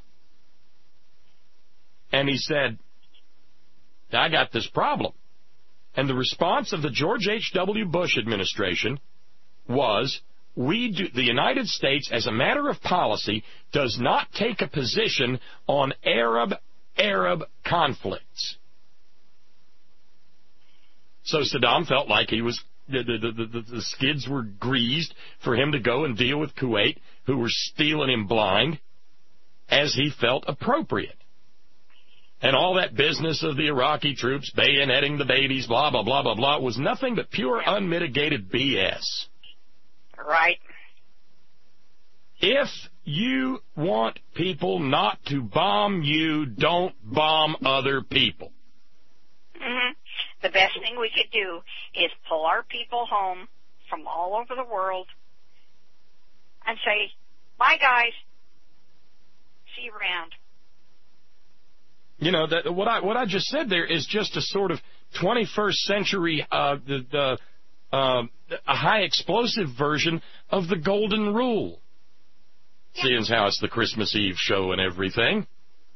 And he said, I got this problem. And the response of the George H W. Bush administration was, we do, the United States, as a matter of policy, does not take a position on Arab-Arab conflicts. So Saddam felt like he was, the, the, the, the, the skids were greased for him to go and deal with Kuwait, who were stealing him blind, as he felt appropriate. And all that business of the Iraqi troops bayoneting the babies, blah, blah, blah, blah, blah, was nothing but pure unmitigated B S. Right. If you want people not to bomb you, don't bomb other people. Mm-hmm. The best thing we could do is pull our people home from all over the world and say, bye, guys. See you around. You know, that, what I what I just said there is just a sort of twenty-first century, uh, the, the, uh, a high explosive version of the Golden Rule. Yeah. Seeing as how it's the Christmas Eve show and everything.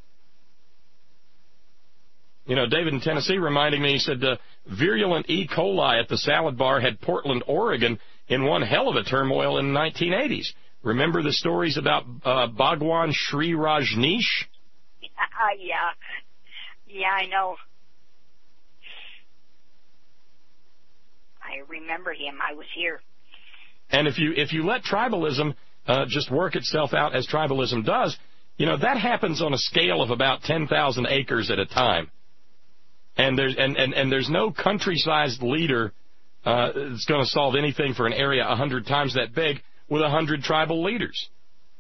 You know, David in Tennessee reminding me, he said, uh, virulent E. coli at the salad bar had Portland, Oregon in one hell of a turmoil in the nineteen eighties. Remember the stories about uh, Bhagwan Sri Rajneesh? Uh, yeah. Yeah, I know. I remember him. I was here. And if you if you let tribalism uh, just work itself out as tribalism does, you know, that happens on a scale of about ten thousand acres at a time. And there's and, and, and there's no country-sized leader uh, that's going to solve anything for an area a hundred times that big with a hundred tribal leaders.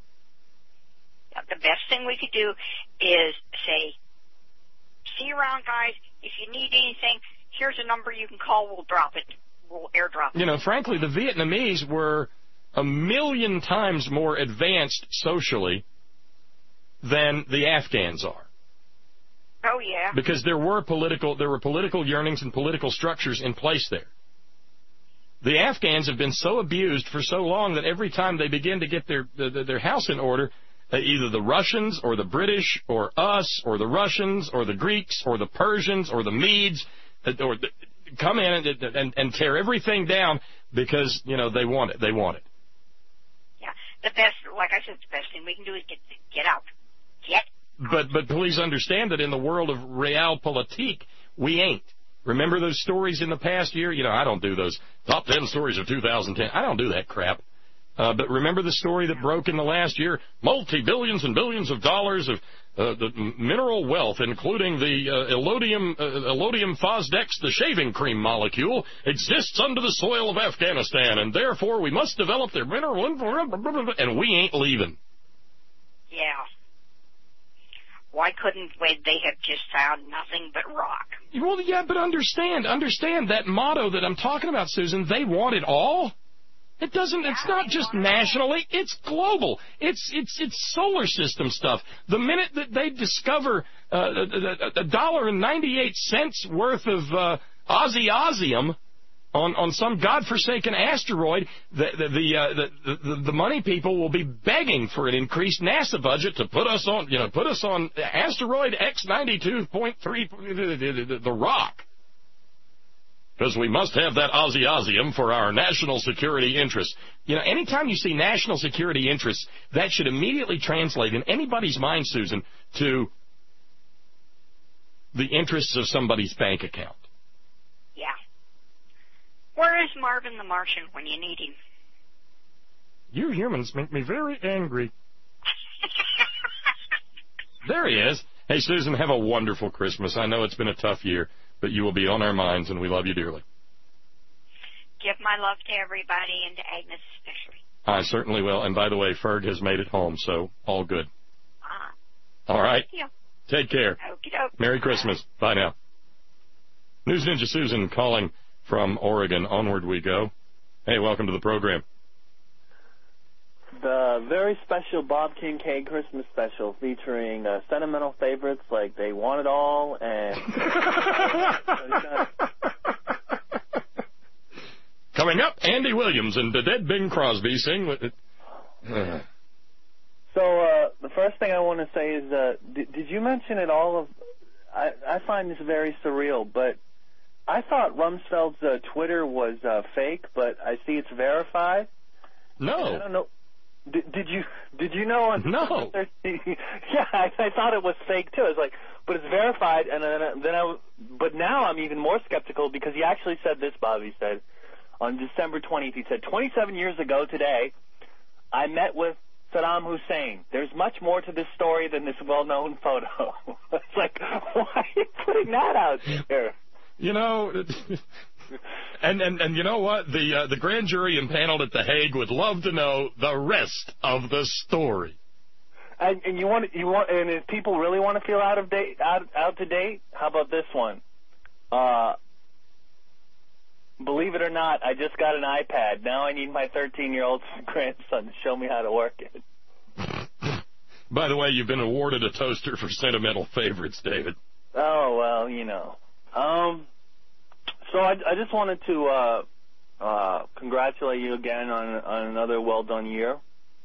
The best thing we could do is say, see you around, guys. If you need anything, here's a number you can call. We'll drop it. We'll airdrop it. You know, frankly, the Vietnamese were a million times more advanced socially than the Afghans are. Oh, yeah. Because there were political, there were political yearnings and political structures in place there. The Afghans have been so abused for so long that every time they begin to get their their, their house in order, Uh, either the Russians or the British or us or the Russians or the Greeks or the Persians or the Medes uh, or the, come in and, and, and tear everything down because, you know, they want it. They want it. Yeah. The best, like I said, the best thing we can do is get get out. Get out. But, but please understand that in the world of realpolitik, we ain't. Remember those stories in the past year? You know, I don't do those top ten stories of two thousand ten. I don't do that crap. Uh, but remember the story that broke in the last year? Multi-billions and billions of dollars of uh, the mineral wealth, including the uh, Elodium, uh, Elodium Fosdex, the shaving cream molecule, exists under the soil of Afghanistan, and therefore we must develop their mineral info, and we ain't leaving. Yeah. Why couldn't they have just found nothing but rock? Well, yeah, but understand, understand that motto that I'm talking about, Susan, they want it all. It doesn't, it's not just nationally, it's global. It's, it's, it's solar system stuff. The minute that they discover uh, a dollar and ninety-eight cents worth of uh, Ozzy-Ozium on, on some godforsaken asteroid, the, the, the, uh, the, the, the money people will be begging for an increased NASA budget to put us on, you know, put us on asteroid X ninety-two point three, the, the, the rock. Because we must have that Ozzy-Ozium for our national security interests. You know, anytime you see national security interests, that should immediately translate in anybody's mind, Susan, to the interests of somebody's bank account. Yeah. Where is Marvin the Martian when you need him? You humans make me very angry. There he is. Hey, Susan, have a wonderful Christmas. I know it's been a tough year, but you will be on our minds, and we love you dearly. Give my love to everybody and to Agnes especially. I certainly will. And by the way, Ferg has made it home, so all good. Uh, all right. Yeah. Take care. Okey-doke. Merry Christmas. Bye now. News Ninja Susan calling from Oregon. Onward we go. Hey, welcome to the program. a very special Bob Kincaid Christmas special featuring uh, sentimental favorites like They Want It All and... Coming up, Andy Williams and the Dead Bing Crosby sing with it. So uh, the first thing I want to say is, uh, did, did you mention at all of... I, I find this very surreal, but I thought Rumsfeld's uh, Twitter was uh, fake, but I see it's verified. No. I don't know. Did, did you did you know on No. Yeah, I, I thought it was fake too. I was like, but it's verified, and then then I but now I'm even more skeptical because he actually said this. Bobby said on December twentieth. He said, twenty-seven years ago today, I met with Saddam Hussein. There's much more to this story than this well-known photo. It's like, why are you putting that out there? You know, and, and, and you know what? The uh, the grand jury impaneled at The Hague would love to know the rest of the story. And, and you want you want, and if people really want to feel out of date, out out to date, how about this one? Uh, believe it or not, I just got an iPad. Now I need my thirteen-year-old grandson to show me how to work it. By the way, you've been awarded a toaster for sentimental favorites, David. Oh well, you know. Um, so I, I just wanted to uh, uh, congratulate you again on, on another well-done year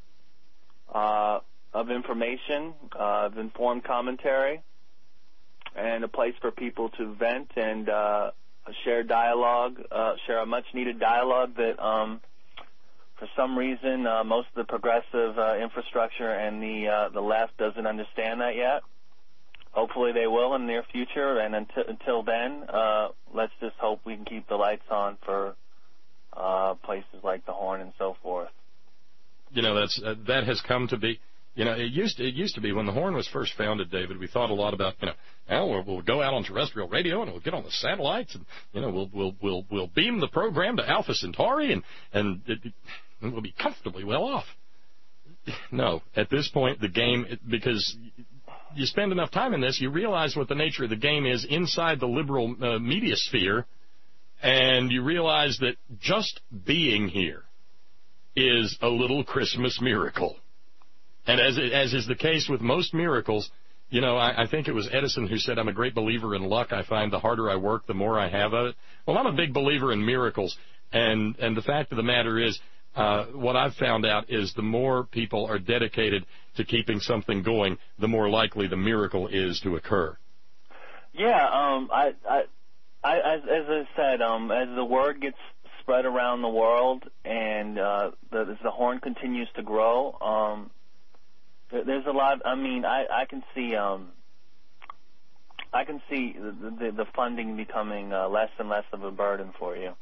uh, of information, uh, of informed commentary, and a place for people to vent and uh, share dialogue, uh, share a much-needed dialogue that, um, for some reason, uh, most of the progressive uh, infrastructure and the uh, the left doesn't understand that yet. Hopefully they will in the near future, and until, until then, uh, let's just hope we can keep the lights on for uh, places like the Horn and so forth. You know, that's uh, that has come to be. You know, it used to, it used to be when the Horn was first founded, David. We thought a lot about, you know, well, we'll, we'll go out on terrestrial radio and we'll get on the satellites, and you know, we'll we'll we'll we'll beam the program to Alpha Centauri, and and it, it, we'll be comfortably well off. No, at this point, the game it, because. You spend enough time in this, you realize what the nature of the game is inside the liberal uh, media sphere, and you realize that just being here is a little Christmas miracle. And as as is the case with most miracles, you know, I, I think it was Edison who said, I'm a great believer in luck. I find the harder I work, the more I have of it. Well, I'm a big believer in miracles, and, and the fact of the matter is, Uh, what I've found out is the more people are dedicated to keeping something going, the more likely the miracle is to occur. Yeah, um, I, I, I, as, as I said, um, as the word gets spread around the world and uh, the, as the Horn continues to grow, um, there, there's a lot. I mean, I, I can see, um, I can see the, the, the funding becoming uh, less and less of a burden for you.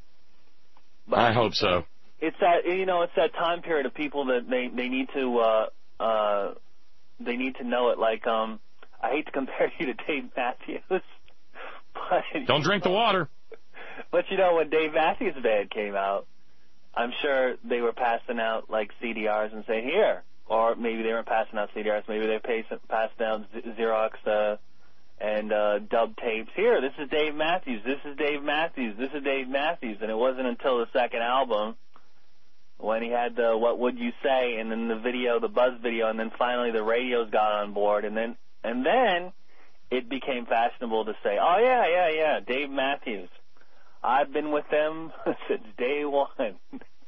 But I hope so. It's that you know, it's that time period of people that they they need to uh, uh, they need to know it. Like um, I hate to compare you to Dave Matthews, but don't drink the water. But you know, when Dave Matthews' band came out, I'm sure they were passing out like C D Rs and saying here, or maybe they weren't passing out C D Rs. Maybe they were passing out Xerox uh, and uh, dub tapes. Here, this is Dave Matthews. This is Dave Matthews. This is Dave Matthews. And it wasn't until the second album, when he had the What Would You Say, and then the video, the Buzz video, and then finally the radios got on board, and then and then it became fashionable to say, oh, yeah, yeah, yeah, Dave Matthews. I've been with them since day one.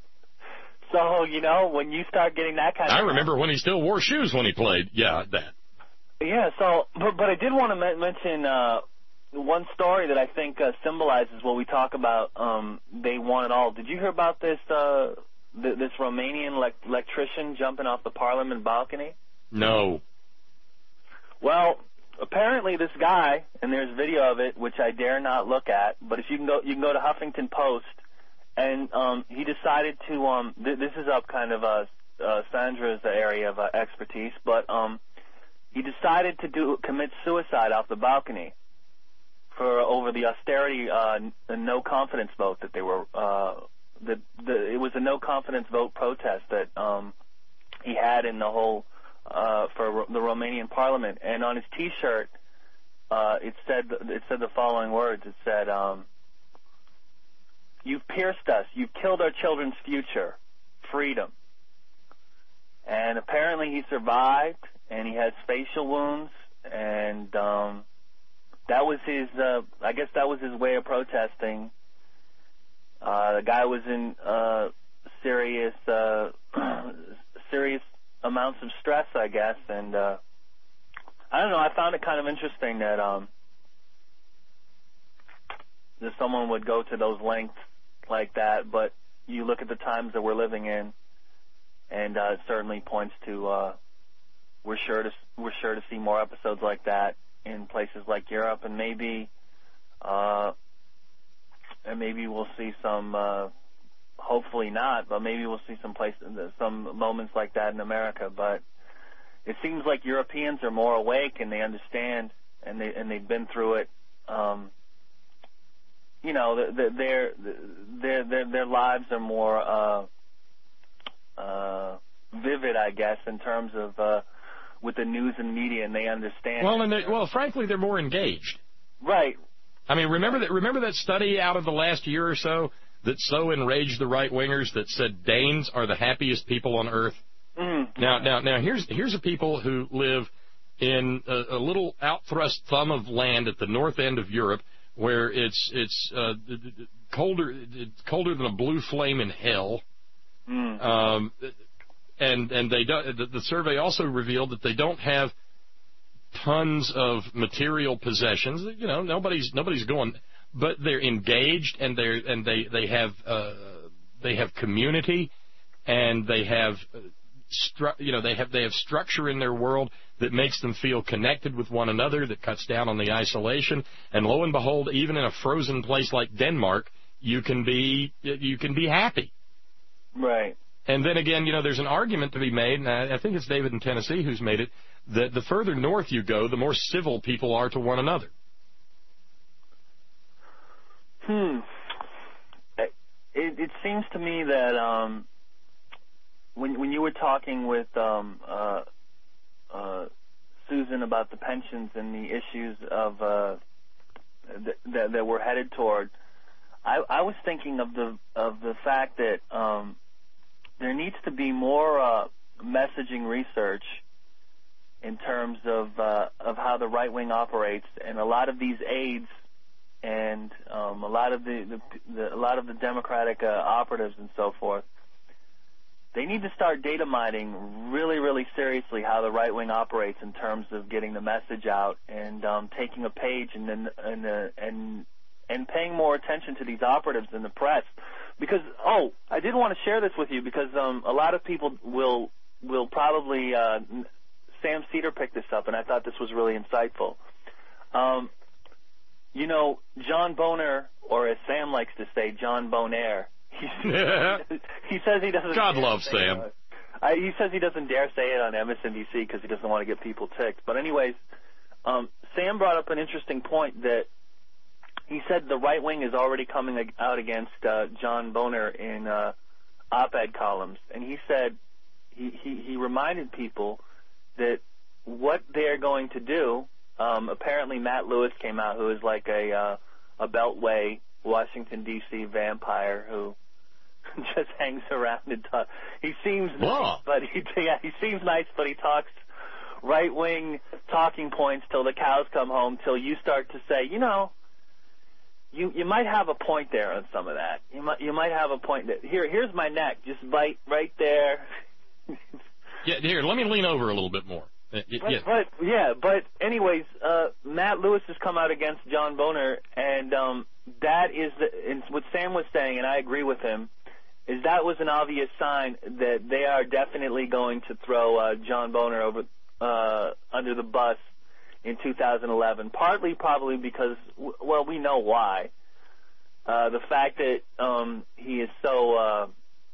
So, you know, when you start getting that kind of... I remember when he still wore shoes when he played. Yeah, that. Yeah, so, but, but I did want to m- mention uh, one story that I think uh, symbolizes what we talk about, um, They Want It All. Did you hear about this... Uh, this Romanian electrician jumping off the Parliament balcony? No. Well, apparently this guy, and there's video of it, which I dare not look at, but if you can go, you can go to Huffington Post, and um, he decided to. Um, th- this is up kind of uh, uh, Sandra's area of uh, expertise, but um, he decided to do commit suicide off the balcony for over the austerity uh, no confidence vote that they were. Uh, The, the, it was a no-confidence vote protest that um, he had in the whole, uh, for the Romanian parliament. And on his T-shirt, uh, it said it said the following words. It said, um, "You've pierced us. You've killed our children's future. Freedom." fortunately, he survived, and he has facial wounds, and um, that was his. Uh, I guess that was his way of protesting. Uh, the guy was in uh, serious, uh, serious amounts of stress, I guess, and uh, I don't know. I found it kind of interesting that um, that someone would go to those lengths like that, but you look at the times that we're living in, and uh, it certainly points to uh, we're sure to we're sure to see more episodes like that in places like Europe, and maybe uh, and maybe we'll see some. Uh, hopefully not, but maybe we'll see some places, some moments like that in America. But it seems like Europeans are more awake and they understand, and they and they've been through it. Um, you know, their their their their, their lives are more uh, uh, vivid, I guess, in terms of uh, with the news and media, and they understand. Well, and well, frankly, they're more engaged. Right. I mean, remember that remember that study out of the last year or so that so enraged the right-wingers that said Danes are the happiest people on earth? Mm. Now, now, now, here's here's a people who live in a, a little out-thrust thumb of land at the north end of Europe, where it's it's uh, colder it's colder than a blue flame in hell. Mm. Um, and and they do, the, the survey also revealed that they don't have tons of material possessions. You know, nobody's nobody's going. But they're engaged, and they're and they they have uh, they have community, and they have stru- you know they have they have structure in their world that makes them feel connected with one another, that cuts down on the isolation. And lo and behold, even in a frozen place like Denmark, you can be you can be happy. Right. And then again, you know, there's an argument to be made, and I, I think it's David in Tennessee who's made it, that the further north you go, the more civil people are to one another. Hmm. It, it seems to me that um, when when you were talking with um, uh, uh, Susan about the pensions and the issues of uh, th- that, that we're headed toward, I, I was thinking of the of the fact that um, there needs to be more uh, messaging research in terms of uh, of how the right wing operates, and a lot of these aides. And um, a lot of the, the, the a lot of the Democratic uh, operatives and so forth, they need to start data mining really, really seriously how the right wing operates in terms of getting the message out and um, taking a page and then and uh, and and paying more attention to these operatives in the press. Because oh, I did want to share this with you because um, a lot of people will will probably uh, Sam Cedar picked this up, and I thought this was really insightful. Um, You know, John Boner, or as Sam likes to say, John Bonaire. He says he doesn't. God love Sam. It. I, he says he doesn't dare say it on M S N B C because he doesn't want to get people ticked. But anyways, um, Sam brought up an interesting point that he said the right wing is already coming out against uh, John Boner in uh, op-ed columns, and he said he, he he reminded people that what they're going to do. Um, apparently, Matt Lewis came out, who is like a uh, a Beltway, Washington D C vampire who just hangs around and talks. He seems nice, but he yeah, he seems nice, but he talks right wing talking points till the cows come home. Till you start to say, you know, you you might have a point there on some of that. You might you might have a point that here here's my neck, just bite right there. Yeah, here, let me lean over a little bit more. Uh, But, yeah. but yeah, but anyways, uh, Matt Lewis has come out against John Boner, and um, that is the, and what Sam was saying, and I agree with him, is that was an obvious sign that they are definitely going to throw uh, John Boner over uh, under the bus in two thousand eleven. Partly, probably because, well, we know why. Uh, the fact that um, he is so uh,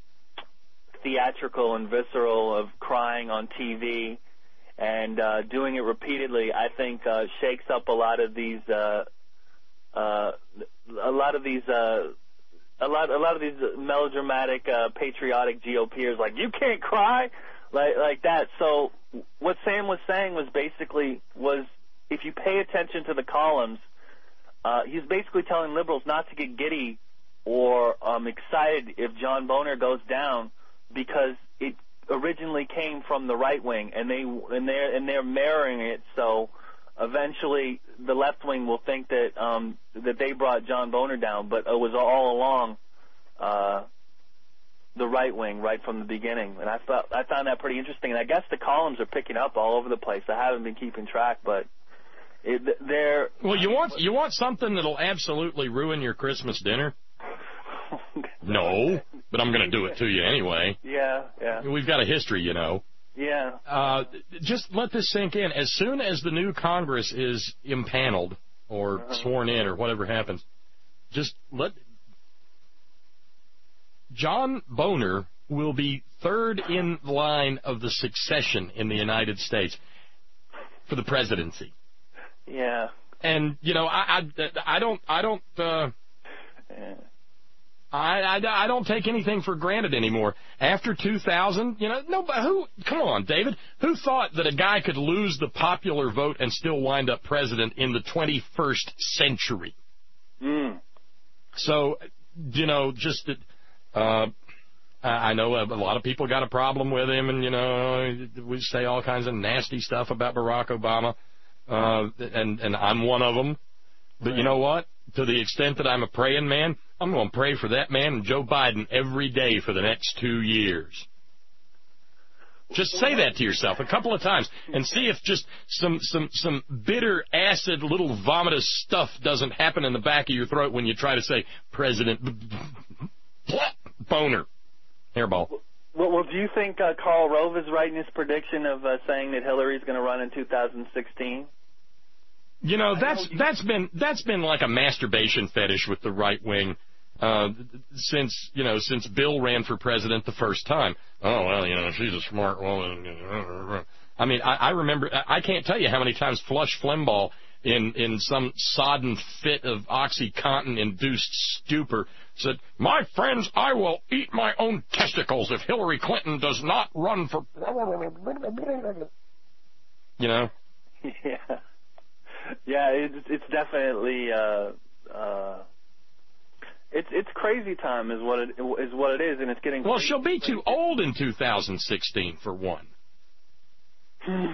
theatrical and visceral of crying on T V. And uh, doing it repeatedly, I think, uh, shakes up a lot of these, uh, uh, a lot of these, uh, a lot, a lot of these melodramatic, uh, patriotic GOPers. Like, you can't cry, like, like that. So, what Sam was saying was basically was, if you pay attention to the columns, uh, he's basically telling liberals not to get giddy or um, excited if John Boner goes down, because it originally came came from the right wing, and they and they're and they're mirroring it. So eventually, the left wing will think that um, that they brought John Boehner down, but it was all along uh, the right wing, right from the beginning. And I thought I found that pretty interesting. And I guess the columns are picking up all over the place. I haven't been keeping track, but it, they're well. You want you want something that'll absolutely ruin your Christmas dinner? No, but I'm going to do it to you anyway. Yeah, yeah. We've got a history, you know. Yeah. Uh, just let this sink in. As soon as the new Congress is impaneled or uh-huh. sworn in or whatever happens, just let John Boehner will be third in line of the succession in the United States for the presidency. Yeah. And you know, I I, I don't I don't. Uh, yeah. I, I, I don't take anything for granted anymore. After two thousand, you know, nobody, who, come on, David, who thought that a guy could lose the popular vote and still wind up president in the twenty-first century? Mm. So, you know, just, uh, I know a lot of people got a problem with him, and, you know, we say all kinds of nasty stuff about Barack Obama, uh, and, and I'm one of them. But right. You know what? To the extent that I'm a praying man, I'm going to pray for that man and Joe Biden every day for the next two years. Just say that to yourself a couple of times and see if just some some some bitter, acid, little vomitous stuff doesn't happen in the back of your throat when you try to say President Boehner. Hairball. Well, well, do you think uh, Karl Rove is right in his prediction of uh, saying that Hillary's going to run in two thousand sixteen? You know, that's that's been that's been like a masturbation fetish with the right wing uh, since you know since Bill ran for president the first time. Oh well, you know she's a smart woman. I mean, I, I remember I can't tell you how many times Flush Flimbaugh in in some sodden fit of OxyContin induced stupor said, "My friends, I will eat my own testicles if Hillary Clinton does not run for." You know. Yeah. Yeah, it's it's definitely uh, uh, it's it's crazy time is what it is what it is, and it's getting. Well, crazy. She'll be too old in two thousand sixteen for one. uh,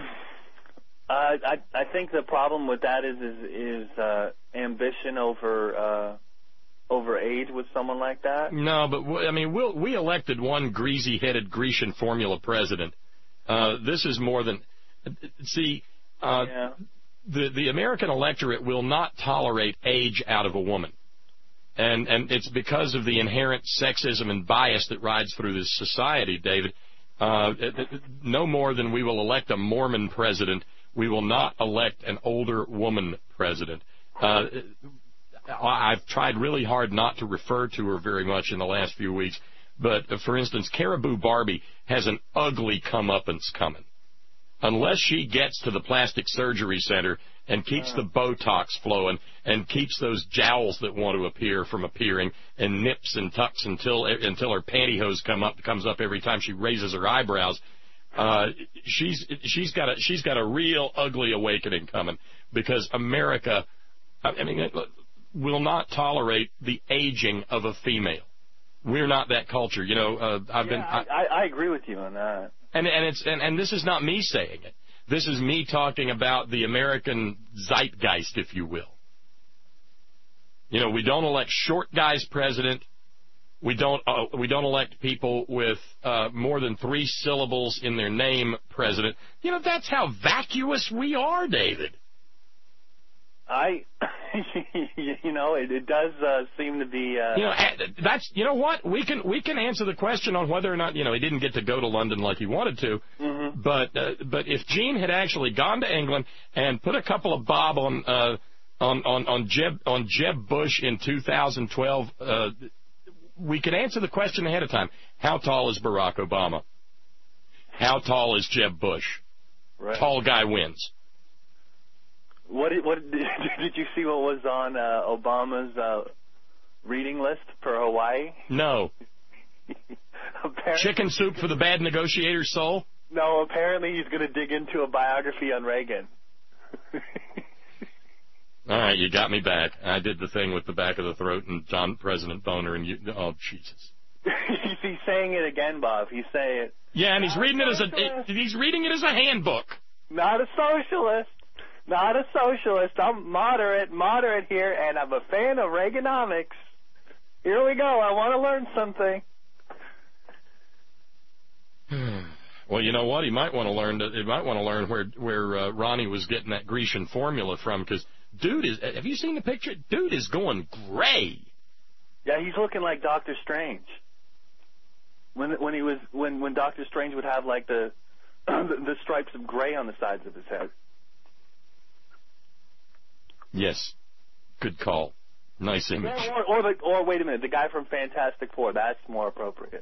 I I think the problem with that is is, is uh, ambition over uh, over age with someone like that. No, but w- I mean, we'll, we elected one greasy-headed Grecian formula president. Uh, this is more than see. Uh, yeah. The, the American electorate will not tolerate age out of a woman. And, and it's because of the inherent sexism and bias that rides through this society, David. Uh, no more than we will elect a Mormon president, we will not elect an older woman president. Uh, I've tried really hard not to refer to her very much in the last few weeks. But, uh, for instance, Caribou Barbie has an ugly comeuppance coming. Unless she gets to the plastic surgery center and keeps the Botox flowing and keeps those jowls that want to appear from appearing and nips and tucks until until her pantyhose come up comes up every time she raises her eyebrows, uh, she's she's got a she's got a real ugly awakening coming because America, I mean, will not tolerate the aging of a female. We're not that culture, you know. Uh, I've yeah, been. I, I, I agree with you on that. And and it's and, and this is not me saying it. This is me talking about the American zeitgeist, if you will. You know, we don't elect short guys president. We don't uh, we don't elect people with uh, more than three syllables in their name president. You know, that's how vacuous we are, David. I, you know, it, it does uh, seem to be. Uh... You know, that's you know what we can we can answer the question on whether or not you know he didn't get to go to London like he wanted to. Mm-hmm. But uh, but if Gene had actually gone to England and put a couple of bob on uh, on on on Jeb on Jeb Bush in two thousand twelve, uh, we could answer the question ahead of time. How tall is Barack Obama? How tall is Jeb Bush? Right. Tall guy wins. What did, what did, did you see what was on uh, Obama's uh, reading list for Hawaii? No. Chicken soup for the bad negotiator's soul? No, apparently he's going to dig into a biography on Reagan. All right, you got me back. I did the thing with the back of the throat and John President Boehner and you. Oh, Jesus. He's saying it again, Bob. He's saying it. Yeah, and he's reading it as a he's reading it as a handbook. Not a socialist. Not a socialist. I'm moderate, moderate here, and I'm a fan of Reaganomics. Here we go. I want to learn something. Well, you know what? He might want to learn. He might want to learn where where uh, Ronnie was getting that Grecian formula from. Because dude is. Have you seen the picture? Dude is going gray. Yeah, he's looking like Doctor Strange. When when he was when when Doctor Strange would have like the the stripes of gray on the sides of his head. Yes, good call. Nice image. Or or, the, or wait a minute, the guy from Fantastic Four. That's more appropriate.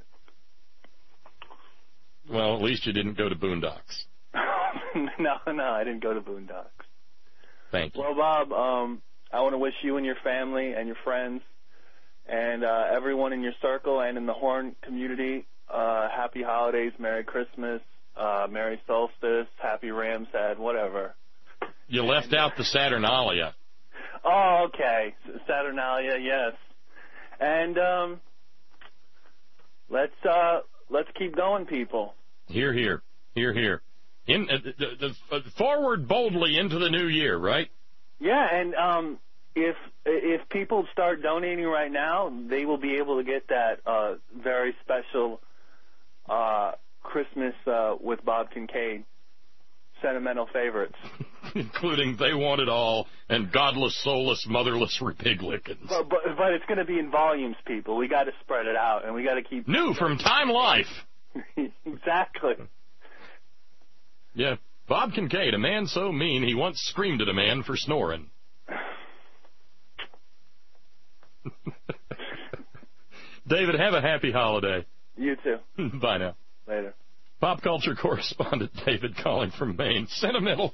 Well, at least you didn't go to Boondocks. no, no, I didn't go to Boondocks. Thank you. Well, Bob, um, I want to wish you and your family and your friends and uh, everyone in your circle and in the Horn community uh, happy holidays, Merry Christmas, uh, Merry Solstice, Happy Ramsad, whatever. You left out the Saturnalia. Oh, okay. Saturnalia, yes. And um, let's uh, let's keep going, people. Here, here, here, here. In uh, the, the, uh, forward boldly into the new year, right? Yeah, and um, if if people start donating right now, they will be able to get that uh, very special uh, Christmas uh, with Bob Kincaid sentimental favorites. Including They Want It All and Godless, Soulless, Motherless Republicans. But, but, but it's going to be in volumes, people. We got to spread it out, and we got to keep... New from Time Life. Exactly. Yeah. Bob Kincaid, a man so mean he once screamed at a man for snoring. David, have a happy holiday. You too. Bye now. Later. Pop culture correspondent David calling from Maine. Sentimental.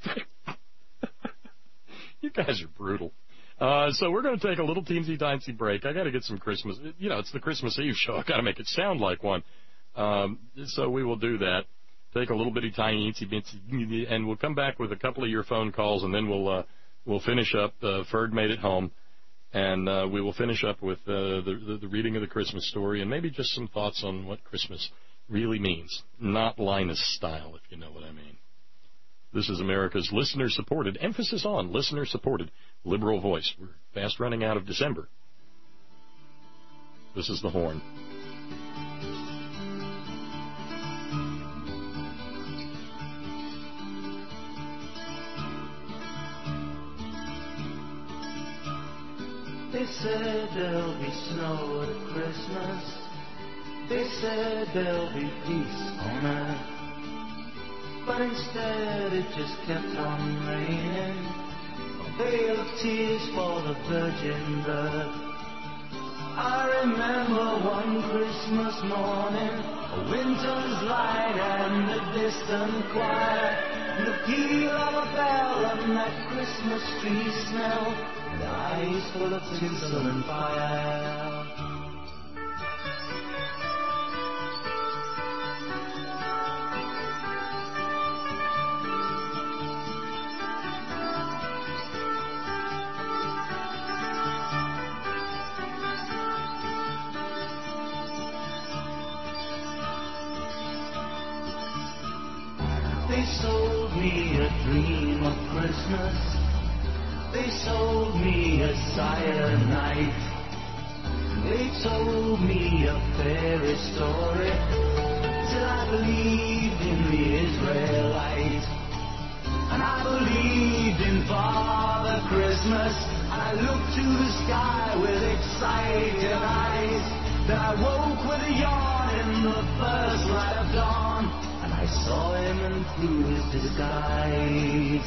You guys are brutal. Uh, so we're going to take a little teensy-tiny break. I got to get some Christmas. You know, it's the Christmas Eve show. I got to make it sound like one. Um, so we will do that. Take a little bitty tiny itsy bitsy, and we'll come back with a couple of your phone calls, and then we'll uh, we'll finish up. Uh, Ferg made it home, and uh, we will finish up with uh, the, the the reading of the Christmas story, and maybe just some thoughts on what Christmas really means, not Linus style, if you know what I mean. This is America's listener-supported, emphasis on listener-supported, liberal voice. We're fast running out of December. This is The Horn. They said there'll be snow at Christmas. They said there'll be peace on earth. But instead it just kept on raining. A veil of tears for the virgin birth. I remember one Christmas morning, a winter's light and a distant choir, and the peal of a bell and that Christmas tree smell, and eyes full of tinsel and fire. They sold me a dream of Christmas. They sold me a cyanide. They told me a fairy story till I believed in the Israelite. And I believed in Father Christmas. I looked to the sky with excited eyes. Then I woke with a yawn in the first light of dawn. I saw him and through his disguise.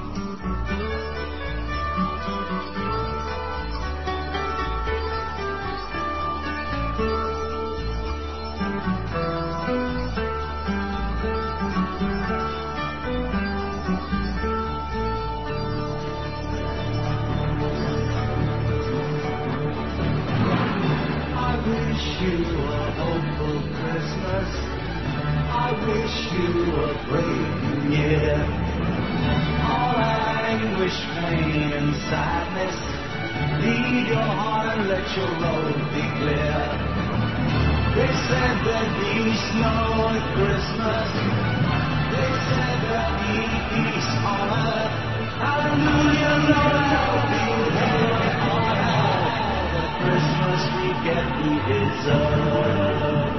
I wish you a hopeful Christmas. I wish you a great new year. All anguish, pain, and sadness, leave your heart and let your road be clear. They said there'd be snow at Christmas. They said there'd be peace on earth. Hallelujah, Lord, I'll be there on earth. The Christmas we get we deserve.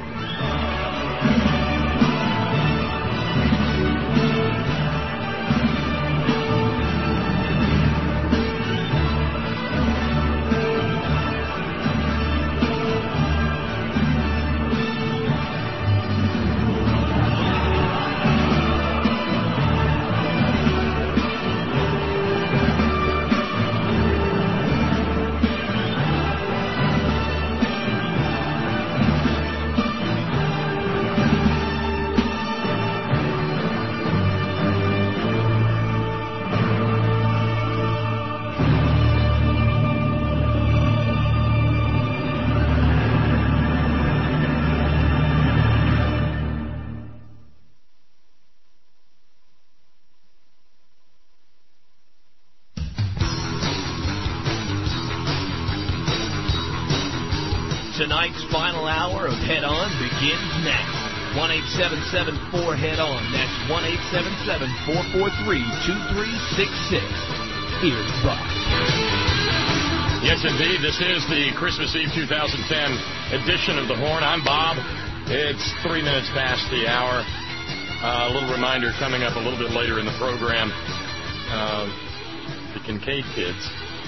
Tonight's final hour of Head On begins now. one eight seven seven four head on. That's one eight seven seven four four three two three six six. Here's Bob. Yes, indeed. This is the Christmas Eve two thousand ten edition of The Horn. I'm Bob. It's three minutes past the hour. Uh, a little reminder coming up a little bit later in the program. Uh, the Kincaid kids,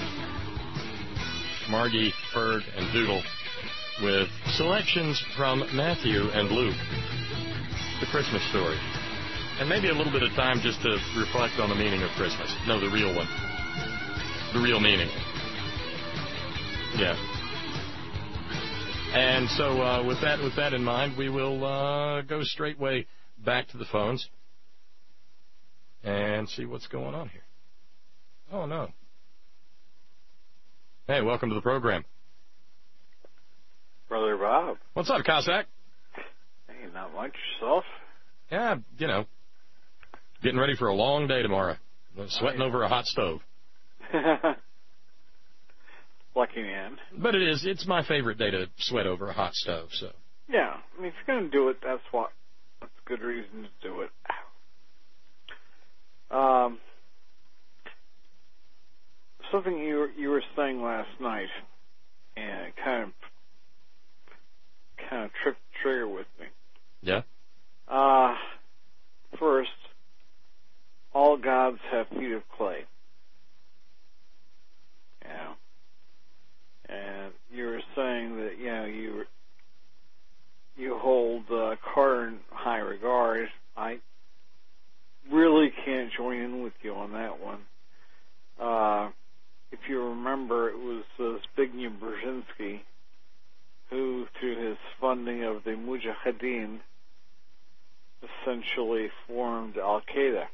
Margie, Ferg, and Doodle, with selections from Matthew and Luke, The Christmas Story. And maybe a little bit of time just to reflect on the meaning of Christmas. No, the real one. The real meaning. Yeah. And so uh, with that with that in mind, we will uh, go straightway back to the phones and see what's going on here. Oh, no. Hey, welcome to the program. Brother Bob. What's up, Cossack? Hey, not much. Yourself? Yeah, you know, getting ready for a long day tomorrow. Sweating oh, yeah. over a hot stove. Lucky man. But it is. It's my favorite day to sweat over a hot stove, so. Yeah. I mean, if you're going to do it, that's what. That's a good reason to do it. Um, something you were, you were saying last night, and it kind of kind of tripped the trigger with me. Yeah? Uh, first, all gods have feet of clay. Yeah. And you were saying that, you know, you you hold uh, Carter in high regard. I really can't join in with you on that one. Uh, if you remember, it was uh, Zbigniew Brzezinski who, through his funding of the Mujahideen, essentially formed Al-Qaeda.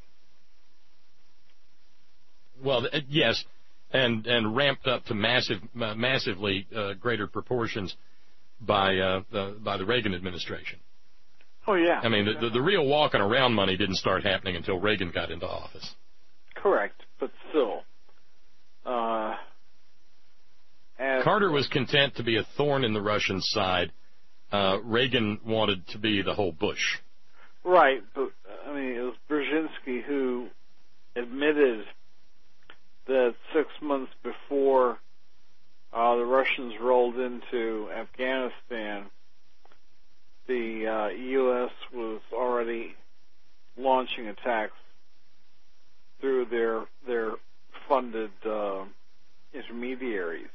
Well, uh, yes, and and ramped up to massive, uh, massively uh, greater proportions by uh, the by the Reagan administration. Oh yeah. I mean, the, the the real walking around money didn't start happening until Reagan got into office. Correct, but still. Uh, Carter was content to be a thorn in the Russian side. Uh, Reagan wanted to be the whole Bush. Right, but I mean, it was Brzezinski who admitted that six months before uh, the Russians rolled into Afghanistan, the uh, U S was already launching attacks through their their funded uh, intermediaries.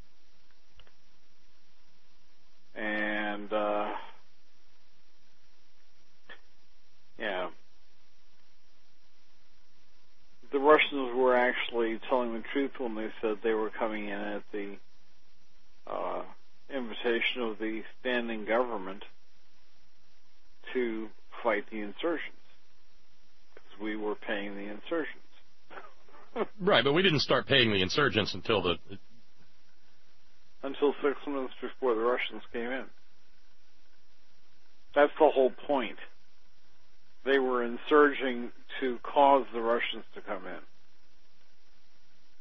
And, uh, yeah, the Russians were actually telling the truth when they said they were coming in at the uh, invitation of the standing government to fight the insurgents, because we were paying the insurgents. Right, but we didn't start paying the insurgents until the... Until six months before the Russians came in. That's the whole point. They were insurging to cause the Russians to come in.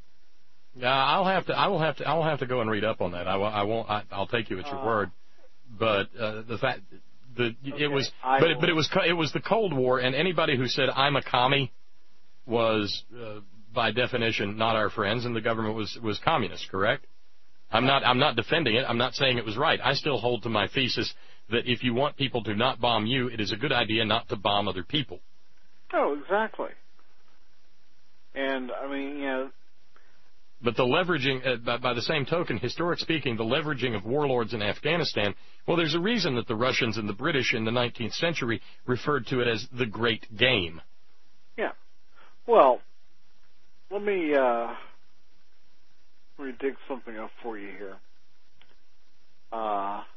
Yeah, I'll have to. I will have to. I will have to go and read up on that. I, I won't. I, I'll take you at your uh, word. but uh, the fact the Okay, it was I but it, will- but it was co- it was the Cold War, and anybody who said I'm a commie was uh, by definition not our friends, and the government was was communist. Correct? I'm not I'm not defending it. I'm not saying it was right. I still hold to my thesis that if you want people to not bomb you, it is a good idea not to bomb other people. Oh, exactly. And I mean, you know, But the leveraging, uh, by, by the same token, historic speaking, the leveraging of warlords in Afghanistan, well, there's a reason that the Russians and the British in the nineteenth century referred to it as the Great Game. yeah. Well, let me uh, let me dig something up for you here. Uh,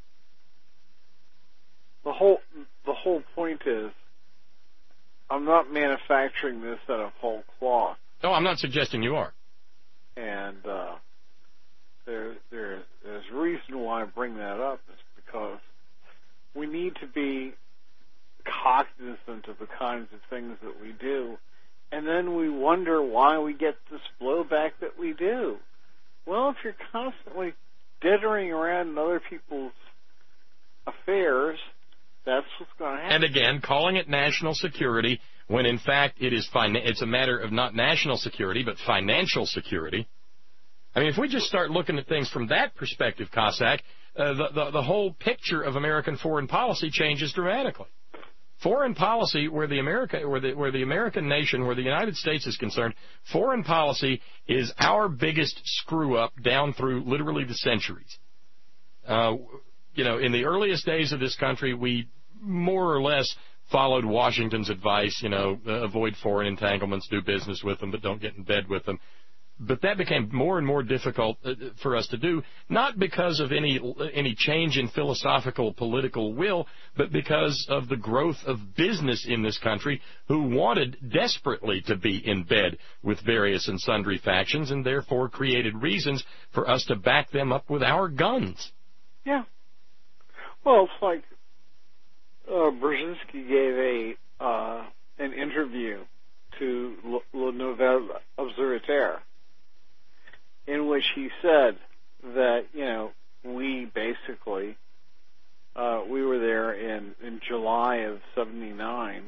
the whole the whole point is, I'm not manufacturing this out of whole cloth. No, I'm not suggesting you are. And uh, there, there, there's a reason why I bring that up is because we need to be cognizant of the kinds of things that we do, and then we wonder why we get this blowback that we do. Well, if you're constantly dithering around in other people's affairs, that's what's going to happen. And again, calling it national security when in fact it is fin- it's a matter of not national security but financial security. I mean, if we just start looking at things from that perspective, Cossack, uh, the, the the whole picture of American foreign policy changes dramatically. Foreign policy, where the America, where the where the American nation, where the United States is concerned, foreign policy is our biggest screw up down through literally the centuries. Uh, you know, in the earliest days of this country, we more or less followed Washington's advice, you know, uh, avoid foreign entanglements, do business with them, but don't get in bed with them. But that became more and more difficult uh, for us to do, not because of any any change in philosophical political will, but because of the growth of business in this country who wanted desperately to be in bed with various and sundry factions and therefore created reasons for us to back them up with our guns. Yeah. Well, it's like uh, Brzezinski gave a uh, an interview to Le, Le Nouvel Observateur, in which he said that, you know, we basically, uh, we were there in, in July of seventy-nine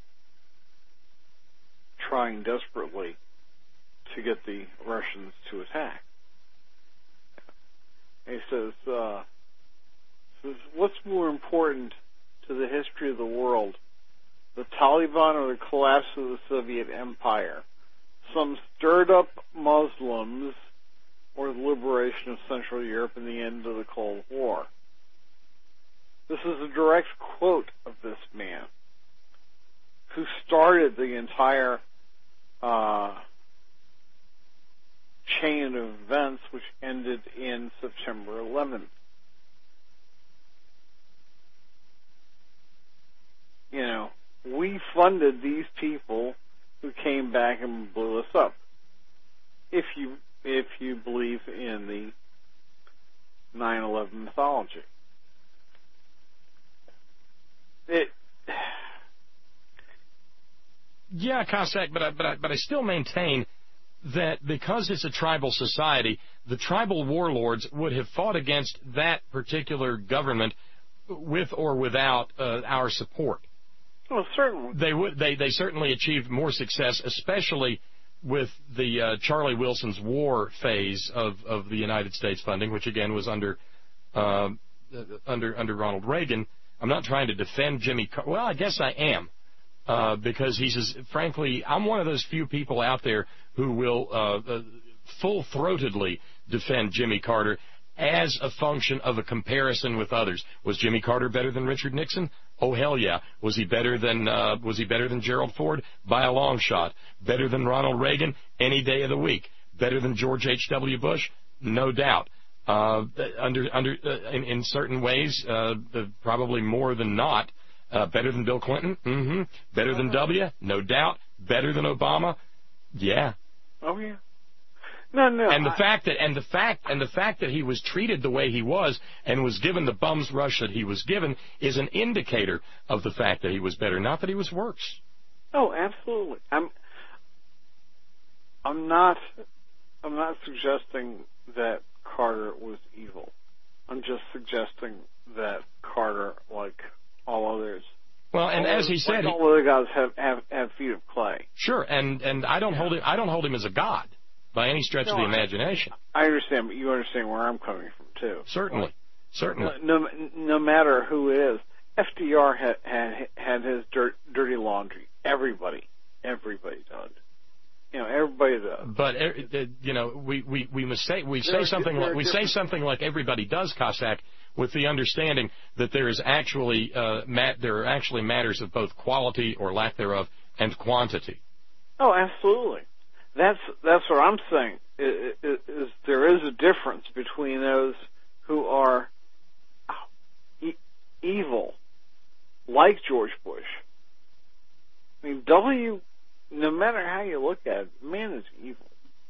trying desperately to get the Russians to attack. And he says, uh, says, what's more important to the history of the world, the Taliban or the collapse of the Soviet Empire? Some stirred up Muslims or the liberation of Central Europe and the end of the Cold War? This is a direct quote of this man who started the entire uh, chain of events which ended in September eleventh. You know, we funded these people who came back and blew us up. If you if you believe in the nine eleven mythology. It, yeah, Cossack, but I, but I, but I still maintain that because it's a tribal society, the tribal warlords would have fought against that particular government with or without uh, our support. Well, certainly. They would. They they certainly achieved more success, especially with the uh, Charlie Wilson's war phase of, of the United States funding, which again was under uh, under under Ronald Reagan. I'm not trying to defend Jimmy Carter. Well, I guess I am, uh, because he's as, frankly, I'm one of those few people out there who will uh, uh, full-throatedly defend Jimmy Carter as a function of a comparison with others. Was Jimmy Carter better than Richard Nixon? Oh, hell yeah. Was he better than uh, was he better than Gerald Ford? By a long shot. Better than Ronald Reagan? Any day of the week. Better than George H W. Bush? No doubt. Uh, under under uh, in, in certain ways, uh, probably more than not. Uh, better than Bill Clinton? Mm-hmm. Better than W? No doubt. Better than Obama? Yeah. Oh yeah. No, no. And the I, fact that and the fact and the fact that he was treated the way he was and was given the bum's rush that he was given is an indicator of the fact that he was better, not that he was worse. Oh, absolutely. I'm. I'm not. I'm not suggesting that Carter was evil. I'm just suggesting that Carter, like all others. Well, and all as he said, like all other guys have, have have feet of clay. Sure, and and I don't yeah. hold him. I don't hold him as a god by any stretch no, of the I, imagination. I understand, but you understand where I'm coming from too. Certainly, like, certainly. No, no matter who it is, F D R had had had his dirt, dirty laundry. Everybody, everybody does. You know, everybody does. But you know, we we we must say we say something like we say something like everybody does, Cossack, with the understanding that there is actually uh, mat, there are actually matters of both quality or lack thereof and quantity. Oh, absolutely. That's that's what I'm saying. Is, is, is there is a difference between those who are e- evil, like George Bush. I mean, W. No matter how you look at it, man is evil.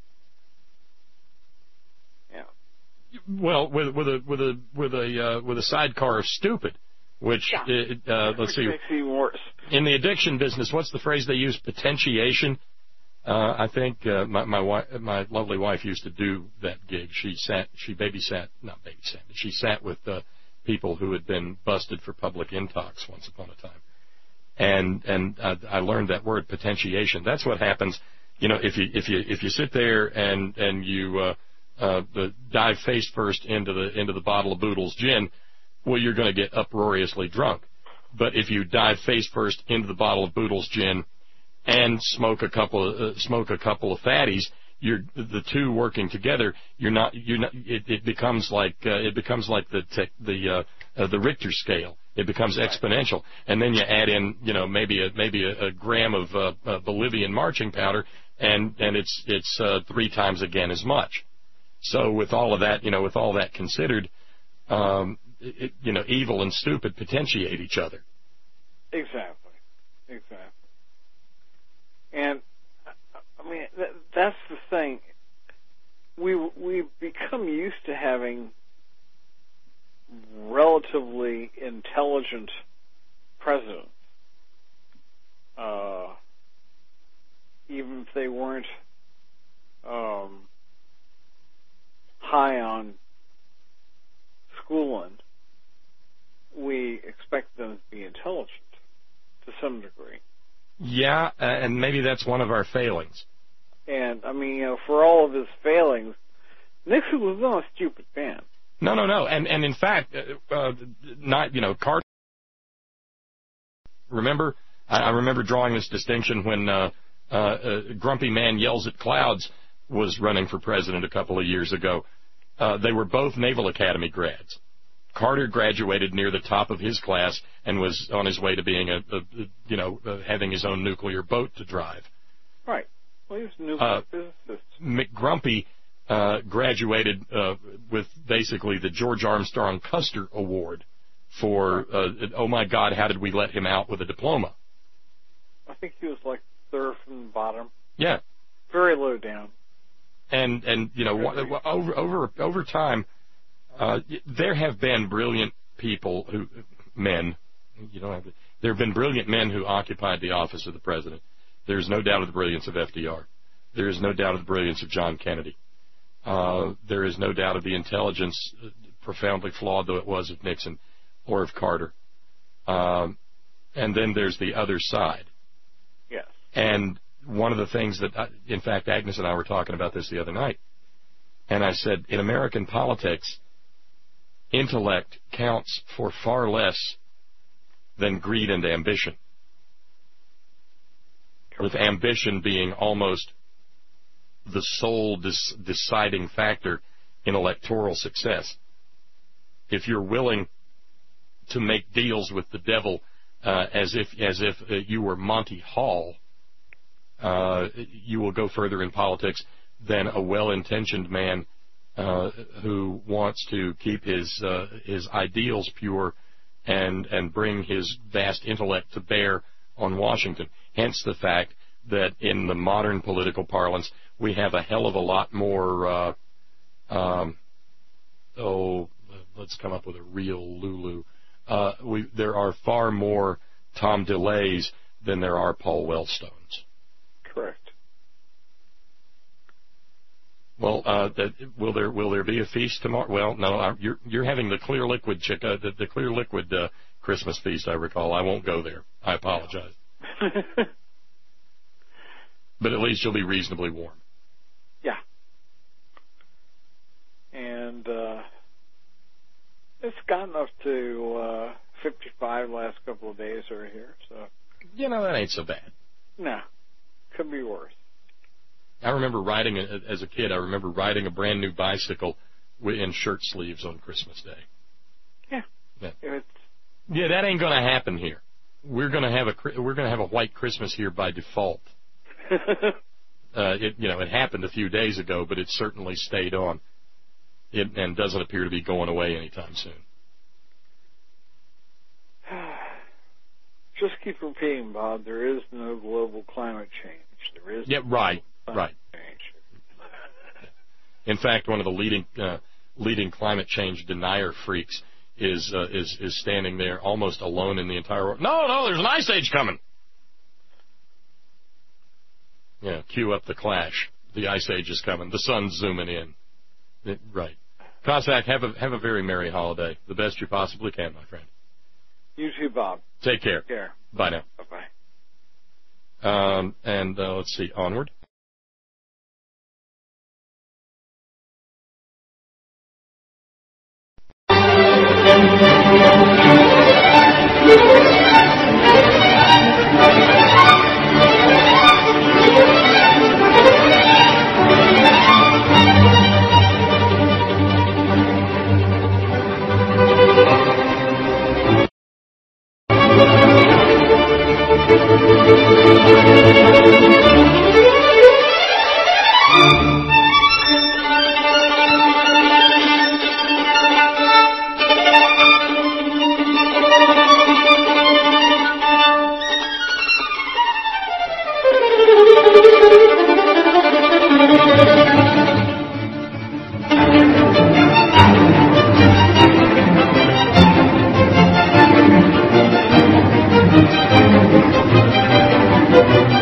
Yeah. Well, with with a with a with a uh, with a sidecar of stupid, which yeah. uh, uh, let's which see. Makes it even worse. In the addiction business, what's the phrase they use? Potentiation. Uh, I think uh, my my wife, my lovely wife, used to do that gig. She sat, she babysat, not babysat, but she sat with uh, people who had been busted for public intox once upon a time. And and uh, I learned that word, potentiation. That's what happens, you know, if you if you if you sit there and and you uh, uh, the dive face first into the into the bottle of Boodle's gin, well, you're going to get uproariously drunk. But if you dive face first into the bottle of Boodle's gin and smoke a couple of uh, smoke a couple of fatties, you're the two working together. You're not you're not. It, it becomes like uh, it becomes like the te- the uh, uh, the Richter scale. It becomes exponential, and then you add in, you know, maybe a maybe a, a gram of uh, uh, Bolivian marching powder, and and it's it's uh, three times again as much. So with all of that, you know, with all that considered, um, it, you know, evil and stupid potentiate each other. Exactly, exactly. And I mean, that, that's the thing. We we become used to having relatively intelligent presidents, uh, even if they weren't um, high on schooling. We expect them to be intelligent to some degree. Yeah, uh, and maybe that's one of our failings. And I mean, you know, for all of his failings, Nixon was not a stupid man. No, no, no, and and in fact, uh, uh, not you know, Carter. Remember, I, I remember drawing this distinction when uh, uh, uh, Grumpy Man Yells at Clouds was running for president a couple of years ago. Uh, they were both Naval Academy grads. Carter graduated near the top of his class and was on his way to being a, a, a you know, uh, having his own nuclear boat to drive. Right. Well, he was a nuclear uh, physicist. McGrumpy uh, graduated uh, with basically the George Armstrong Custer Award for, uh, oh my God, how did we let him out with a diploma? I think he was like third from the bottom. Yeah. Very low down. And, and you know, over, over, over time, Uh, there have been brilliant people who, men, you don't have to, there have been brilliant men who occupied the office of the president. There's no doubt of the brilliance of F D R. There is no doubt of the brilliance of John Kennedy. Uh, there is no doubt of the intelligence, uh, profoundly flawed though it was, of Nixon or of Carter. Um, and then there's the other side. Yes. And one of the things that, I, in fact, Agnes and I were talking about this the other night, and I said, in American politics, intellect counts for far less than greed and ambition, with ambition being almost the sole dis- deciding factor in electoral success. If you're willing to make deals with the devil uh, as if as if uh, you were Monty Hall, uh, you will go further in politics than a well-intentioned man Uh, who wants to keep his uh, his ideals pure and and bring his vast intellect to bear on Washington. Hence the fact that in the modern political parlance, we have a hell of a lot more. Uh, um, oh, let's come up with a real Lulu. Uh, we there are far more Tom DeLays than there are Paul Wellstones. Correct. Well, uh, that, will there will there be a feast tomorrow? Well, no, I, you're you're having the Clear Liquid chick, uh, the, the Clear Liquid uh, Christmas feast. I recall. I won't go there. I apologize. But at least you'll be reasonably warm. Yeah. And uh, it's gotten up to uh, fifty-five last couple of days over here. So. You know, that ain't so bad. No, could be worse. I remember riding, a, as a kid, I remember riding a brand new bicycle in shirt sleeves on Christmas Day. Yeah. Yeah, it's, yeah that ain't going to happen here. We're going to have a we're going to have a white Christmas here by default. uh, it you know it happened a few days ago, but it certainly stayed on. It and doesn't appear to be going away anytime soon. Just keep repeating, Bob. There is no global climate change. There is. Yeah, right, no right. Change. In fact, one of the leading uh, leading climate change denier freaks is uh, is is standing there almost alone in the entire world. No, no, there's an ice age coming. Yeah, cue up the Clash. The ice age is coming. The sun's zooming in. It, right. Cossack, have a have a very merry holiday. The best you possibly can, my friend. You too, Bob. Take care. Take care. Bye now. Bye-bye. Um, and uh, let's see, onward. Thank you.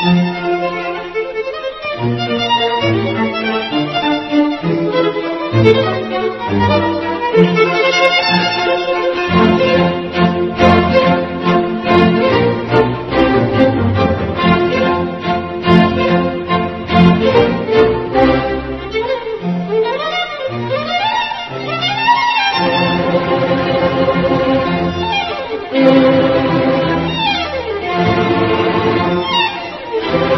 Thank you.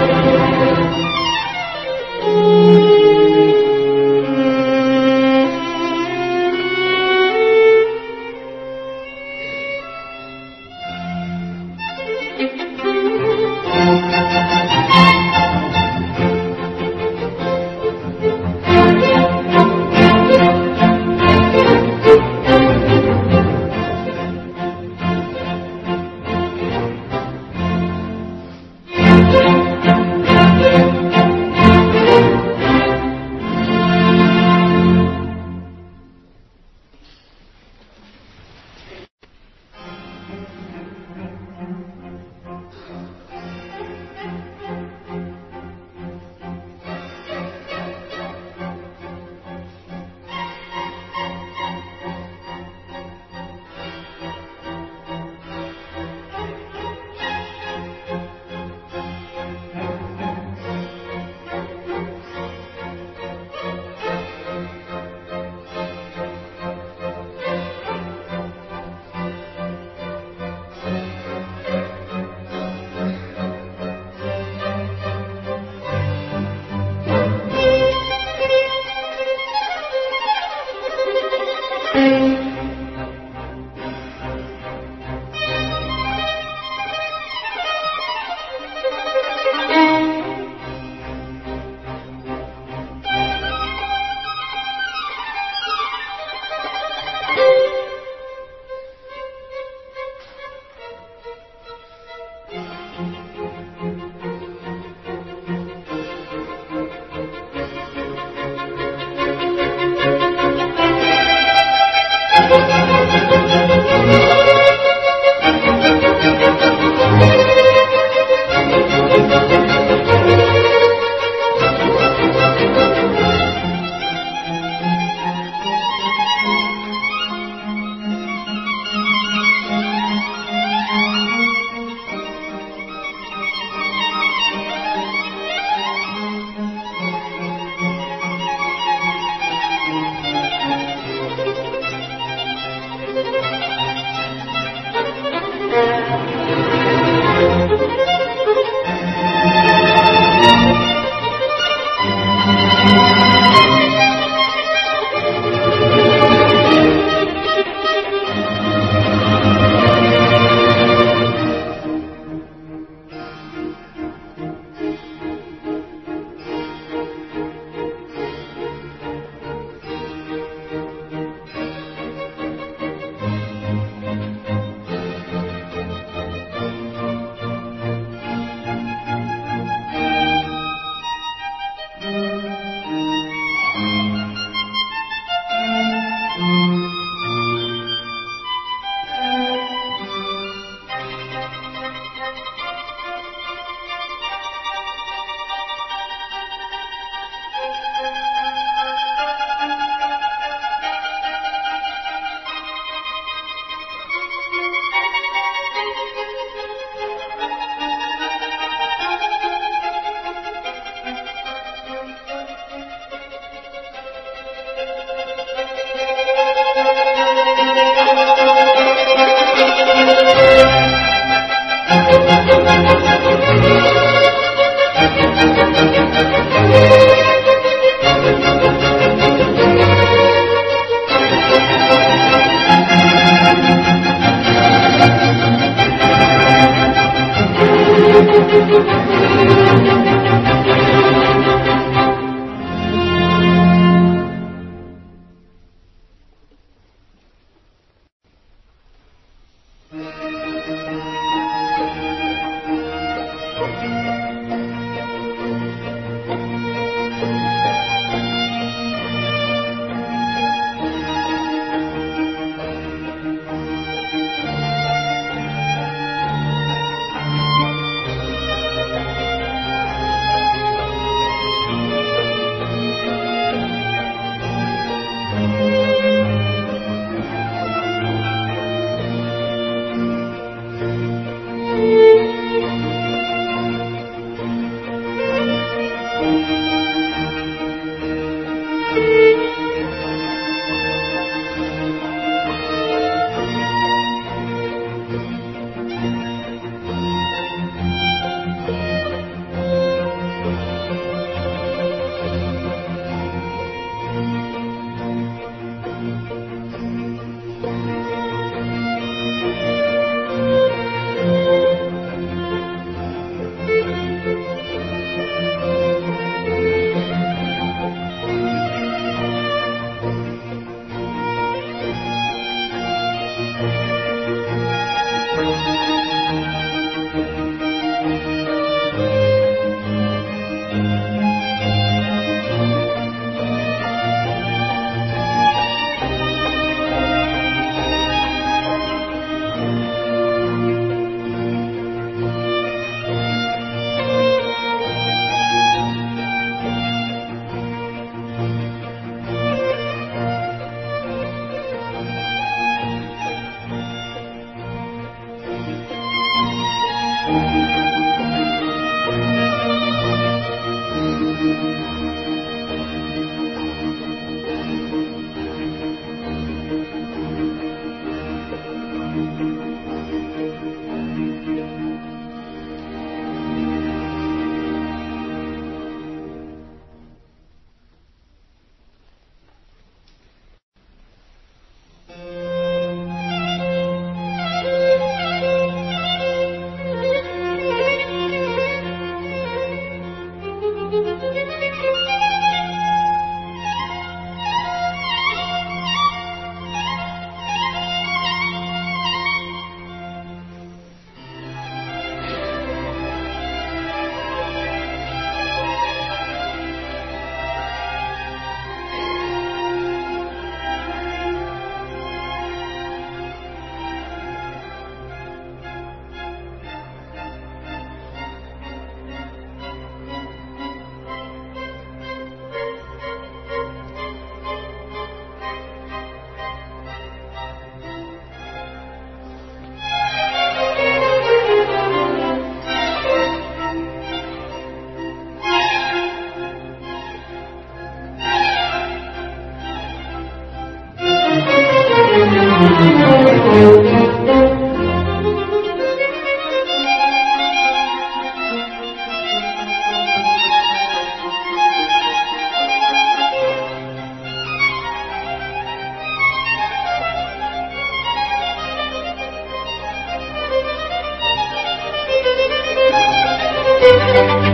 Thank you.